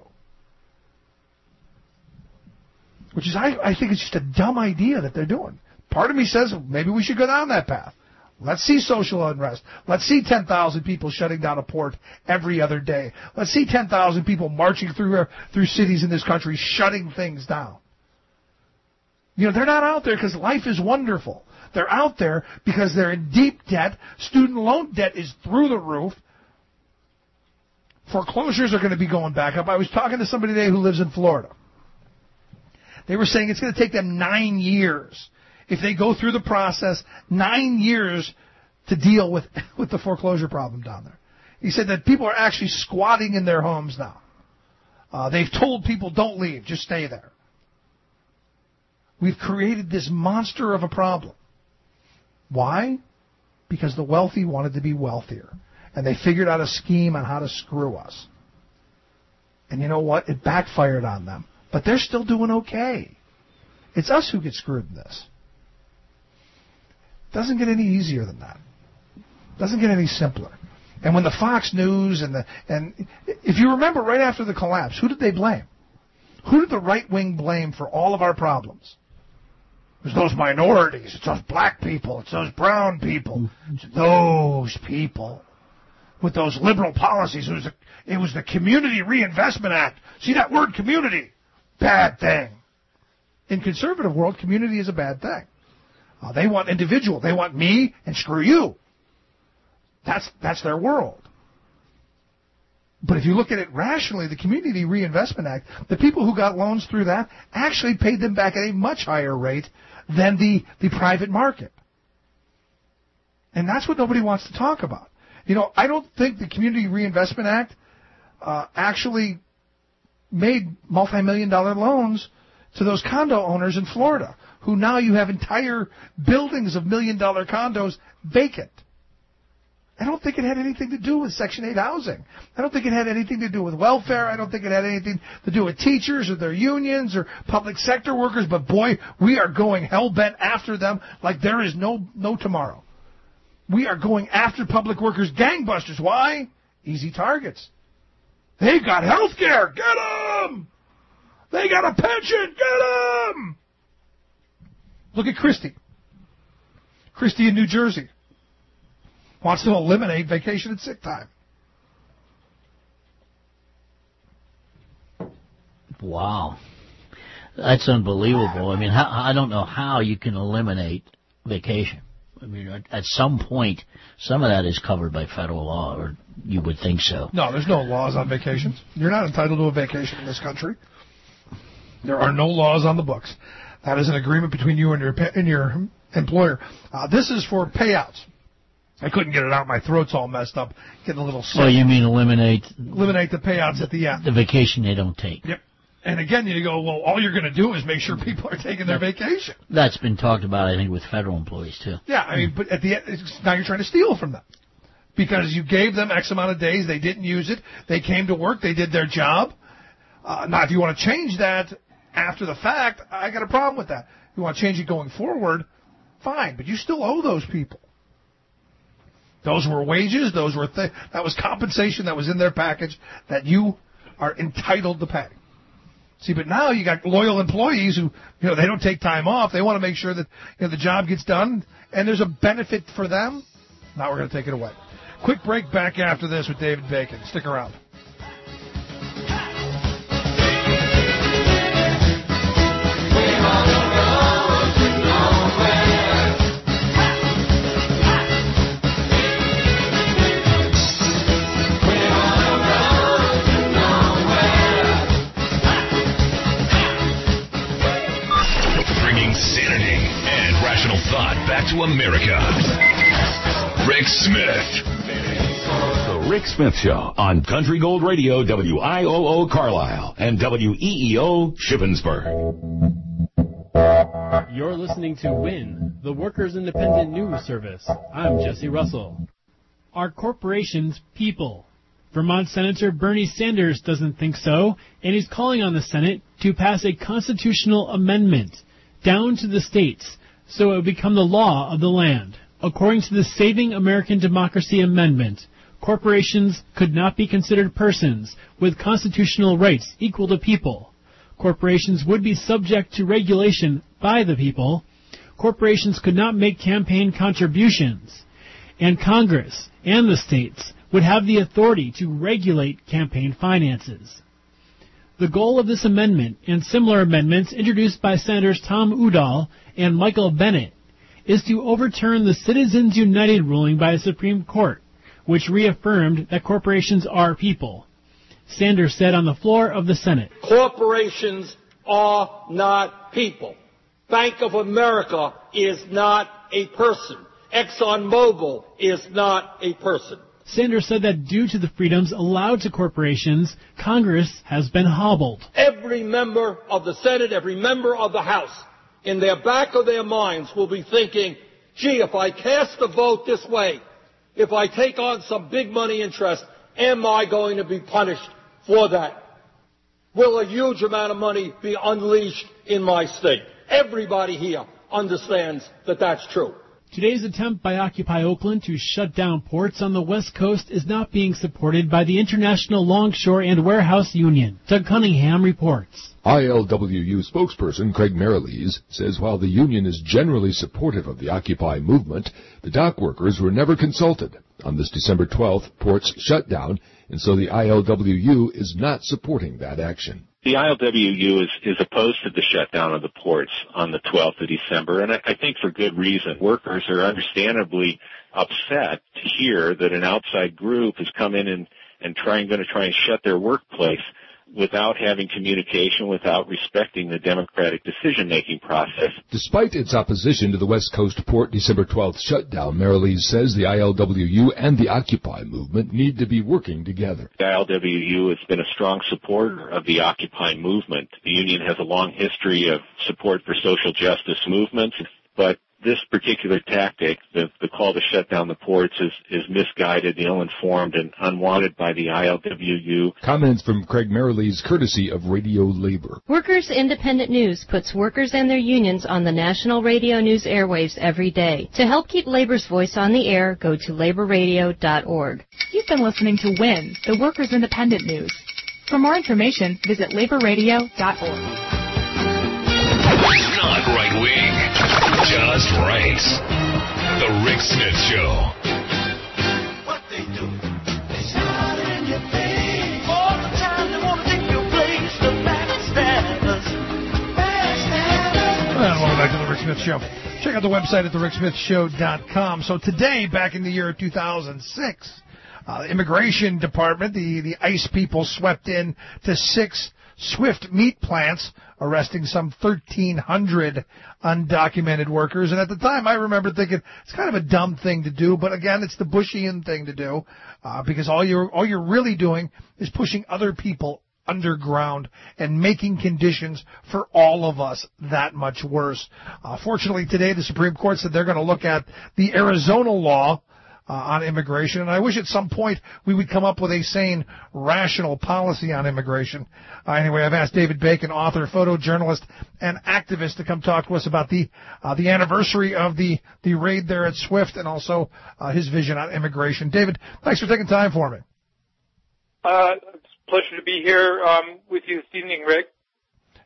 Which is, I think it's just a dumb idea that they're doing. Part of me says maybe we should go down that path. Let's see social unrest. Let's see 10,000 people shutting down a port every other day. Let's see 10,000 people marching through cities in this country, shutting things down. You know, they're not out there because life is wonderful. They're out there because they're in deep debt. Student loan debt is through the roof. Foreclosures are going to be going back up. I was talking to somebody today who lives in Florida. They were saying it's going to take them 9 years. If they go through the process, 9 years to deal with the foreclosure problem down there. He said that people are actually squatting in their homes now. They've told people, don't leave, just stay there. We've created this monster of a problem. Why? Because the wealthy wanted to be wealthier. And they figured out a scheme on how to screw us. And you know what? It backfired on them. But they're still doing okay. It's us who get screwed in this. Doesn't get any easier than that. Doesn't get any simpler. And when the Fox News and if you remember right after the collapse, who did they blame? Who did the right wing blame for all of our problems? It was those minorities. It's those black people. It's those brown people. It's those people with those liberal policies. It was the Community Reinvestment Act. See that word, community? Bad thing. In conservative world, community is a bad thing. They want individual. They want me and screw you. That's their world. But if you look at it rationally, the Community Reinvestment Act, the people who got loans through that actually paid them back at a much higher rate than the private market. And that's what nobody wants to talk about. You know, I don't think the Community Reinvestment Act actually made multi-million-dollar loans to those condo owners in Florida, who now you have entire buildings of million-dollar condos vacant. I don't think it had anything to do with Section 8 housing. I don't think it had anything to do with welfare. I don't think it had anything to do with teachers or their unions or public sector workers. But boy, we are going hell-bent after them like there is no tomorrow. We are going after public workers gangbusters. Why? Easy targets. They've got health care. Get them! They got a pension. Get them! Look at Christie. Christie in New Jersey wants to eliminate vacation and sick time. Wow. That's unbelievable. I mean, I don't know how you can eliminate vacation. I mean, at some point, some of that is covered by federal law, or you would think so. No, there's no laws on vacations. You're not entitled to a vacation in this country. There are no laws on the books. That is an agreement between you and your employer. This is for payouts. I couldn't get it out. My throat's all messed up. Getting a little sick. Well, you mean eliminate the payouts at the end. The vacation they don't take. Yep. And again, you go, well, all you're going to do is make sure people are taking their vacation. That's been talked about, I think, with federal employees, too. Yeah, I mean, but at the end, now you're trying to steal from them. Because you gave them X amount of days, they didn't use it, they came to work, they did their job. Now, if you want to change that after the fact, I got a problem with that. If you want to change it going forward, fine, but you still owe those people. Those were wages, that was compensation that was in their package that you are entitled to pay. See, but now you got loyal employees who, they don't take time off. They want to make sure that the job gets done, and there's a benefit for them. Now we're going to take it away. Quick break back after this with David Bacon. Stick around. Thought back to America. Rick Smith. The Rick Smith Show on Country Gold Radio, WIOO Carlisle and WEEO Shippensburg. You're listening to WIN, the Workers' Independent News Service. I'm Jesse Russell. Are corporations people? Vermont Senator Bernie Sanders doesn't think so, and he's calling on the Senate to pass a constitutional amendment down to the states so it would become the law of the land. According to the Saving American Democracy Amendment, corporations could not be considered persons with constitutional rights equal to people. Corporations would be subject to regulation by the people. Corporations could not make campaign contributions. And Congress and the states would have the authority to regulate campaign finances. The goal of this amendment and similar amendments introduced by Senators Tom Udall and Michael Bennet is to overturn the Citizens United ruling by the Supreme Court, which reaffirmed that corporations are people. Sanders said on the floor of the Senate, "Corporations are not people. Bank of America is not a person. ExxonMobil is not a person." Sanders said that due to the freedoms allowed to corporations, Congress has been hobbled. Every member of the Senate, every member of the House, in their back of their minds will be thinking, gee, if I cast a vote this way, if I take on some big money interest, am I going to be punished for that? Will a huge amount of money be unleashed in my state? Everybody here understands that that's true. Today's attempt by Occupy Oakland to shut down ports on the West Coast is not being supported by the International Longshore and Warehouse Union. Doug Cunningham reports. ILWU spokesperson Craig Mariles says while the union is generally supportive of the Occupy movement, the dock workers were never consulted. On this December 12th, ports shut down, and so the ILWU is not supporting that action. The ILWU is opposed to the shutdown of the ports on the 12th of December, and I think for good reason. Workers are understandably upset to hear that an outside group has come in and going to try and shut their workplace without having communication, without respecting the democratic decision-making process. Despite its opposition to the West Coast Port December 12th shutdown, Mariles says the ILWU and the Occupy movement need to be working together. The ILWU has been a strong supporter of the Occupy movement. The union has a long history of support for social justice movements, but this particular tactic, the call to shut down the ports, is misguided, ill-informed, and unwanted by the ILWU. Comments from Craig Mariles, courtesy of Radio Labor. Workers Independent News puts workers and their unions on the national radio news airwaves every day. To help keep labor's voice on the air, go to laborradio.org. You've been listening to WIN, the Workers Independent News. For more information, visit laborradio.org. Not right-wing, just right. The Rick Smith Show. What they do, they shout in your face. All the time they want to take your place. The backstabbers. Welcome back to the Rick Smith Show. Check out the website at thericksmithshow.com. So today, back in the year 2006, the Immigration Department, the ICE people swept in to 6 Swift meat plants, arresting some 1,300 undocumented workers. And at the time, I remember thinking it's kind of a dumb thing to do, but again, it's the Bushian thing to do, because all you're really doing is pushing other people underground and making conditions for all of us that much worse. Fortunately, today the Supreme Court said they're going to look at the Arizona law on immigration, and I wish at some point we would come up with a sane, rational policy on immigration. Anyway, I've asked David Bacon, author, photojournalist, and activist, to come talk to us about the anniversary of the raid there at Swift, and also his vision on immigration. David, thanks for taking time for me. It's a pleasure to be here with you this evening, Rick.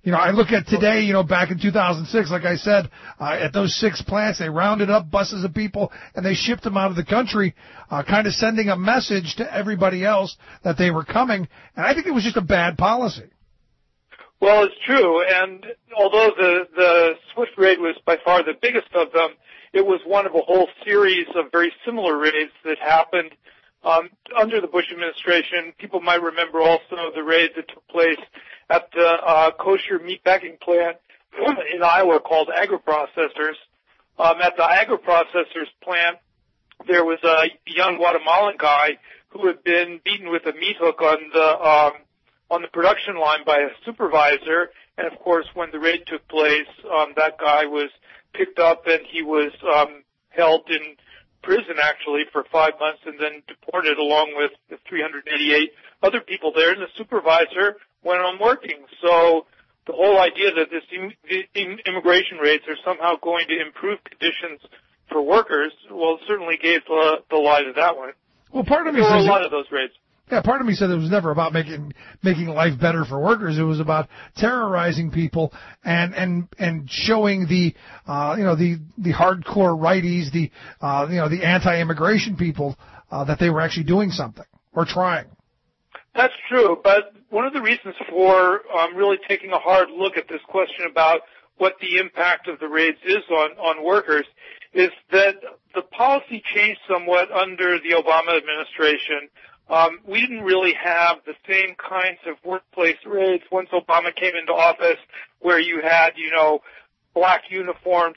I look at today, back in 2006, like I said, at those 6 plants, they rounded up buses of people and they shipped them out of the country, kind of sending a message to everybody else that they were coming. And I think it was just a bad policy. Well, it's true. And although the Swift raid was by far the biggest of them, it was one of a whole series of very similar raids that happened under the Bush administration. People might remember also the raid that took place at the kosher meatpacking plant in Iowa called AgriProcessors. At the AgriProcessors plant, there was a young Guatemalan guy who had been beaten with a meat hook on the production line by a supervisor. And of course, when the raid took place, that guy was picked up and he was held in prison actually for 5 months and then deported along with the 388 other people there, and the supervisor went on working. So the whole idea that immigration raids are somehow going to improve conditions for workers, well, it certainly gave the lie to that one. Well, part of me there were says a lot of those raids. Yeah, part of me said it was never about making life better for workers. It was about terrorizing people and showing the hardcore righties, the anti-immigration people that they were actually doing something or trying. That's true, but one of the reasons for really taking a hard look at this question about what the impact of the raids is on workers is that the policy changed somewhat under the Obama administration. We didn't really have the same kinds of workplace raids once Obama came into office where you had, black uniformed,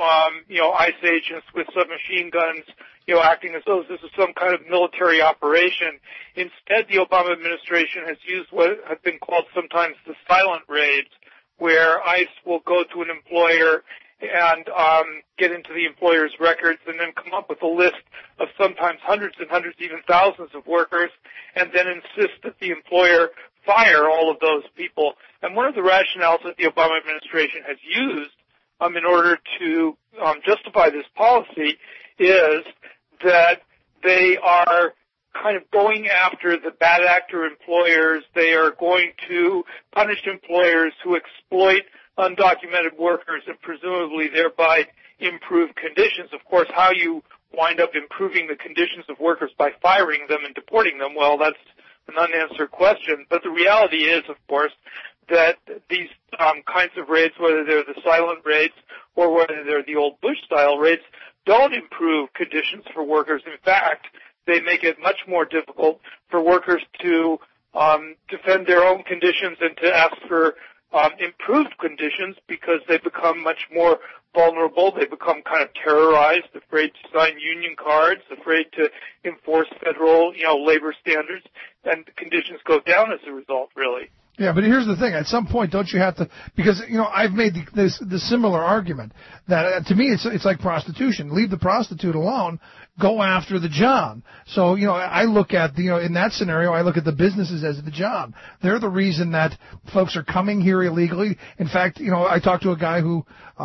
ICE agents with submachine guns, acting as though this is some kind of military operation. Instead, the Obama administration has used what have been called sometimes the silent raids, where ICE will go to an employer and get into the employer's records and then come up with a list of sometimes hundreds and hundreds, even thousands of workers, and then insist that the employer fire all of those people. And one of the rationales that the Obama administration has used in order to justify this policy is that they are kind of going after the bad actor employers. They are going to punish employers who exploit undocumented workers and presumably thereby improve conditions. Of course, how you wind up improving the conditions of workers by firing them and deporting them, well, that's an unanswered question. But the reality is, of course, that these kinds of raids, whether they're the silent raids or whether they're the old Bush-style raids, don't improve conditions for workers. In fact, they make it much more difficult for workers to defend their own conditions and to ask for improved conditions because they become much more vulnerable. They become kind of terrorized, afraid to sign union cards, afraid to enforce federal, labor standards, and the conditions go down as a result, really. Yeah, but here's the thing. At some point, don't you have to, because, I've made the similar argument that to me it's like prostitution. Leave the prostitute alone. Go after the John. So, I look at in that scenario, I look at the businesses as the John. They're the reason that folks are coming here illegally. In fact, I talked to a guy who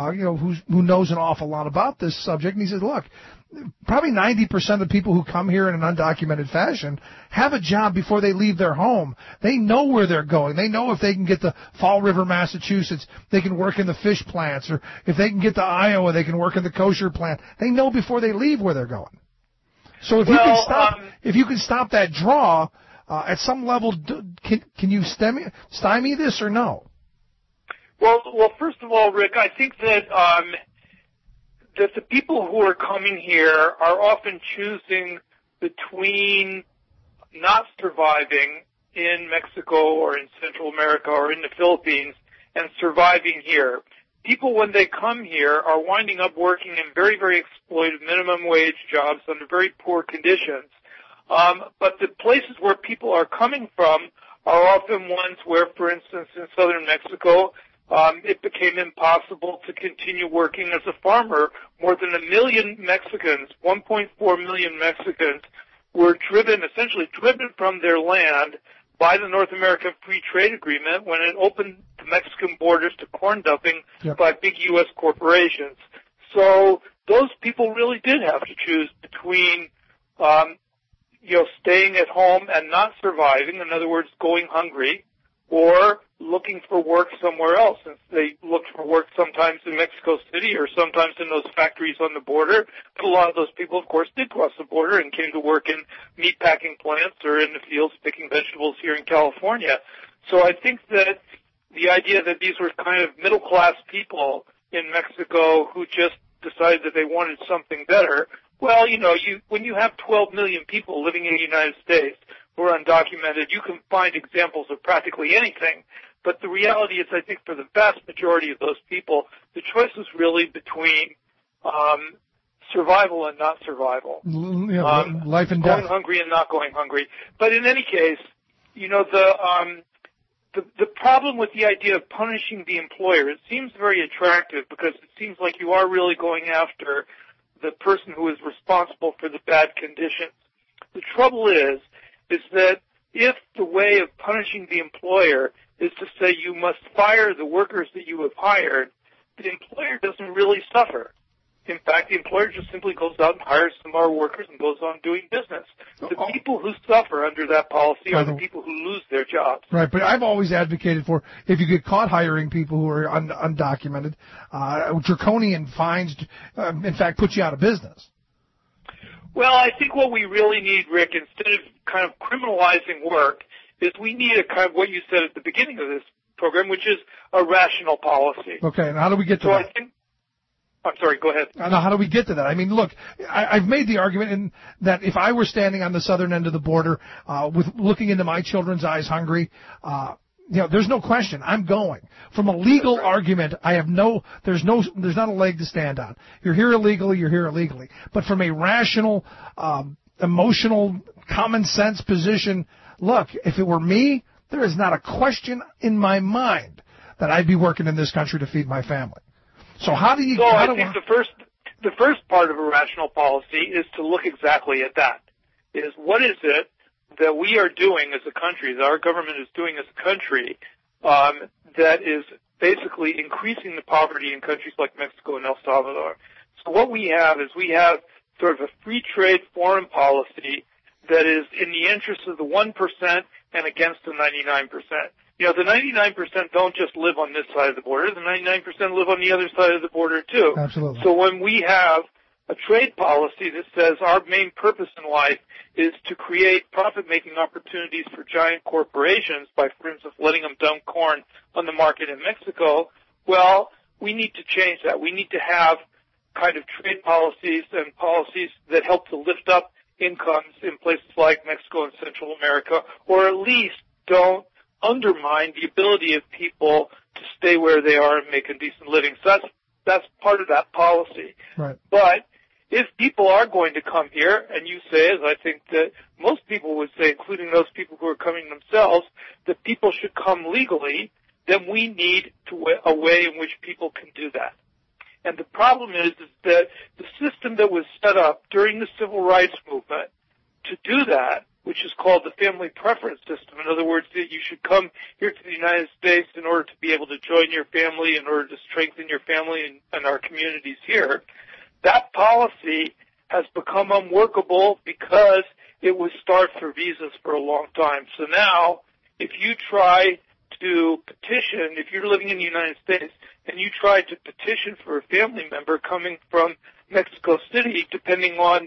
knows an awful lot about this subject, and he says, look, probably 90% of the people who come here in an undocumented fashion have a job before they leave their home. They know where they're going. They know if they can get to Fall River, Massachusetts, they can work in the fish plants, or if they can get to Iowa, they can work in the kosher plant. They know before they leave where they're going. So if you can stop that draw, at some level, can you stymie this or no? Well, first of all, Rick, I think that that the people who are coming here are often choosing between not surviving in Mexico or in Central America or in the Philippines and surviving here. People, when they come here, are winding up working in very, very exploitive minimum wage jobs under very poor conditions. But the places where people are coming from are often ones where, for instance, in southern Mexico, it became impossible to continue working as a farmer. More than 1 million Mexicans, 1.4 million Mexicans, were essentially driven from their land by the North American Free Trade Agreement when it opened the Mexican borders to corn dumping by big U.S. corporations. So those people really did have to choose between, staying at home and not surviving, in other words, going hungry, or looking for work somewhere else. And they looked for work sometimes in Mexico City or sometimes in those factories on the border. But a lot of those people, of course, did cross the border and came to work in meatpacking plants or in the fields picking vegetables here in California. So I think that the idea that these were kind of middle-class people in Mexico who just decided that they wanted something better, well, when you have 12 million people living in the United States who are undocumented, you can find examples of practically anything. But the reality is, I think for the vast majority of those people, the choice was really between survival and not survival. Life and going death. Hungry and not going hungry. But in any case, the problem with the idea of punishing the employer, it seems very attractive because it seems like you are really going after the person who is responsible for the bad conditions. The trouble is that if the way of punishing the employer is to say you must fire the workers that you have hired, the employer doesn't really suffer. In fact, the employer just simply goes out and hires some more workers and goes on doing business. The people who suffer under that policy are the people who lose their jobs. Right, but I've always advocated for, if you get caught hiring people who are undocumented, draconian fines, in fact, put you out of business. Well, I think what we really need, Rick, instead of kind of criminalizing work, is we need a kind of what you said at the beginning of this program, which is a rational policy. Okay, and how do we get to that? I'm sorry, go ahead. Now, how do we get to that? I mean, look, I've made the argument that if I were standing on the southern end of the border, with looking into my children's eyes hungry, there's no question, I'm going. From a legal argument, there's not a leg to stand on. You're here illegally, But from a rational, emotional, common sense position, look, if it were me, there is not a question in my mind that I'd be working in this country to feed my family. So I think the first part of a rational policy is to look exactly at that. Is what is it that we are doing as a country, that our government is doing as a country, that is basically increasing the poverty in countries like Mexico and El Salvador. So what we have is sort of a free trade foreign policy that is in the interest of the 1% and against the 99%. The 99% don't just live on this side of the border. The 99% live on the other side of the border, too. Absolutely. So when we have a trade policy that says our main purpose in life is to create profit-making opportunities for giant corporations by, for instance, letting them dump corn on the market in Mexico, well, we need to change that. We need to have kind of trade policies and policies that help to lift up incomes in places like Mexico and Central America, or at least don't undermine the ability of people to stay where they are and make a decent living. So that's part of that policy. Right. But if people are going to come here, and you say, as I think that most people would say, including those people who are coming themselves, that people should come legally, then we need a way in which people can do that. And the problem is that the system that was set up during the Civil Rights Movement to do that, which is called the family preference system. In other words, that you should come here to the United States in order to be able to join your family, in order to strengthen your family and our communities here. That policy has become unworkable because it was starved for visas for a long time. So now, if you try to petition, if you're living in the United States and you try to petition for a family member coming from Mexico City, depending on,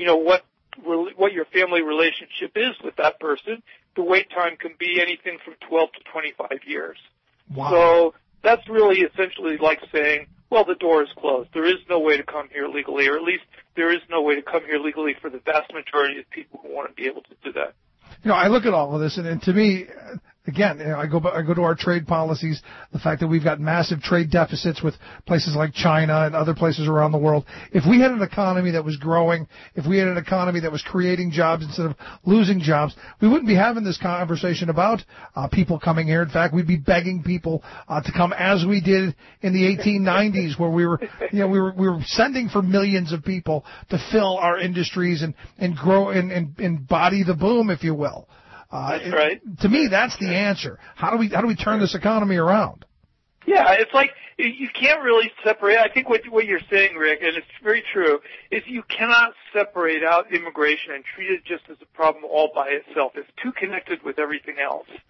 what your family relationship is with that person, the wait time can be anything from 12 to 25 years. Wow. So that's really essentially like saying, well, the door is closed. There is no way to come here legally, or at least there is no way to come here legally for the vast majority of people who want to be able to do that. I look at all of this, and to me, again, I go to our trade policies, the fact that we've got massive trade deficits with places like China and other places around the world. If we had an economy that was growing, if we had an economy that was creating jobs instead of losing jobs, we wouldn't be having this conversation about people coming here. In fact, we'd be begging people to come, as we did in the 1890s, where we were sending for millions of people to fill our industries and grow and embody the boom, if you will. That's right. To me, that's the answer. How do we turn this economy around? Yeah, it's like you can't really separate. I think what you're saying, Rick, and it's very true, is you cannot separate out immigration and treat it just as a problem all by itself. It's too connected with everything else.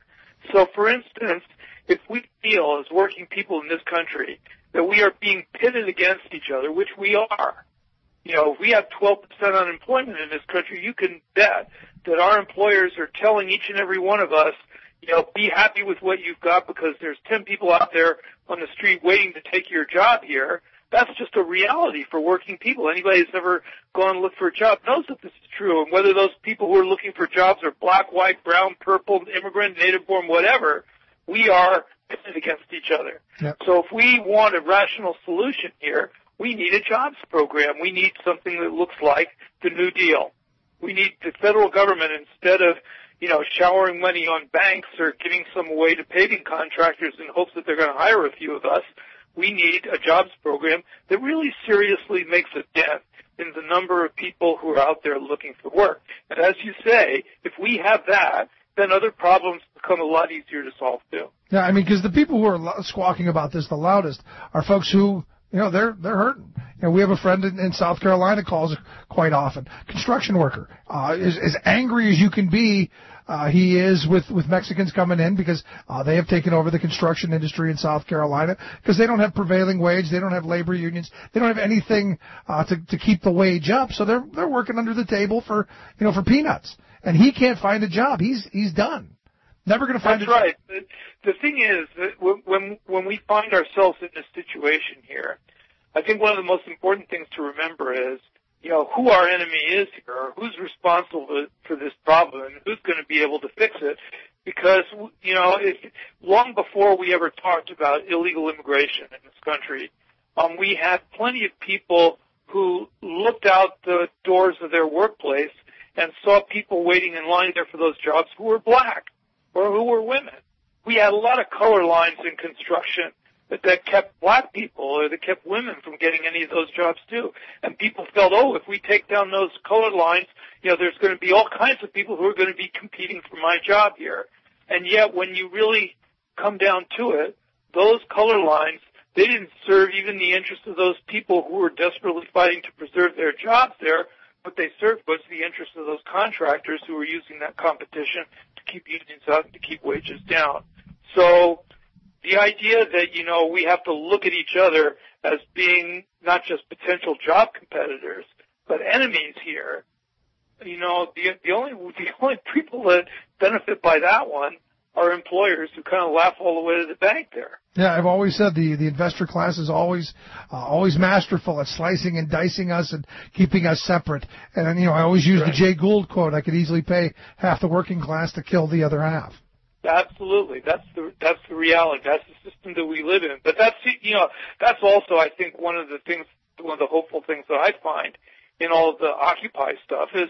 So, for instance, if we feel as working people in this country that we are being pitted against each other, which we are, if we have 12% unemployment in this country, you can bet that our employers are telling each and every one of us, be happy with what you've got because there's 10 people out there on the street waiting to take your job here. That's just a reality for working people. Anybody who's ever gone to look for a job knows that this is true. And whether those people who are looking for jobs are black, white, brown, purple, immigrant, native born, whatever, we are pitted against each other. Yep. So if we want a rational solution here, we need a jobs program. We need something that looks like the New Deal. We need the federal government, instead of showering money on banks or giving some away to paving contractors in hopes that they're going to hire a few of us, we need a jobs program that really seriously makes a dent in the number of people who are out there looking for work. And as you say, if we have that, then other problems become a lot easier to solve too. Yeah, because the people who are squawking about this the loudest are folks who, they're hurting. We have a friend in South Carolina calls quite often. Construction worker, is as angry as you can be. He is with Mexicans coming in because they have taken over the construction industry in South Carolina because they don't have prevailing wage, they don't have labor unions, they don't have anything to keep the wage up. So they're working under the table for peanuts. And he can't find a job. He's done. Never going to find a job. That's right. The thing is that when we find ourselves in this situation here, I think one of the most important things to remember is, who our enemy is here, or who's responsible for this problem, and who's going to be able to fix it. Because, long before we ever talked about illegal immigration in this country, we had plenty of people who looked out the doors of their workplace and saw people waiting in line there for those jobs who were black or who were women. We had a lot of color lines in construction that kept black people or that kept women from getting any of those jobs too. And people felt, if we take down those color lines, there's going to be all kinds of people who are going to be competing for my job here. And yet when you really come down to it, those color lines, they didn't serve even the interests of those people who were desperately fighting to preserve their jobs there. What they served was the interests of those contractors who were using that competition to keep unions out and to keep wages down. So the idea that, we have to look at each other as being not just potential job competitors, but enemies here, the only people that benefit by that one are employers who kind of laugh all the way to the bank there. Yeah, I've always said the investor class is always masterful at slicing and dicing us and keeping us separate. And I always use the Jay Gould quote: "I could easily pay half the working class to kill the other half." Absolutely, that's the reality. That's the system that we live in. But that's also, I think, one of the hopeful things that I find in all of the Occupy stuff is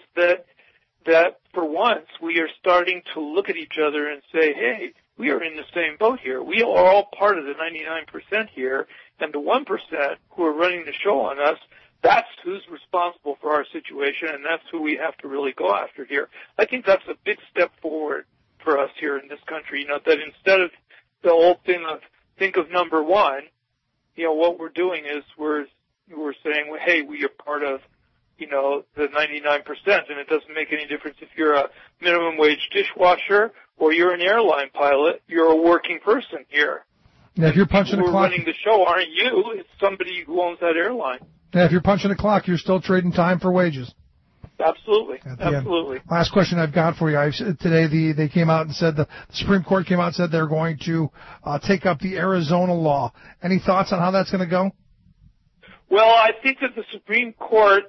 that for once we are starting to look at each other and say, hey, we are in the same boat here. We are all part of the 99% here, and the 1% who are running the show on us, that's who's responsible for our situation, and that's who we have to really go after here. I think that's a big step forward for us here in this country, that instead of the old thing of think of number one, what we're doing is we're saying, well, hey, we are part of, the 99%, and it doesn't make any difference if you're a minimum wage dishwasher or you're an airline pilot, you're a working person here. Yeah, if you're punching a clock, running the show aren't you, it's somebody who owns that airline. Yeah, if you're punching a clock, you're still trading time for wages. Absolutely. Absolutely. Last question I've got for you. Today they came out and said the Supreme Court came out and said they're going to take up the Arizona law. Any thoughts on how that's going to go? Well, I think that the Supreme Court,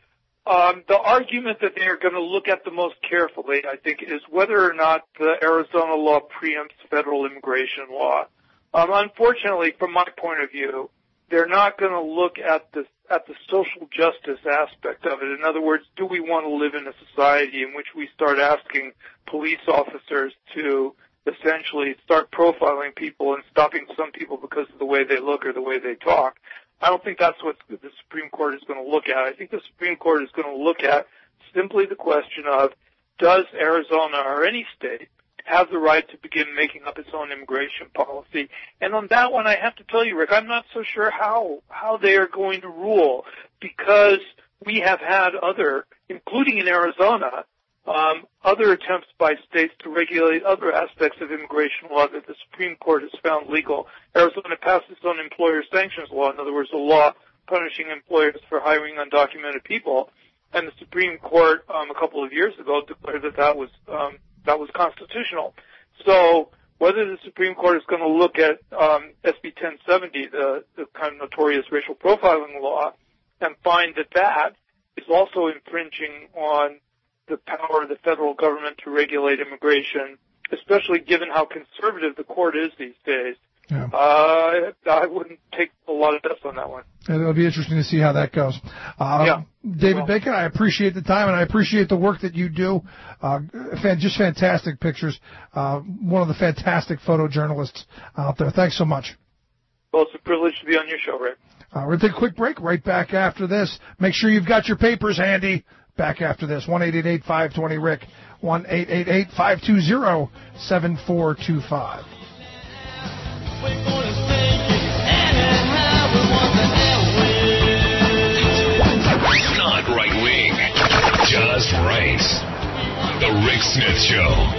the argument that they're going to look at the most carefully, I think, is whether or not the Arizona law preempts federal immigration law. Unfortunately, from my point of view, they're not going to look at the social justice aspect of it. In other words, do we want to live in a society in which we start asking police officers to essentially start profiling people and stopping some people because of the way they look or the way they talk? I don't think that's what the Supreme Court is going to look at. I think the Supreme Court is going to look at simply the question of, does Arizona or any state have the right to begin making up its own immigration policy? And on that one, I have to tell you, Rick, I'm not so sure how they are going to rule, because we have had other, including in Arizona, other attempts by states to regulate other aspects of immigration law that the Supreme Court has found legal. Arizona passed its own employer sanctions law, in other words, a law punishing employers for hiring undocumented people, and the Supreme Court a couple of years ago declared that was constitutional. So whether the Supreme Court is going to look at SB 1070, the kind of notorious racial profiling law, and find that is also infringing on the power of the federal government to regulate immigration, especially given how conservative the court is these days. Yeah. I wouldn't take a lot of bets on that one. It'll be interesting to see how that goes. David Bacon, I appreciate the time, and I appreciate the work that you do. Just fantastic pictures. One of the fantastic photojournalists out there. Thanks so much. Well, it's a privilege to be on your show, Rick. We're going to take a quick break right back after this. Make sure you've got your papers handy. Back after this, 1-888-520-RICK, 1-888-520-7425. Not right wing, just right. The Rick Smith Show.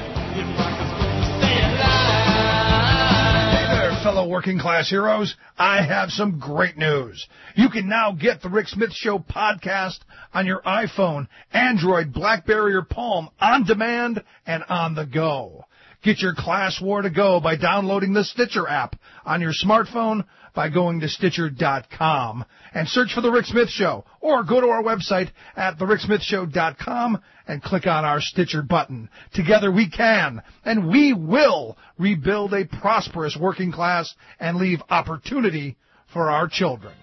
Fellow working class heroes, I have some great news. You can now get the Rick Smith Show podcast on your iPhone, Android, BlackBerry, or Palm on demand and on the go. Get your class war to go by downloading the Stitcher app on your smartphone by going to Stitcher.com and search for The Rick Smith Show, or go to our website at TheRickSmithShow.com and click on our Stitcher button. Together we can, and we will, rebuild a prosperous working class and leave opportunity for our children.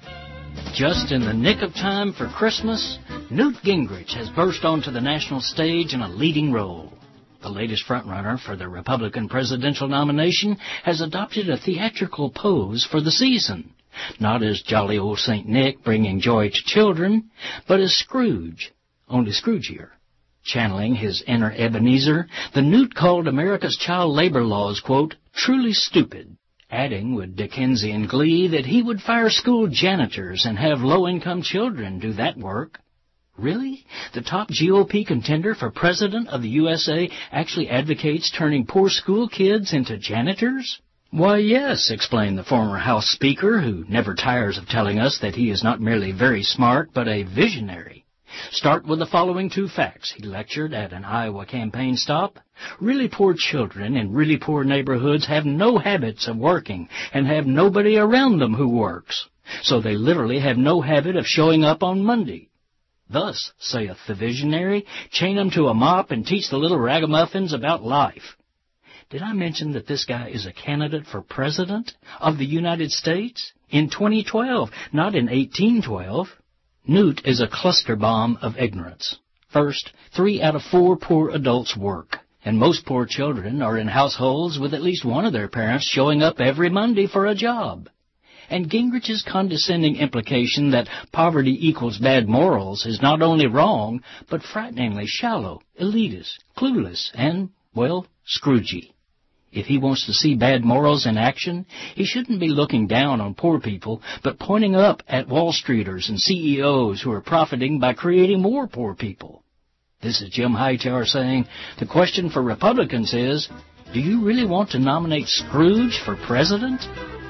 Just in the nick of time for Christmas, Newt Gingrich has burst onto the national stage in a leading role. The latest frontrunner for the Republican presidential nomination has adopted a theatrical pose for the season, not as jolly old St. Nick bringing joy to children, but as Scrooge, only Scroogier. Channeling his inner Ebenezer, the Newt called America's child labor laws, quote, truly stupid, adding with Dickensian glee that he would fire school janitors and have low-income children do that work. Really? The top GOP contender for president of the USA actually advocates turning poor school kids into janitors? Why, yes, explained the former House Speaker, who never tires of telling us that he is not merely very smart, but a visionary. Start with the following two facts, he lectured at an Iowa campaign stop. Really poor children in really poor neighborhoods have no habits of working and have nobody around them who works. So they literally have no habit of showing up on Monday. Thus, saith the visionary, chain 'em to a mop and teach the little ragamuffins about life. Did I mention that this guy is a candidate for president of the United States in 2012, not in 1812? Newt is a cluster bomb of ignorance. First, 3 out of 4 poor adults work, and most poor children are in households with at least one of their parents showing up every Monday for a job. And Gingrich's condescending implication that poverty equals bad morals is not only wrong, but frighteningly shallow, elitist, clueless, and, well, Scroogey. If he wants to see bad morals in action, he shouldn't be looking down on poor people, but pointing up at Wall Streeters and CEOs who are profiting by creating more poor people. This is Jim Hightower saying, the question for Republicans is, do you really want to nominate Scrooge for president?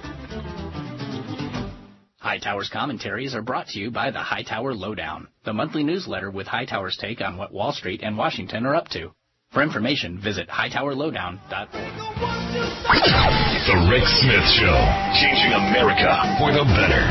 Hightower's commentaries are brought to you by the Hightower Lowdown, the monthly newsletter with Hightower's take on what Wall Street and Washington are up to. For information, visit hightowerlowdown.org. The Rick Smith Show, changing America for the better.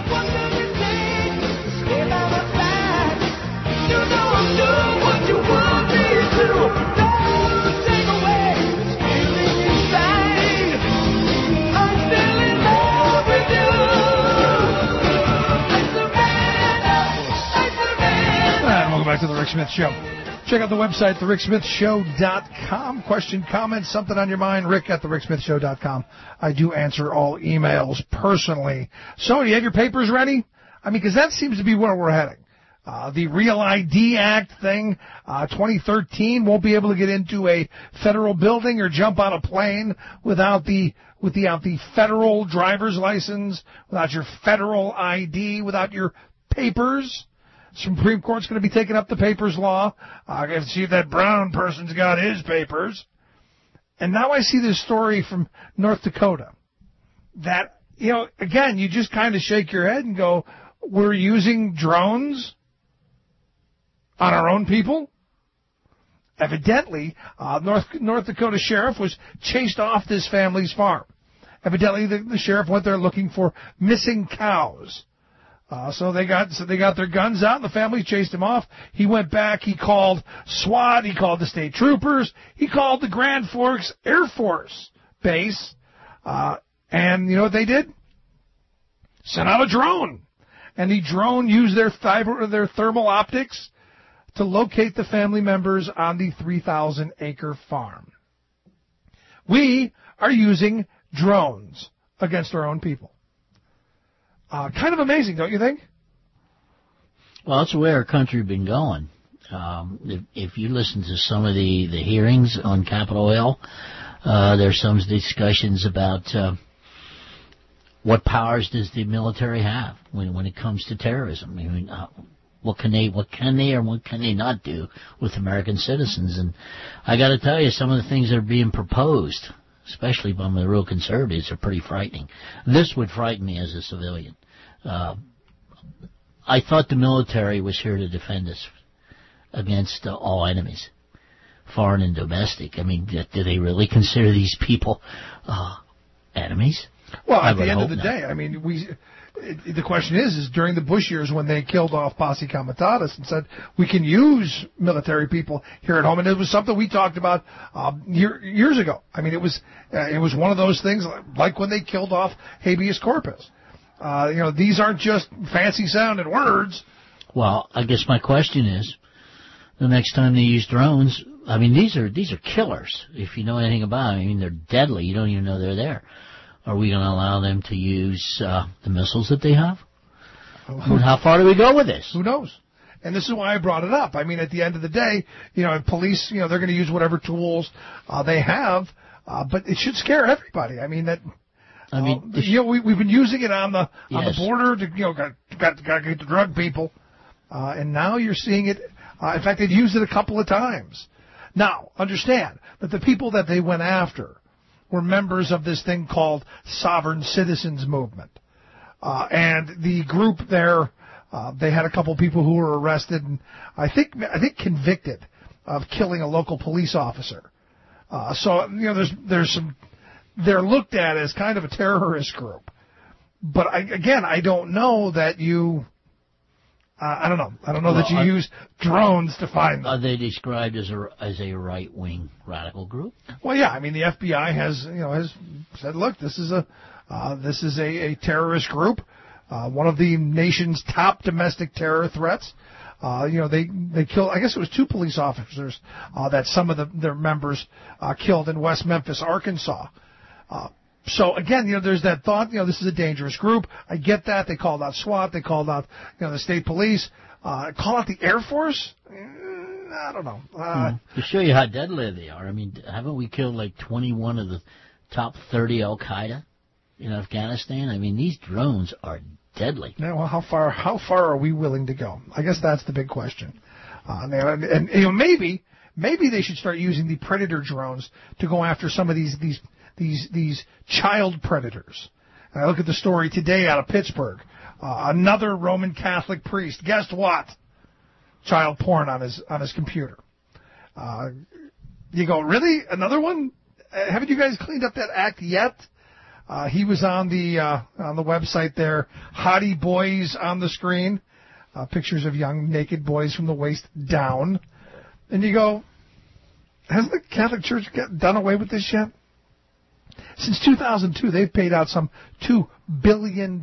Back to the Rick Smith Show. Check out the website, thericksmithshow.com. Question, comment, something on your mind, Rick at thericksmithshow.com. I do answer all emails personally. So, do you have your papers ready? I mean, because that seems to be where we're heading. The Real ID Act thing, 2013, won't be able to get into a federal building or jump on a plane without the federal driver's license, without your federal ID, without your papers. Supreme Court's going to be taking up the papers law. I can see that brown person's got his papers. And now I see this story from North Dakota that, again, you just kind of shake your head and go, we're using drones on our own people? Evidently, North Dakota sheriff was chased off this family's farm. Evidently, the sheriff went there looking for missing cows. So they got their guns out, and the family chased him off. He went back. He called SWAT. He called the state troopers. He called the Grand Forks Air Force Base. And you know what they did? Sent out a drone. And the drone used their thermal optics to locate the family members on the 3,000-acre farm. We are using drones against our own people. Kind of amazing, don't you think? Well, that's the way our country has been going. If you listen to some of the hearings on Capitol Hill, there's some discussions about what powers does the military have when it comes to terrorism. I mean, what can they not do with American citizens? And I got to tell you, some of the things that are being proposed, especially by the real conservatives, are pretty frightening. This would frighten me as a civilian. I thought the military was here to defend us against all enemies, foreign and domestic. I mean, do they really consider these people enemies? Well, at the end of the day, I mean, the question is during the Bush years when they killed off Posse Comitatus and said we can use military people here at home, and it was something we talked about years ago. I mean, it was one of those things like when they killed off habeas corpus. These aren't just fancy sounding words. Well, I guess my question is, the next time they use drones, I mean, these are killers. If you know anything about them, I mean, they're deadly. You don't even know they're there. Are we going to allow them to use the missiles that they have? How far do we go with this? Who knows? And this is why I brought it up. I mean, at the end of the day, police, they're going to use whatever tools they have, but it should scare everybody. I mean, we've been using it on the border to, got to get the drug people, and now you're seeing it. In fact, they've used it a couple of times. Now, understand that the people that they went after were members of this thing called Sovereign Citizens Movement. And the group there, they had a couple people who were arrested and I think convicted of killing a local police officer. So, there's some, they're looked at as kind of a terrorist group. But I don't know that I don't know. I don't know that you use drones to find them. Are they described as a right-wing radical group? Well, yeah. I mean, the FBI has said, look, this is a terrorist group, one of the nation's top domestic terror threats. They killed, I guess it was 2 police officers that some of their members killed in West Memphis, Arkansas. So again, there's that thought, this is a dangerous group. I get that. They called out SWAT. They called out, the state police. Call out the Air Force? I don't know. To show you how deadly they are, I mean, haven't we killed like 21 of the top 30 Al-Qaeda in Afghanistan? I mean, these drones are deadly. Yeah, well, how far are we willing to go? I guess that's the big question. And maybe they should start using the Predator drones to go after some of these child predators. And I look at the story today out of Pittsburgh. Another Roman Catholic priest. Guess what? Child porn on his computer. You go, really? Another one? Haven't you guys cleaned up that act yet? He was on the website there. Hottie boys on the screen. Pictures of young naked boys from the waist down. And you go, hasn't the Catholic Church done away with this yet? Since 2002, they've paid out some $2 billion.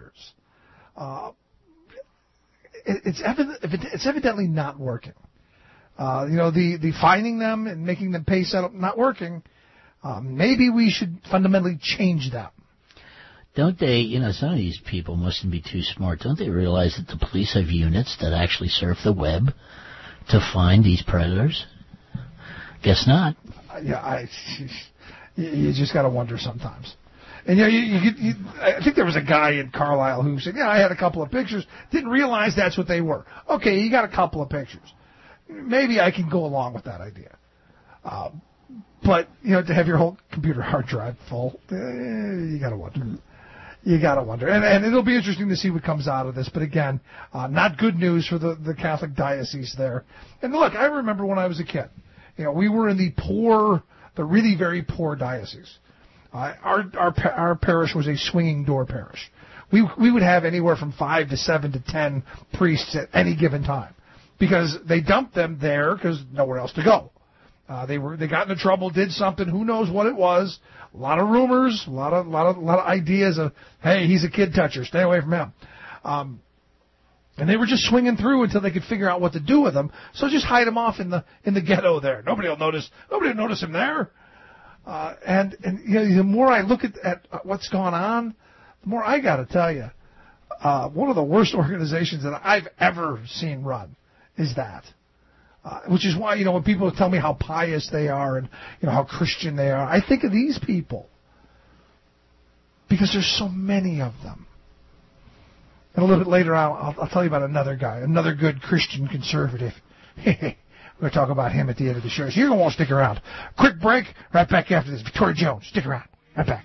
It's evidently not working. The fining them and making them pay settle not working. Maybe we should fundamentally change that. Don't they, some of these people mustn't be too smart. Don't they realize that the police have units that actually surf the web to find these predators? Guess not. You just got to wonder sometimes. And I think there was a guy in Carlisle who said, I had a couple of pictures, didn't realize that's what they were. Okay, you got a couple of pictures. Maybe I can go along with that idea. But, to have your whole computer hard drive full, you got to wonder. You got to wonder. And it'll be interesting to see what comes out of this. But again, not good news for the Catholic diocese there. And look, I remember when I was a kid, we were in the really very poor diocese. Our parish was a swinging door parish. We would have anywhere from 5 to 7 to 10 priests at any given time because they dumped them there because nowhere else to go. They got into trouble, did something, who knows what it was. A lot of rumors, a lot of ideas of, hey, he's a kid toucher, stay away from him. And they were just swinging through until they could figure out what to do with him. So just hide him off in the ghetto there. Nobody will notice him there. And the more I look at what's going on, the more I got to tell you, one of the worst organizations that I've ever seen run is that. Which is why, when people tell me how pious they are and, how Christian they are, I think of these people. Because there's so many of them. And a little bit later on, I'll tell you about another guy, another good Christian conservative. We're going to talk about him at the end of the show. So you're going to want to stick around. Quick break, right back after this. Victoria Jones, stick around. Right back.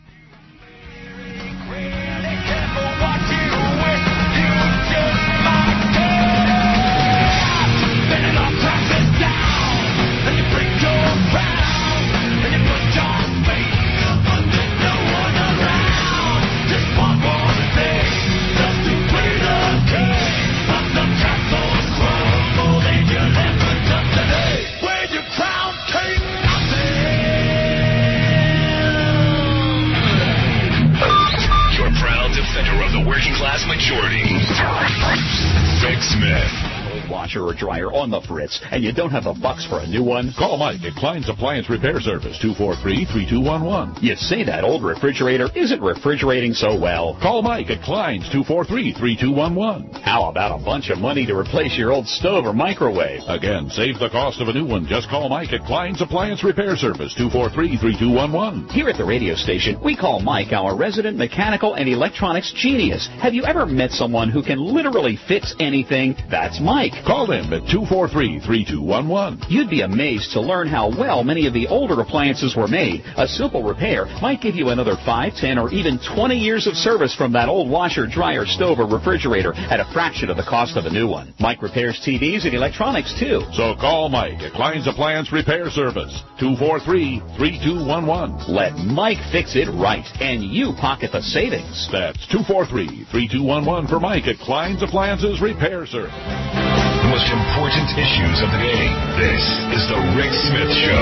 Defender of the working class majority, Rick Smith. Washer or dryer on the fritz, and you don't have the bucks for a new one? Call Mike at Klein's Appliance Repair Service, 243-3211. You say that old refrigerator isn't refrigerating so well. Call Mike at Klein's, 243-3211. How about a bunch of money to replace your old stove or microwave? Again, save the cost of a new one. Just call Mike at Klein's Appliance Repair Service, 243-3211. Here at the radio station, we call Mike our resident mechanical and electronics genius. Have you ever met someone who can literally fix anything? That's Mike. Call him at 243-3211. You'd be amazed to learn how well many of the older appliances were made. A simple repair might give you another 5, 10, or even 20 years of service from that old washer, dryer, stove, or refrigerator at a fraction of the cost of a new one. Mike repairs TVs and electronics, too. So call Mike at Klein's Appliance Repair Service, 243-3211. Let Mike fix it right, and you pocket the savings. That's 243-3211 for Mike at Klein's Appliances Repair Service. The most important issues of the day. This is the Rick Smith Show.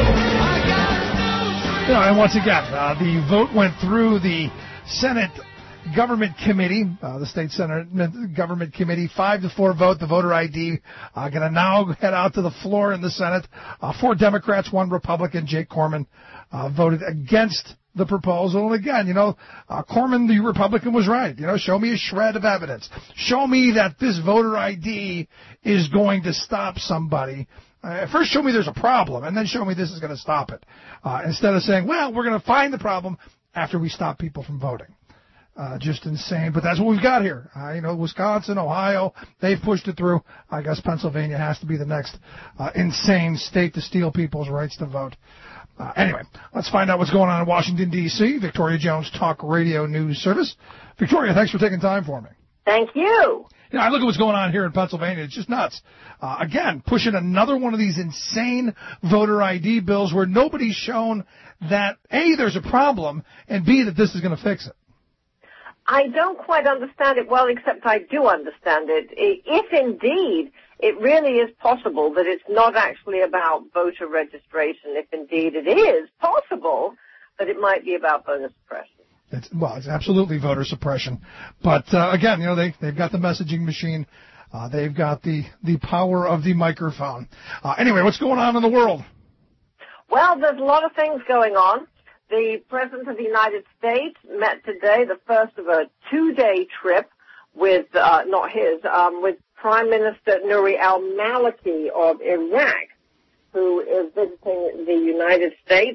And once again, the vote went through the Senate Government Committee, the State Senate Government Committee, 5-4 vote. The voter ID going to now head out to the floor in the Senate. 4 Democrats, 1 Republican. Jake Corman voted against the proposal. And again, Corman, the Republican, was right. Show me a shred of evidence. Show me that this voter ID is going to stop somebody. First, show me there's a problem, and then show me this is going to stop it. Instead of saying, well, we're going to find the problem after we stop people from voting. Just insane. But that's what we've got here. Wisconsin, Ohio, they've pushed it through. I guess Pennsylvania has to be the next insane state to steal people's rights to vote. Anyway, let's find out what's going on in Washington, D.C. Victoria Jones Talk Radio News Service. Victoria, thanks for taking time for me. Thank you. I look at what's going on here in Pennsylvania. It's just nuts. Again, pushing another one of these insane voter ID bills where nobody's shown that, A, there's a problem, and B, that this is going to fix it. I don't quite understand it well, except I do understand it. If indeed it really is possible that it's not actually about voter registration, if indeed it is possible that it might be about voter suppression. It's absolutely voter suppression. But, again, they've got the messaging machine. They've got the power of the microphone. Anyway, what's going on in the world? Well, there's a lot of things going on. The President of the United States met today, the first of a 2-day trip with, with Prime Minister Nouri al-Maliki of Iraq, who is visiting the United States.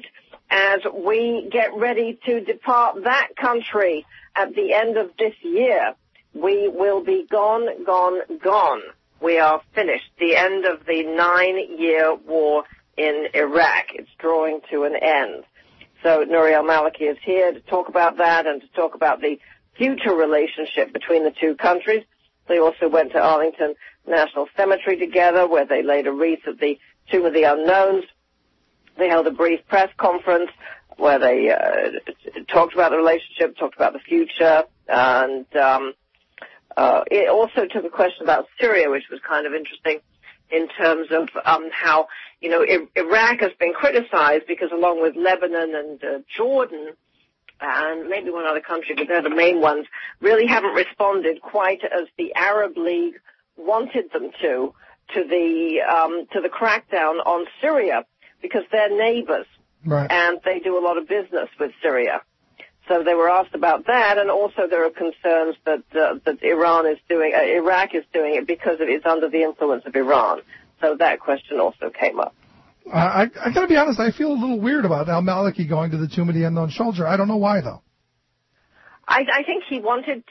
as we get ready to depart that country at the end of this year. We will be gone. We are finished. The end of the 9-year war in Iraq. It's drawing to an end. So Nouri al-Maliki is here to talk about that and to talk about the future relationship between the two countries. They also went to Arlington National Cemetery together, where they laid a wreath at the Tomb of the Unknowns. They held a brief press conference where they talked about the relationship, talked about the future, and it also took a question about Syria, which was kind of interesting in terms of how, Iraq has been criticized because along with Lebanon and Jordan, and maybe one other country, but they're the main ones, really haven't responded quite as the Arab League wanted them to the crackdown on Syria, because they're neighbors, right, and they do a lot of business with Syria. So they were asked about that, and also there are concerns that Iraq is doing it because it's under the influence of Iran. So that question also came up. I got to be honest, I feel a little weird about al-Maliki going to the Tomb of the Unknown Soldier. I don't know why, though. I think he wanted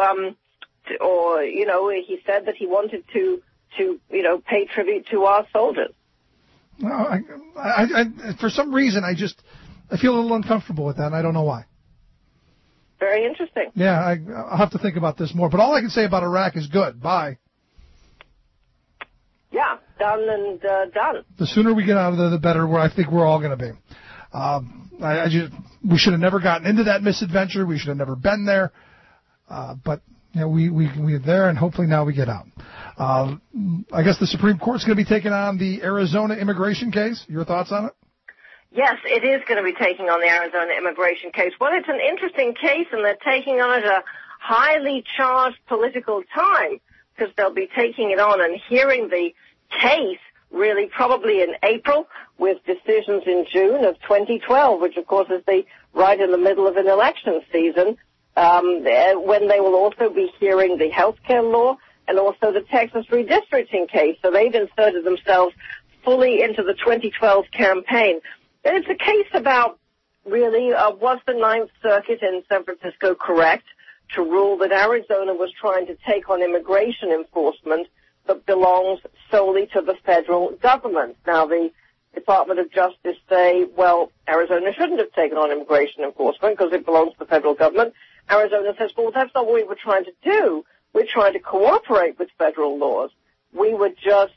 he said that he wanted to pay tribute to our soldiers. No, for some reason, I feel a little uncomfortable with that, and I don't know why. Very interesting. Yeah, I'll have to think about this more. But all I can say about Iraq is good. Bye. Yeah, done and done. The sooner we get out of there, the better. Where I think we're all going to be. We should have never gotten into that misadventure. We should have never been there. But we're there, and hopefully now we get out. I guess the Supreme Court's going to be taking on the Arizona immigration case. Your thoughts on it? Yes, it is going to be taking on the Arizona immigration case. Well, it's an interesting case, and they're taking on it at a highly charged political time, because they'll be taking it on and hearing the case really probably in April, with decisions in June of 2012, which of course is right in the middle of an election season, when they will also be hearing the health care law and also the Texas redistricting case. So they've inserted themselves fully into the 2012 campaign. And it's a case about, really, was the Ninth Circuit in San Francisco correct to rule that Arizona was trying to take on immigration enforcement that belongs solely to the federal government? Now, the Department of Justice say, well, Arizona shouldn't have taken on immigration enforcement because it belongs to the federal government. Arizona says, well, that's not what we were trying to do. We're trying to cooperate with federal laws. We were just,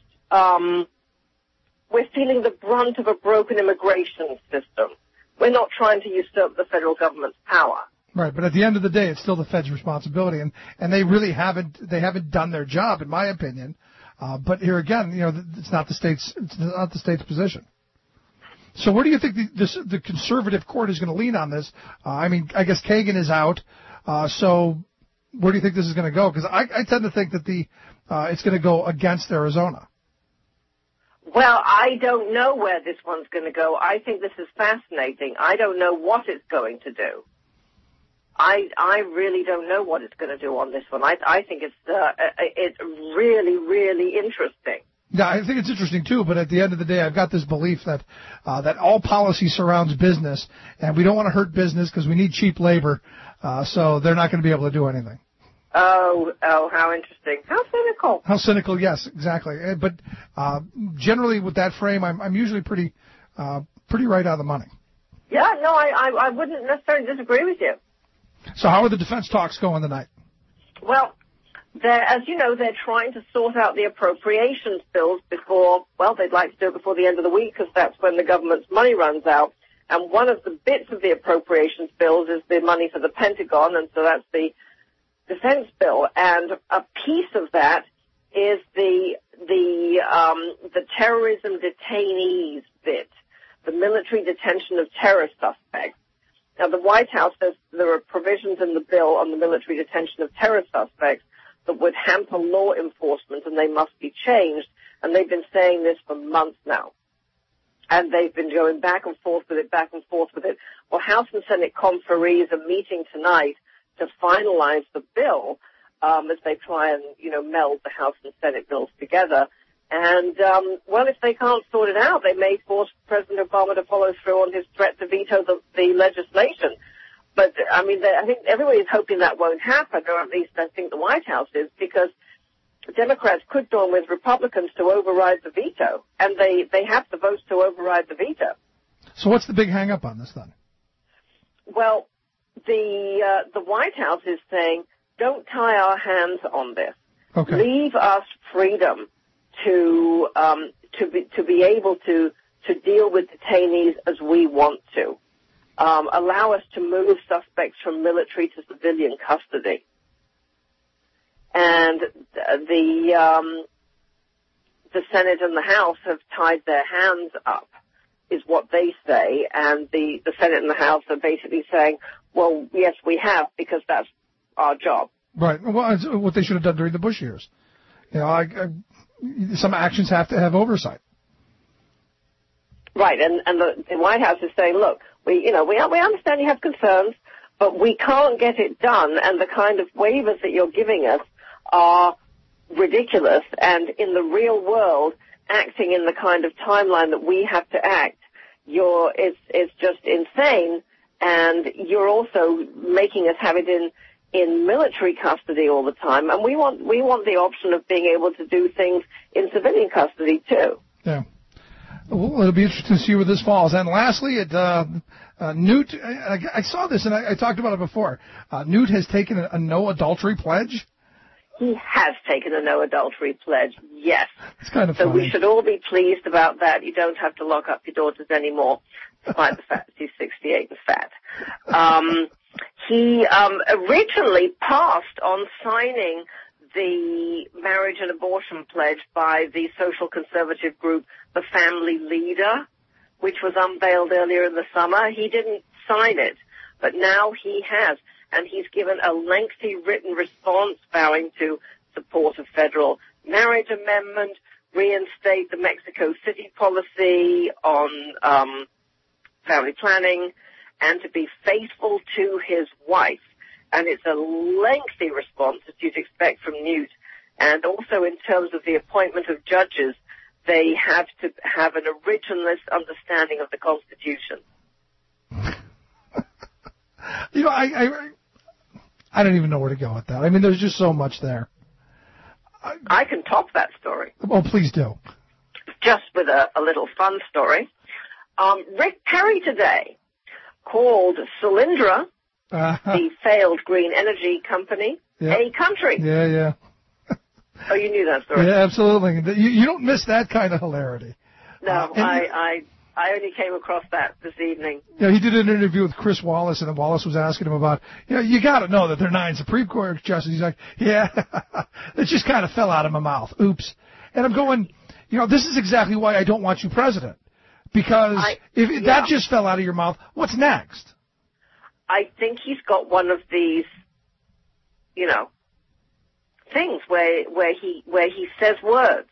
we're feeling the brunt of a broken immigration system. We're not trying to usurp the federal government's power. Right, but at the end of the day, it's still the Fed's responsibility, and they really haven't done their job, in my opinion. But here again, it's not the state's position. So where do you think the conservative court is going to lean on this? I mean, I guess Kagan is out. So where do you think this is going to go? Because I tend to think that it's going to go against Arizona. Well, I don't know where this one's going to go. I think this is fascinating. I don't know what it's going to do. I really don't know what it's going to do on this one. I think it's really, really interesting. Yeah, I think it's interesting too, but at the end of the day, I've got this belief that all policy surrounds business, and we don't want to hurt business because we need cheap labor, so they're not going to be able to do anything. Oh, how interesting. How cynical. How cynical, yes, exactly. But generally with that frame, I'm usually pretty right on the money. Yeah, no, I wouldn't necessarily disagree with you. So how are the defense talks going tonight? Well, as you know, they're trying to sort out the appropriations bills they'd like to do it before the end of the week because that's when the government's money runs out. And one of the bits of the appropriations bills is the money for the Pentagon, and so that's the defense bill. And a piece of that is the terrorism detainees bit, the military detention of terror suspects. Now, the White House says there are provisions in the bill on the military detention of terror suspects that would hamper law enforcement, and they must be changed. And they've been saying this for months now. And they've been going back and forth with it. Well, House and Senate conferees are meeting tonight to finalize the bill as they try and, meld the House and Senate bills together. And, well, if they can't sort it out, they may force President Obama to follow through on his threat to veto the legislation. But, I mean, I think everybody is hoping that won't happen, or at least I think the White House is, because Democrats could go on with Republicans to override the veto, and they have the votes to override the veto. So what's the big hang-up on this, then? Well, the White House is saying, don't tie our hands on this. Okay. Leave us freedom to be able to deal with detainees as we want to. Allow us to move suspects from military to civilian custody. And the Senate and the House have tied their hands up, is what they say, and the Senate and the House are basically saying, well, yes, we have, because that's our job. Right. Well, it's what they should have done during the Bush years. You know, some actions have to have oversight. Right, and the White House is saying, look, we understand you have concerns, but we can't get it done, and the kind of waivers that you're giving us are ridiculous, and in the real world, acting in the kind of timeline that we have to act, it's just insane, and you're also making us have it in military custody all the time, and we want the option of being able to do things in civilian custody too. Yeah. Well, it'll be interesting to see where this falls. And lastly, Newt, I saw this and I talked about it before. Newt has taken a no adultery pledge. He has taken a no adultery pledge, yes. It's kind of so funny. We should all be pleased about that. You don't have to lock up your daughters anymore, despite the fact that he's 68 and fat. He originally passed on signing the marriage and abortion pledge by the social conservative group, the Family Leader, which was unveiled earlier in the summer. He didn't sign it, but now he has, and he's given a lengthy written response vowing to support a federal marriage amendment, reinstate the Mexico City policy on family planning, and to be faithful to his wife. And it's a lengthy response, as you'd expect from Newt. And also in terms of the appointment of judges, they have to have an originalist understanding of the Constitution. You know, I don't even know where to go with that. I mean, there's just so much there. I can top that story. Oh, please do. Just with a little fun story. Rick Perry today called Solyndra, the failed green energy company, a country. Yeah. Oh, you knew that story? Yeah, absolutely. You don't miss that kind of hilarity. No, I only came across that this evening. Yeah, he did an interview with Chris Wallace, and then Wallace was asking him about, you got to know that they're 9 Supreme Court justices. He's like, yeah, it just kind of fell out of my mouth. Oops. And I'm going, this is exactly why I don't want you president. Because if that just fell out of your mouth, what's next? I think he's got one of these, things where he says words.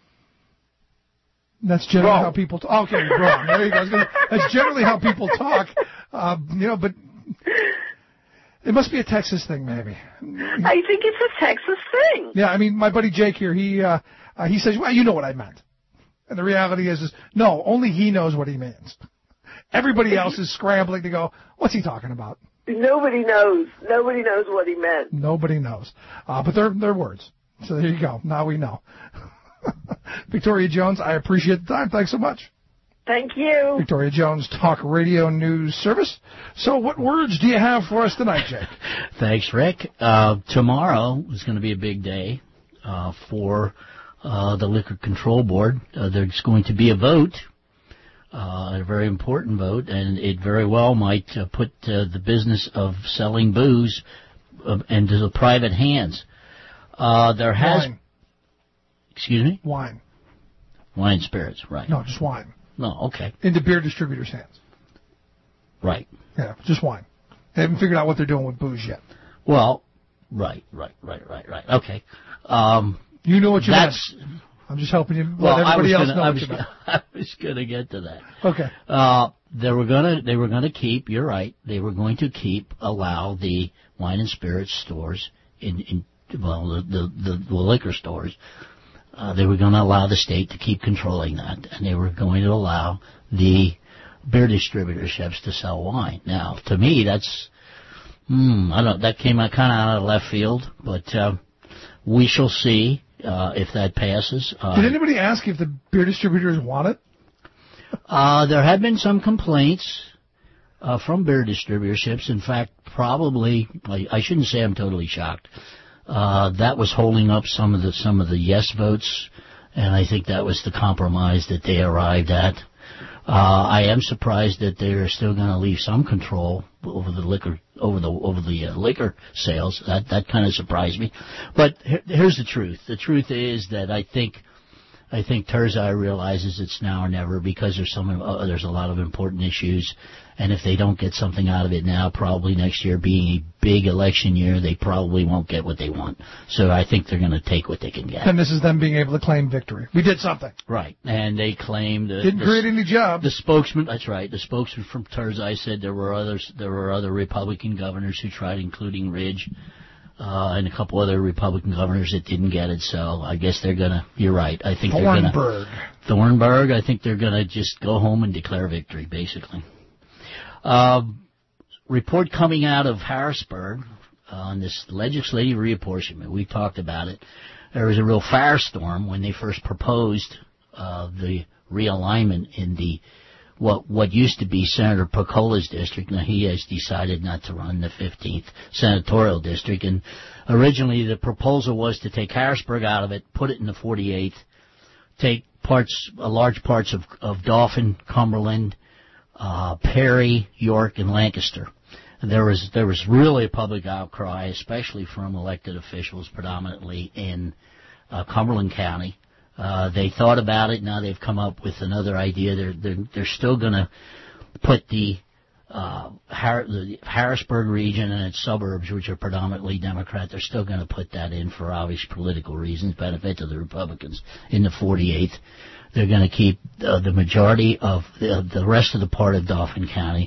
That's generally how people talk. Okay, wrong. There you go. That's generally how people talk. But it must be a Texas thing, maybe. I think it's a Texas thing. Yeah, I mean, my buddy Jake here, he says, well, you know what I meant. And the reality is no, only he knows what he means. Everybody else is scrambling to go, what's he talking about? Nobody knows. Nobody knows what he meant. Nobody knows. But they're words. So there you go. Now we know. Victoria Jones, I appreciate the time. Thanks so much. Thank you. Victoria Jones, Talk Radio News Service. So what words do you have for us tonight, Jake? Thanks, Rick. Tomorrow is going to be a big day for the Liquor Control Board. There's going to be a vote, a very important vote, and it very well might put the business of selling booze into the private hands. There has... Wine. Excuse me? Wine. Wine spirits, right. No, just wine. No, okay. Into beer distributors' hands. Right. Yeah, just wine. They haven't figured out what they're doing with booze yet. Well, right. Okay. You know what you meant. I'm just helping you let everybody else know what you meant. I was going to get to that. Okay. They were going to keep, you're right, they were going to allow the wine and spirits stores the liquor stores They were going to allow the state to keep controlling that, and they were going to allow the beer distributorships to sell wine. Now, to me, that's that came out kind of out of left field, but we shall see if that passes. Did anybody ask if the beer distributors want it? There have been some complaints from beer distributorships. In fact, probably I shouldn't say I'm totally shocked. That was holding up some of the yes votes, and I think that was the compromise that they arrived at. I am surprised that they're still going to leave some control over the liquor liquor sales. That kind of surprised me. But here's the truth. The truth is that I think Turzai realizes it's now or never, because there's a lot of important issues, and if they don't get something out of it now, probably next year being a big election year, they probably won't get what they want. So I think they're going to take what they can get. And this is them being able to claim victory. We did something. Right. And they claimed didn't create any jobs. The spokesman, that's right. The spokesman from Turzai said there were other Republican governors who tried, including Ridge. And a couple other Republican governors that didn't get it, so I guess they're gonna. You're right. I think Thornburg. I think they're gonna just go home and declare victory, basically. Report coming out of Harrisburg on this legislative reapportionment. We talked about it. There was a real firestorm when they first proposed the realignment in the what used to be Senator Pacola's district. Now, he has decided not to run the 15th senatorial district. And originally the proposal was to take Harrisburg out of it, put it in the 48th, take large parts of Dauphin, Cumberland, Perry, York, and Lancaster. There was really a public outcry, especially from elected officials, predominantly in Cumberland County. They thought about it. Now they've come up with another idea. They're still going to put the Harrisburg region and its suburbs, which are predominantly Democrat, they're still going to put that in for obvious political reasons, benefit to the Republicans, in the 48th. They're going to keep the majority of the rest of the part of Dauphin County,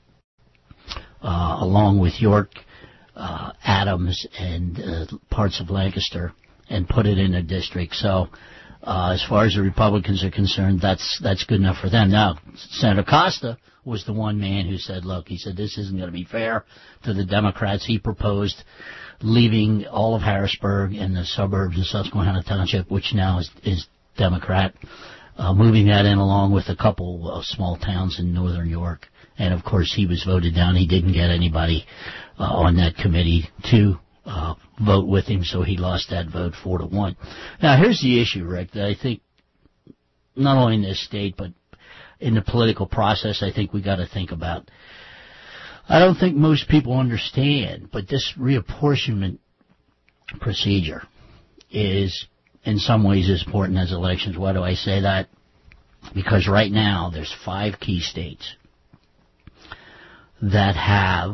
along with York, Adams, and parts of Lancaster, and put it in a district. So as far as the Republicans are concerned, that's good enough for them. Now, Senator Costa was the one man who said, look, he said, this isn't going to be fair to the Democrats. He proposed leaving all of Harrisburg and the suburbs of Susquehanna Township, which now is Democrat, moving that in along with a couple of small towns in northern York. And, of course, he was voted down. He didn't get anybody on that committee to vote with him, so he lost that vote 4-1. Now, here's the issue, Rick, that I think not only in this state, but in the political process, I think we got to think about. I don't think most people understand, but this reapportionment procedure is in some ways as important as elections. Why do I say that? Because right now there's 5 key states that have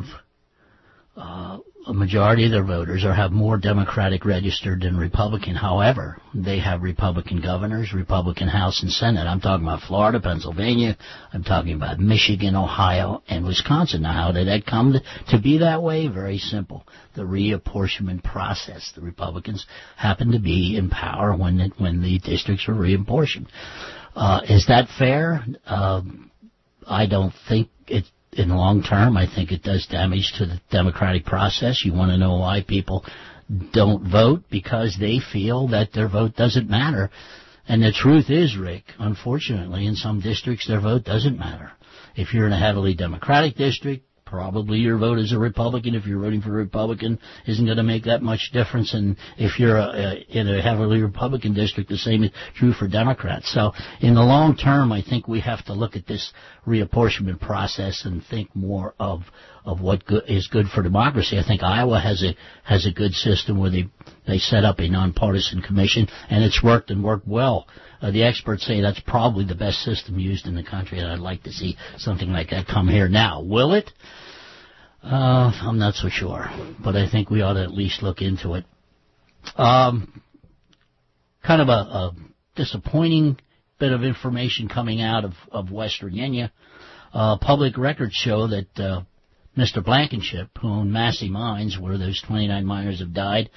a majority of their voters or have more Democratic registered than Republican. However, they have Republican governors, Republican House and Senate. I'm talking about Florida, Pennsylvania. I'm talking about Michigan, Ohio, and Wisconsin. Now, how did that come to be that way? Very simple. The reapportionment process. The Republicans happened to be in power when the districts were reapportioned. Is that fair? I don't think it. In the long term, I think it does damage to the democratic process. You want to know why people don't vote? Because they feel that their vote doesn't matter. And the truth is, Rick, unfortunately, in some districts, their vote doesn't matter. If you're in a heavily Democratic district, probably your vote as a Republican, if you're voting for a Republican, isn't going to make that much difference. And if you're in a heavily Republican district, the same is true for Democrats. So in the long term, I think we have to look at this reapportionment process and think more of what is good for democracy. I think Iowa has a good system where they set up a nonpartisan commission, and it's worked and worked well. The experts say that's probably the best system used in the country, and I'd like to see something like that come here now. Will it? I'm not so sure, but I think we ought to at least look into it. Kind of a disappointing bit of information coming out of West Virginia. Public records show that Mr. Blankenship, who owned Massey Mines, where those 29 miners have died,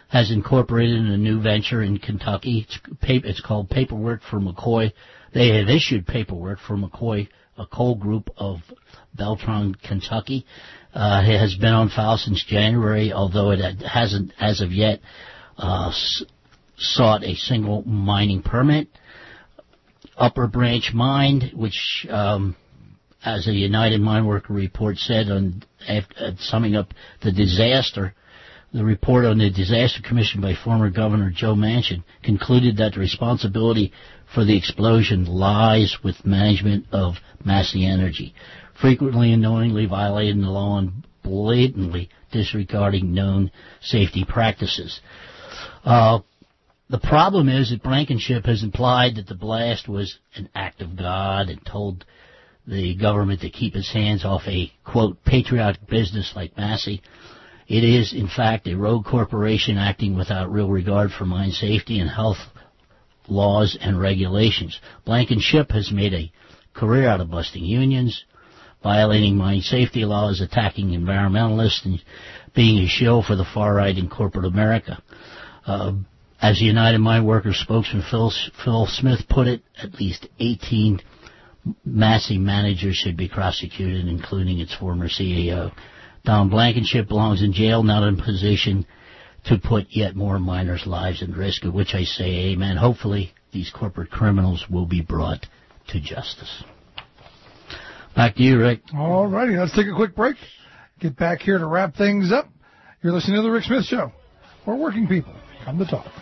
has incorporated in a new venture in Kentucky. It's called Paperwork for McCoy. They have issued paperwork for McCoy, a coal group of Beltran, Kentucky. It has been on file since January, although it hasn't, as of yet, sought a single mining permit. Upper Branch Mine, which, as a United Mine Worker report said, summing up the disaster, the report on the disaster commissioned by former Governor Joe Manchin concluded that the responsibility for the explosion lies with management of Massey Energy, frequently and knowingly violating the law and blatantly disregarding known safety practices. The problem is that Blankenship has implied that the blast was an act of God and told the government to keep its hands off a, quote, patriotic business like Massey. It is, in fact, a rogue corporation acting without real regard for mine safety and health laws and regulations. Blankenship has made a career out of busting unions, violating mine safety laws, attacking environmentalists, and being a shill for the far right in corporate America. As the United Mine Workers spokesman Phil Smith put it, at least 18 Massey managers should be prosecuted, including its former CEO. Don Blankenship belongs in jail, not in position to put yet more miners' lives at risk, at which I say amen. Hopefully, these corporate criminals will be brought to justice. Back to you, Rick. All righty, let's take a quick break. Get back here to wrap things up. You're listening to The Rick Smith Show, where working people come to talk.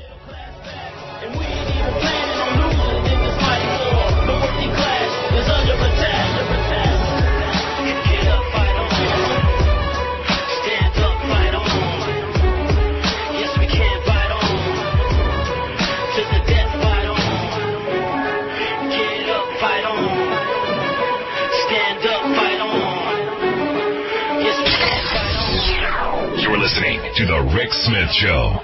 You're listening to The Rick Smith Show.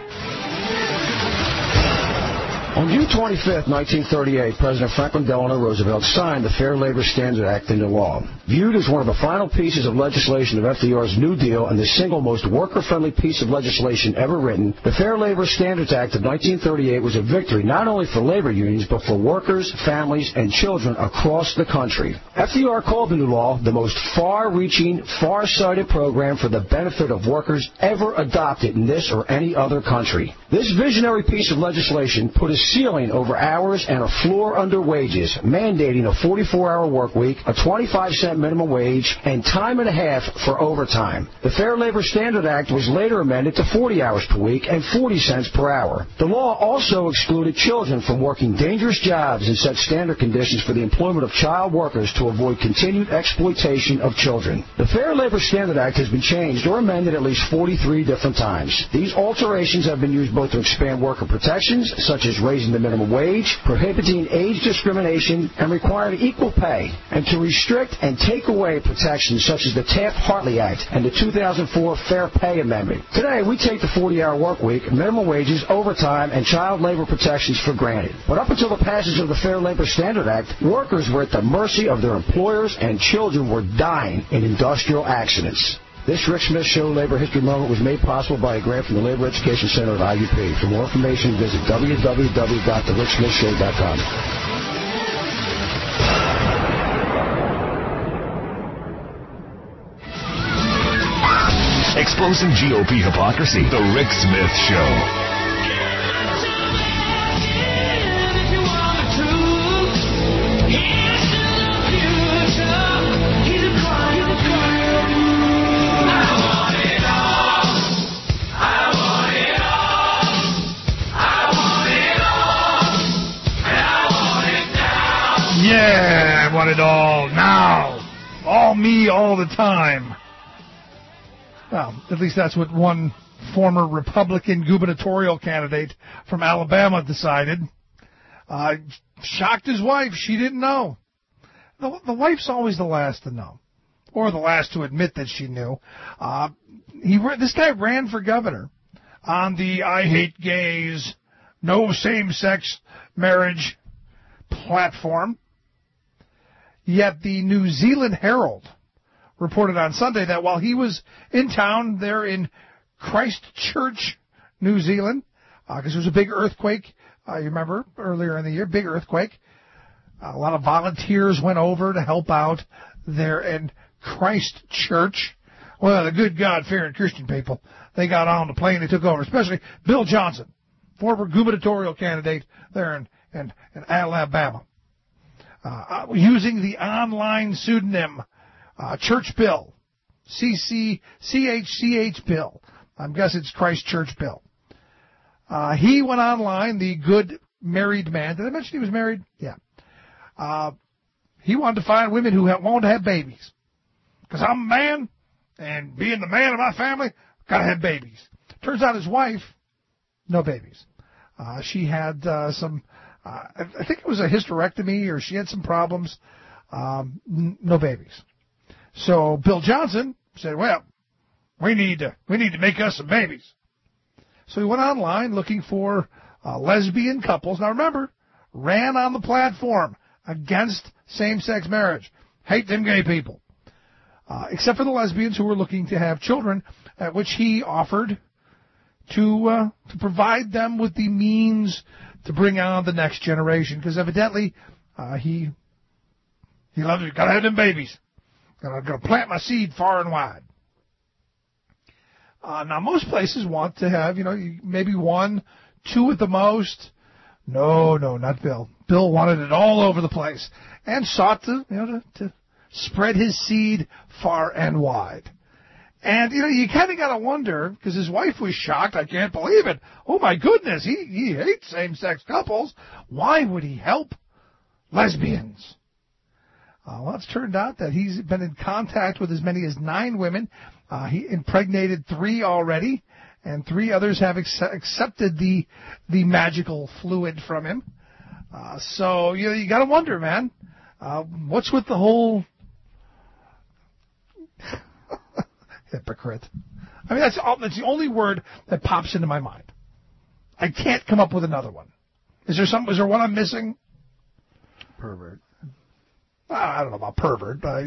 On June 25, 1938, President Franklin Delano Roosevelt signed the Fair Labor Standards Act into law. Viewed as one of the final pieces of legislation of FDR's New Deal and the single most worker-friendly piece of legislation ever written, the Fair Labor Standards Act of 1938 was a victory not only for labor unions, but for workers, families, and children across the country. FDR called the new law the most far-reaching, far-sighted program for the benefit of workers ever adopted in this or any other country. This visionary piece of legislation put a ceiling over hours and a floor under wages, mandating a 44-hour work week, a 25-cent minimum wage, and time and a half for overtime. The Fair Labor Standards Act was later amended to 40 hours per week and 40 cents per hour. The law also excluded children from working dangerous jobs and set standard conditions for the employment of child workers to avoid continued exploitation of children. The Fair Labor Standards Act has been changed or amended at least 43 different times. These alterations have been used both to expand worker protections, such as raising the minimum wage, prohibiting age discrimination, and requiring equal pay, and to restrict and take away protections such as the Taft-Hartley Act and the 2004 Fair Pay Amendment. Today, we take the 40-hour work week, minimum wages, overtime, and child labor protections for granted. But up until the passage of the Fair Labor Standards Act, workers were at the mercy of their employers, and children were dying in industrial accidents. This Rick Smith Show Labor History Moment was made possible by a grant from the Labor Education Center at IUP. For more information, visit www.thericksmithshow.com. Exposing GOP hypocrisy. The Rick Smith Show. Yeah, I want it all now. All me, all the time. Well, at least that's what one former Republican gubernatorial candidate from Alabama decided. Shocked his wife. She didn't know. The wife's always the last to know, or the last to admit that she knew. This guy ran for governor on the I hate gays, no same-sex marriage platform. Yet the New Zealand Herald reported on Sunday that while he was in town there in Christchurch, New Zealand, because there was a big earthquake. You remember earlier in the year, big earthquake. A lot of volunteers went over to help out there in Christchurch. Well, the good God-fearing Christian people, they got on the plane, they took over, especially Bill Johnson, former gubernatorial candidate there in Alabama, using the online pseudonym Church Bill, CHCH Bill. I guess it's Christchurch Bill. He went online, the good married man. Did I mention he was married? Yeah. He wanted to find women who wanted to have babies. Because I'm a man, and being the man of my family, got to have babies. Turns out his wife, no babies. She had some, I think it was a hysterectomy, or she had some problems. No babies. So Bill Johnson said, well, we need to make us some babies. So he went online looking for lesbian couples. Now remember, ran on the platform against same-sex marriage. Hate them gay people. Except for the lesbians who were looking to have children, at which he offered to provide them with the means to bring on the next generation. Because evidently, he loves it. Gotta have them babies. Gotta plant my seed far and wide. Now, most places want to have, maybe 1, 2 at the most. No, not Bill. Bill wanted it all over the place and sought to spread his seed far and wide. And, you kind of got to wonder, because his wife was shocked. I can't believe it. Oh, my goodness, he hates same-sex couples. Why would he help lesbians? Well, it's turned out that he's been in contact with as many as 9 women. He impregnated 3 already, and 3 others have accepted the magical fluid from him. So you got to wonder, man, what's with the whole hypocrite? I mean, that's the only word that pops into my mind. I can't come up with another one. Is there one I'm missing? Pervert. I don't know about pervert, but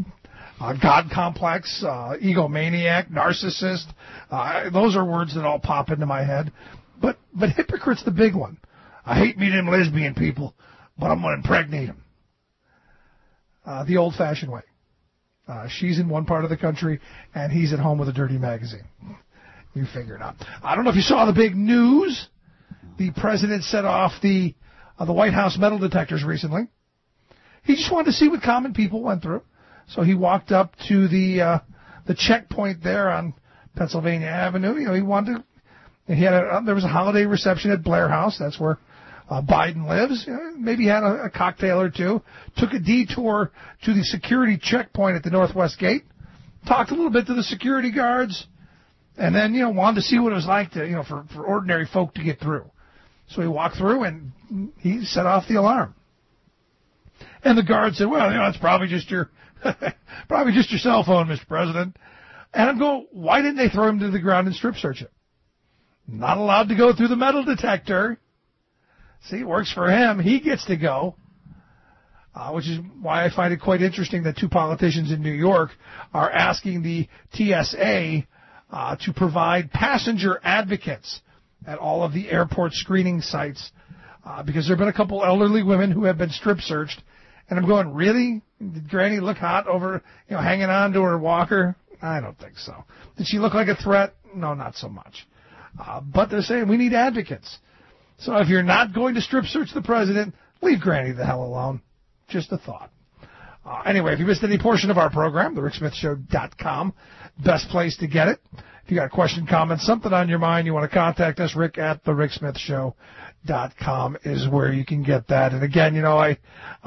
God complex, egomaniac, narcissist. Those are words that all pop into my head. But hypocrite's the big one. I hate meeting them lesbian people, but I'm going to impregnate them. The old-fashioned way. She's in one part of the country, and he's at home with a dirty magazine. You figure it out. I don't know if you saw the big news. The president set off the White House metal detectors recently. He just wanted to see what common people went through. So he walked up to the checkpoint there on Pennsylvania Avenue. He wanted to. There was a holiday reception at Blair House. That's where Biden lives. Maybe had a cocktail or two. Took a detour to the security checkpoint at the Northwest Gate. Talked a little bit to the security guards, and then wanted to see what it was like to for ordinary folk to get through. So he walked through and he set off the alarm. And the guard said, well, it's probably just your cell phone, Mr. President. And I'm going, why didn't they throw him to the ground and strip search him? Not allowed to go through the metal detector. See, it works for him. He gets to go. Which is why I find it quite interesting that 2 politicians in New York are asking the TSA to provide passenger advocates at all of the airport screening sites. Because there have been a couple elderly women who have been strip searched. And I'm going, really? Did Granny look hot over, hanging on to her walker? I don't think so. Did she look like a threat? No, not so much. But they're saying we need advocates. So if you're not going to strip search the president, leave Granny the hell alone. Just a thought. Anyway, if you missed any portion of our program, thericksmithshow.com, best place to get it. If you got a question, comment, something on your mind, you want to contact us, Rick at thericksmithshow.com is where you can get that. And again, I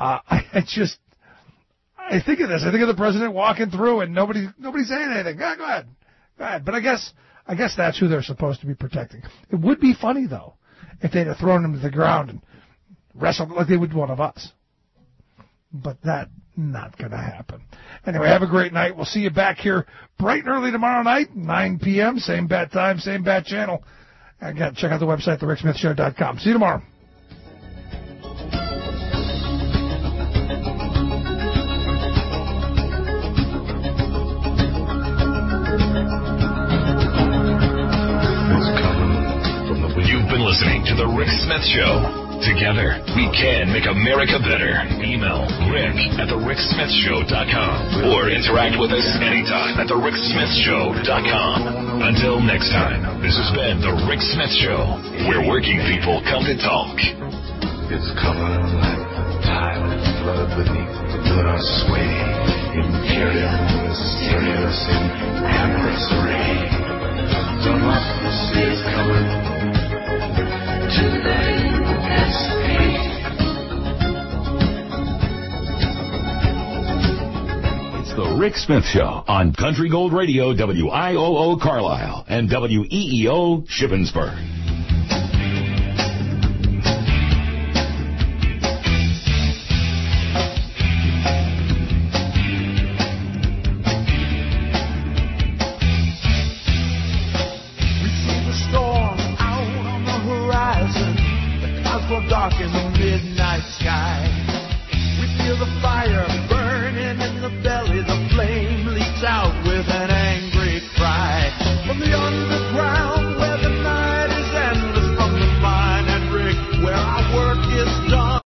think of this. I think of the president walking through and nobody's saying anything. Go ahead. But I guess that's who they're supposed to be protecting. It would be funny, though, if they'd have thrown him to the ground and wrestled like they would one of us. But that's not going to happen. Anyway, have a great night. We'll see you back here bright and early tomorrow night, 9 p.m., same bat time, same bat channel. Again, check out the website, thericksmithshow.com. See you tomorrow. It's coming. The Rick Smith Show. Together, we can make America better. Email rick@thericksmithshow.com or interact with us anytime at thericksmithshow.com. Until next time, this has been The Rick Smith Show, where working people come to talk. It's covered like the tide of blood beneath the blood sway. Imperial, mysterious, in amorous array. Democracy is covered to the It's The Rick Smith Show on Country Gold Radio, WIOO Carlisle and WEEO Shippensburg. Dark in the midnight sky. We feel the fire burn.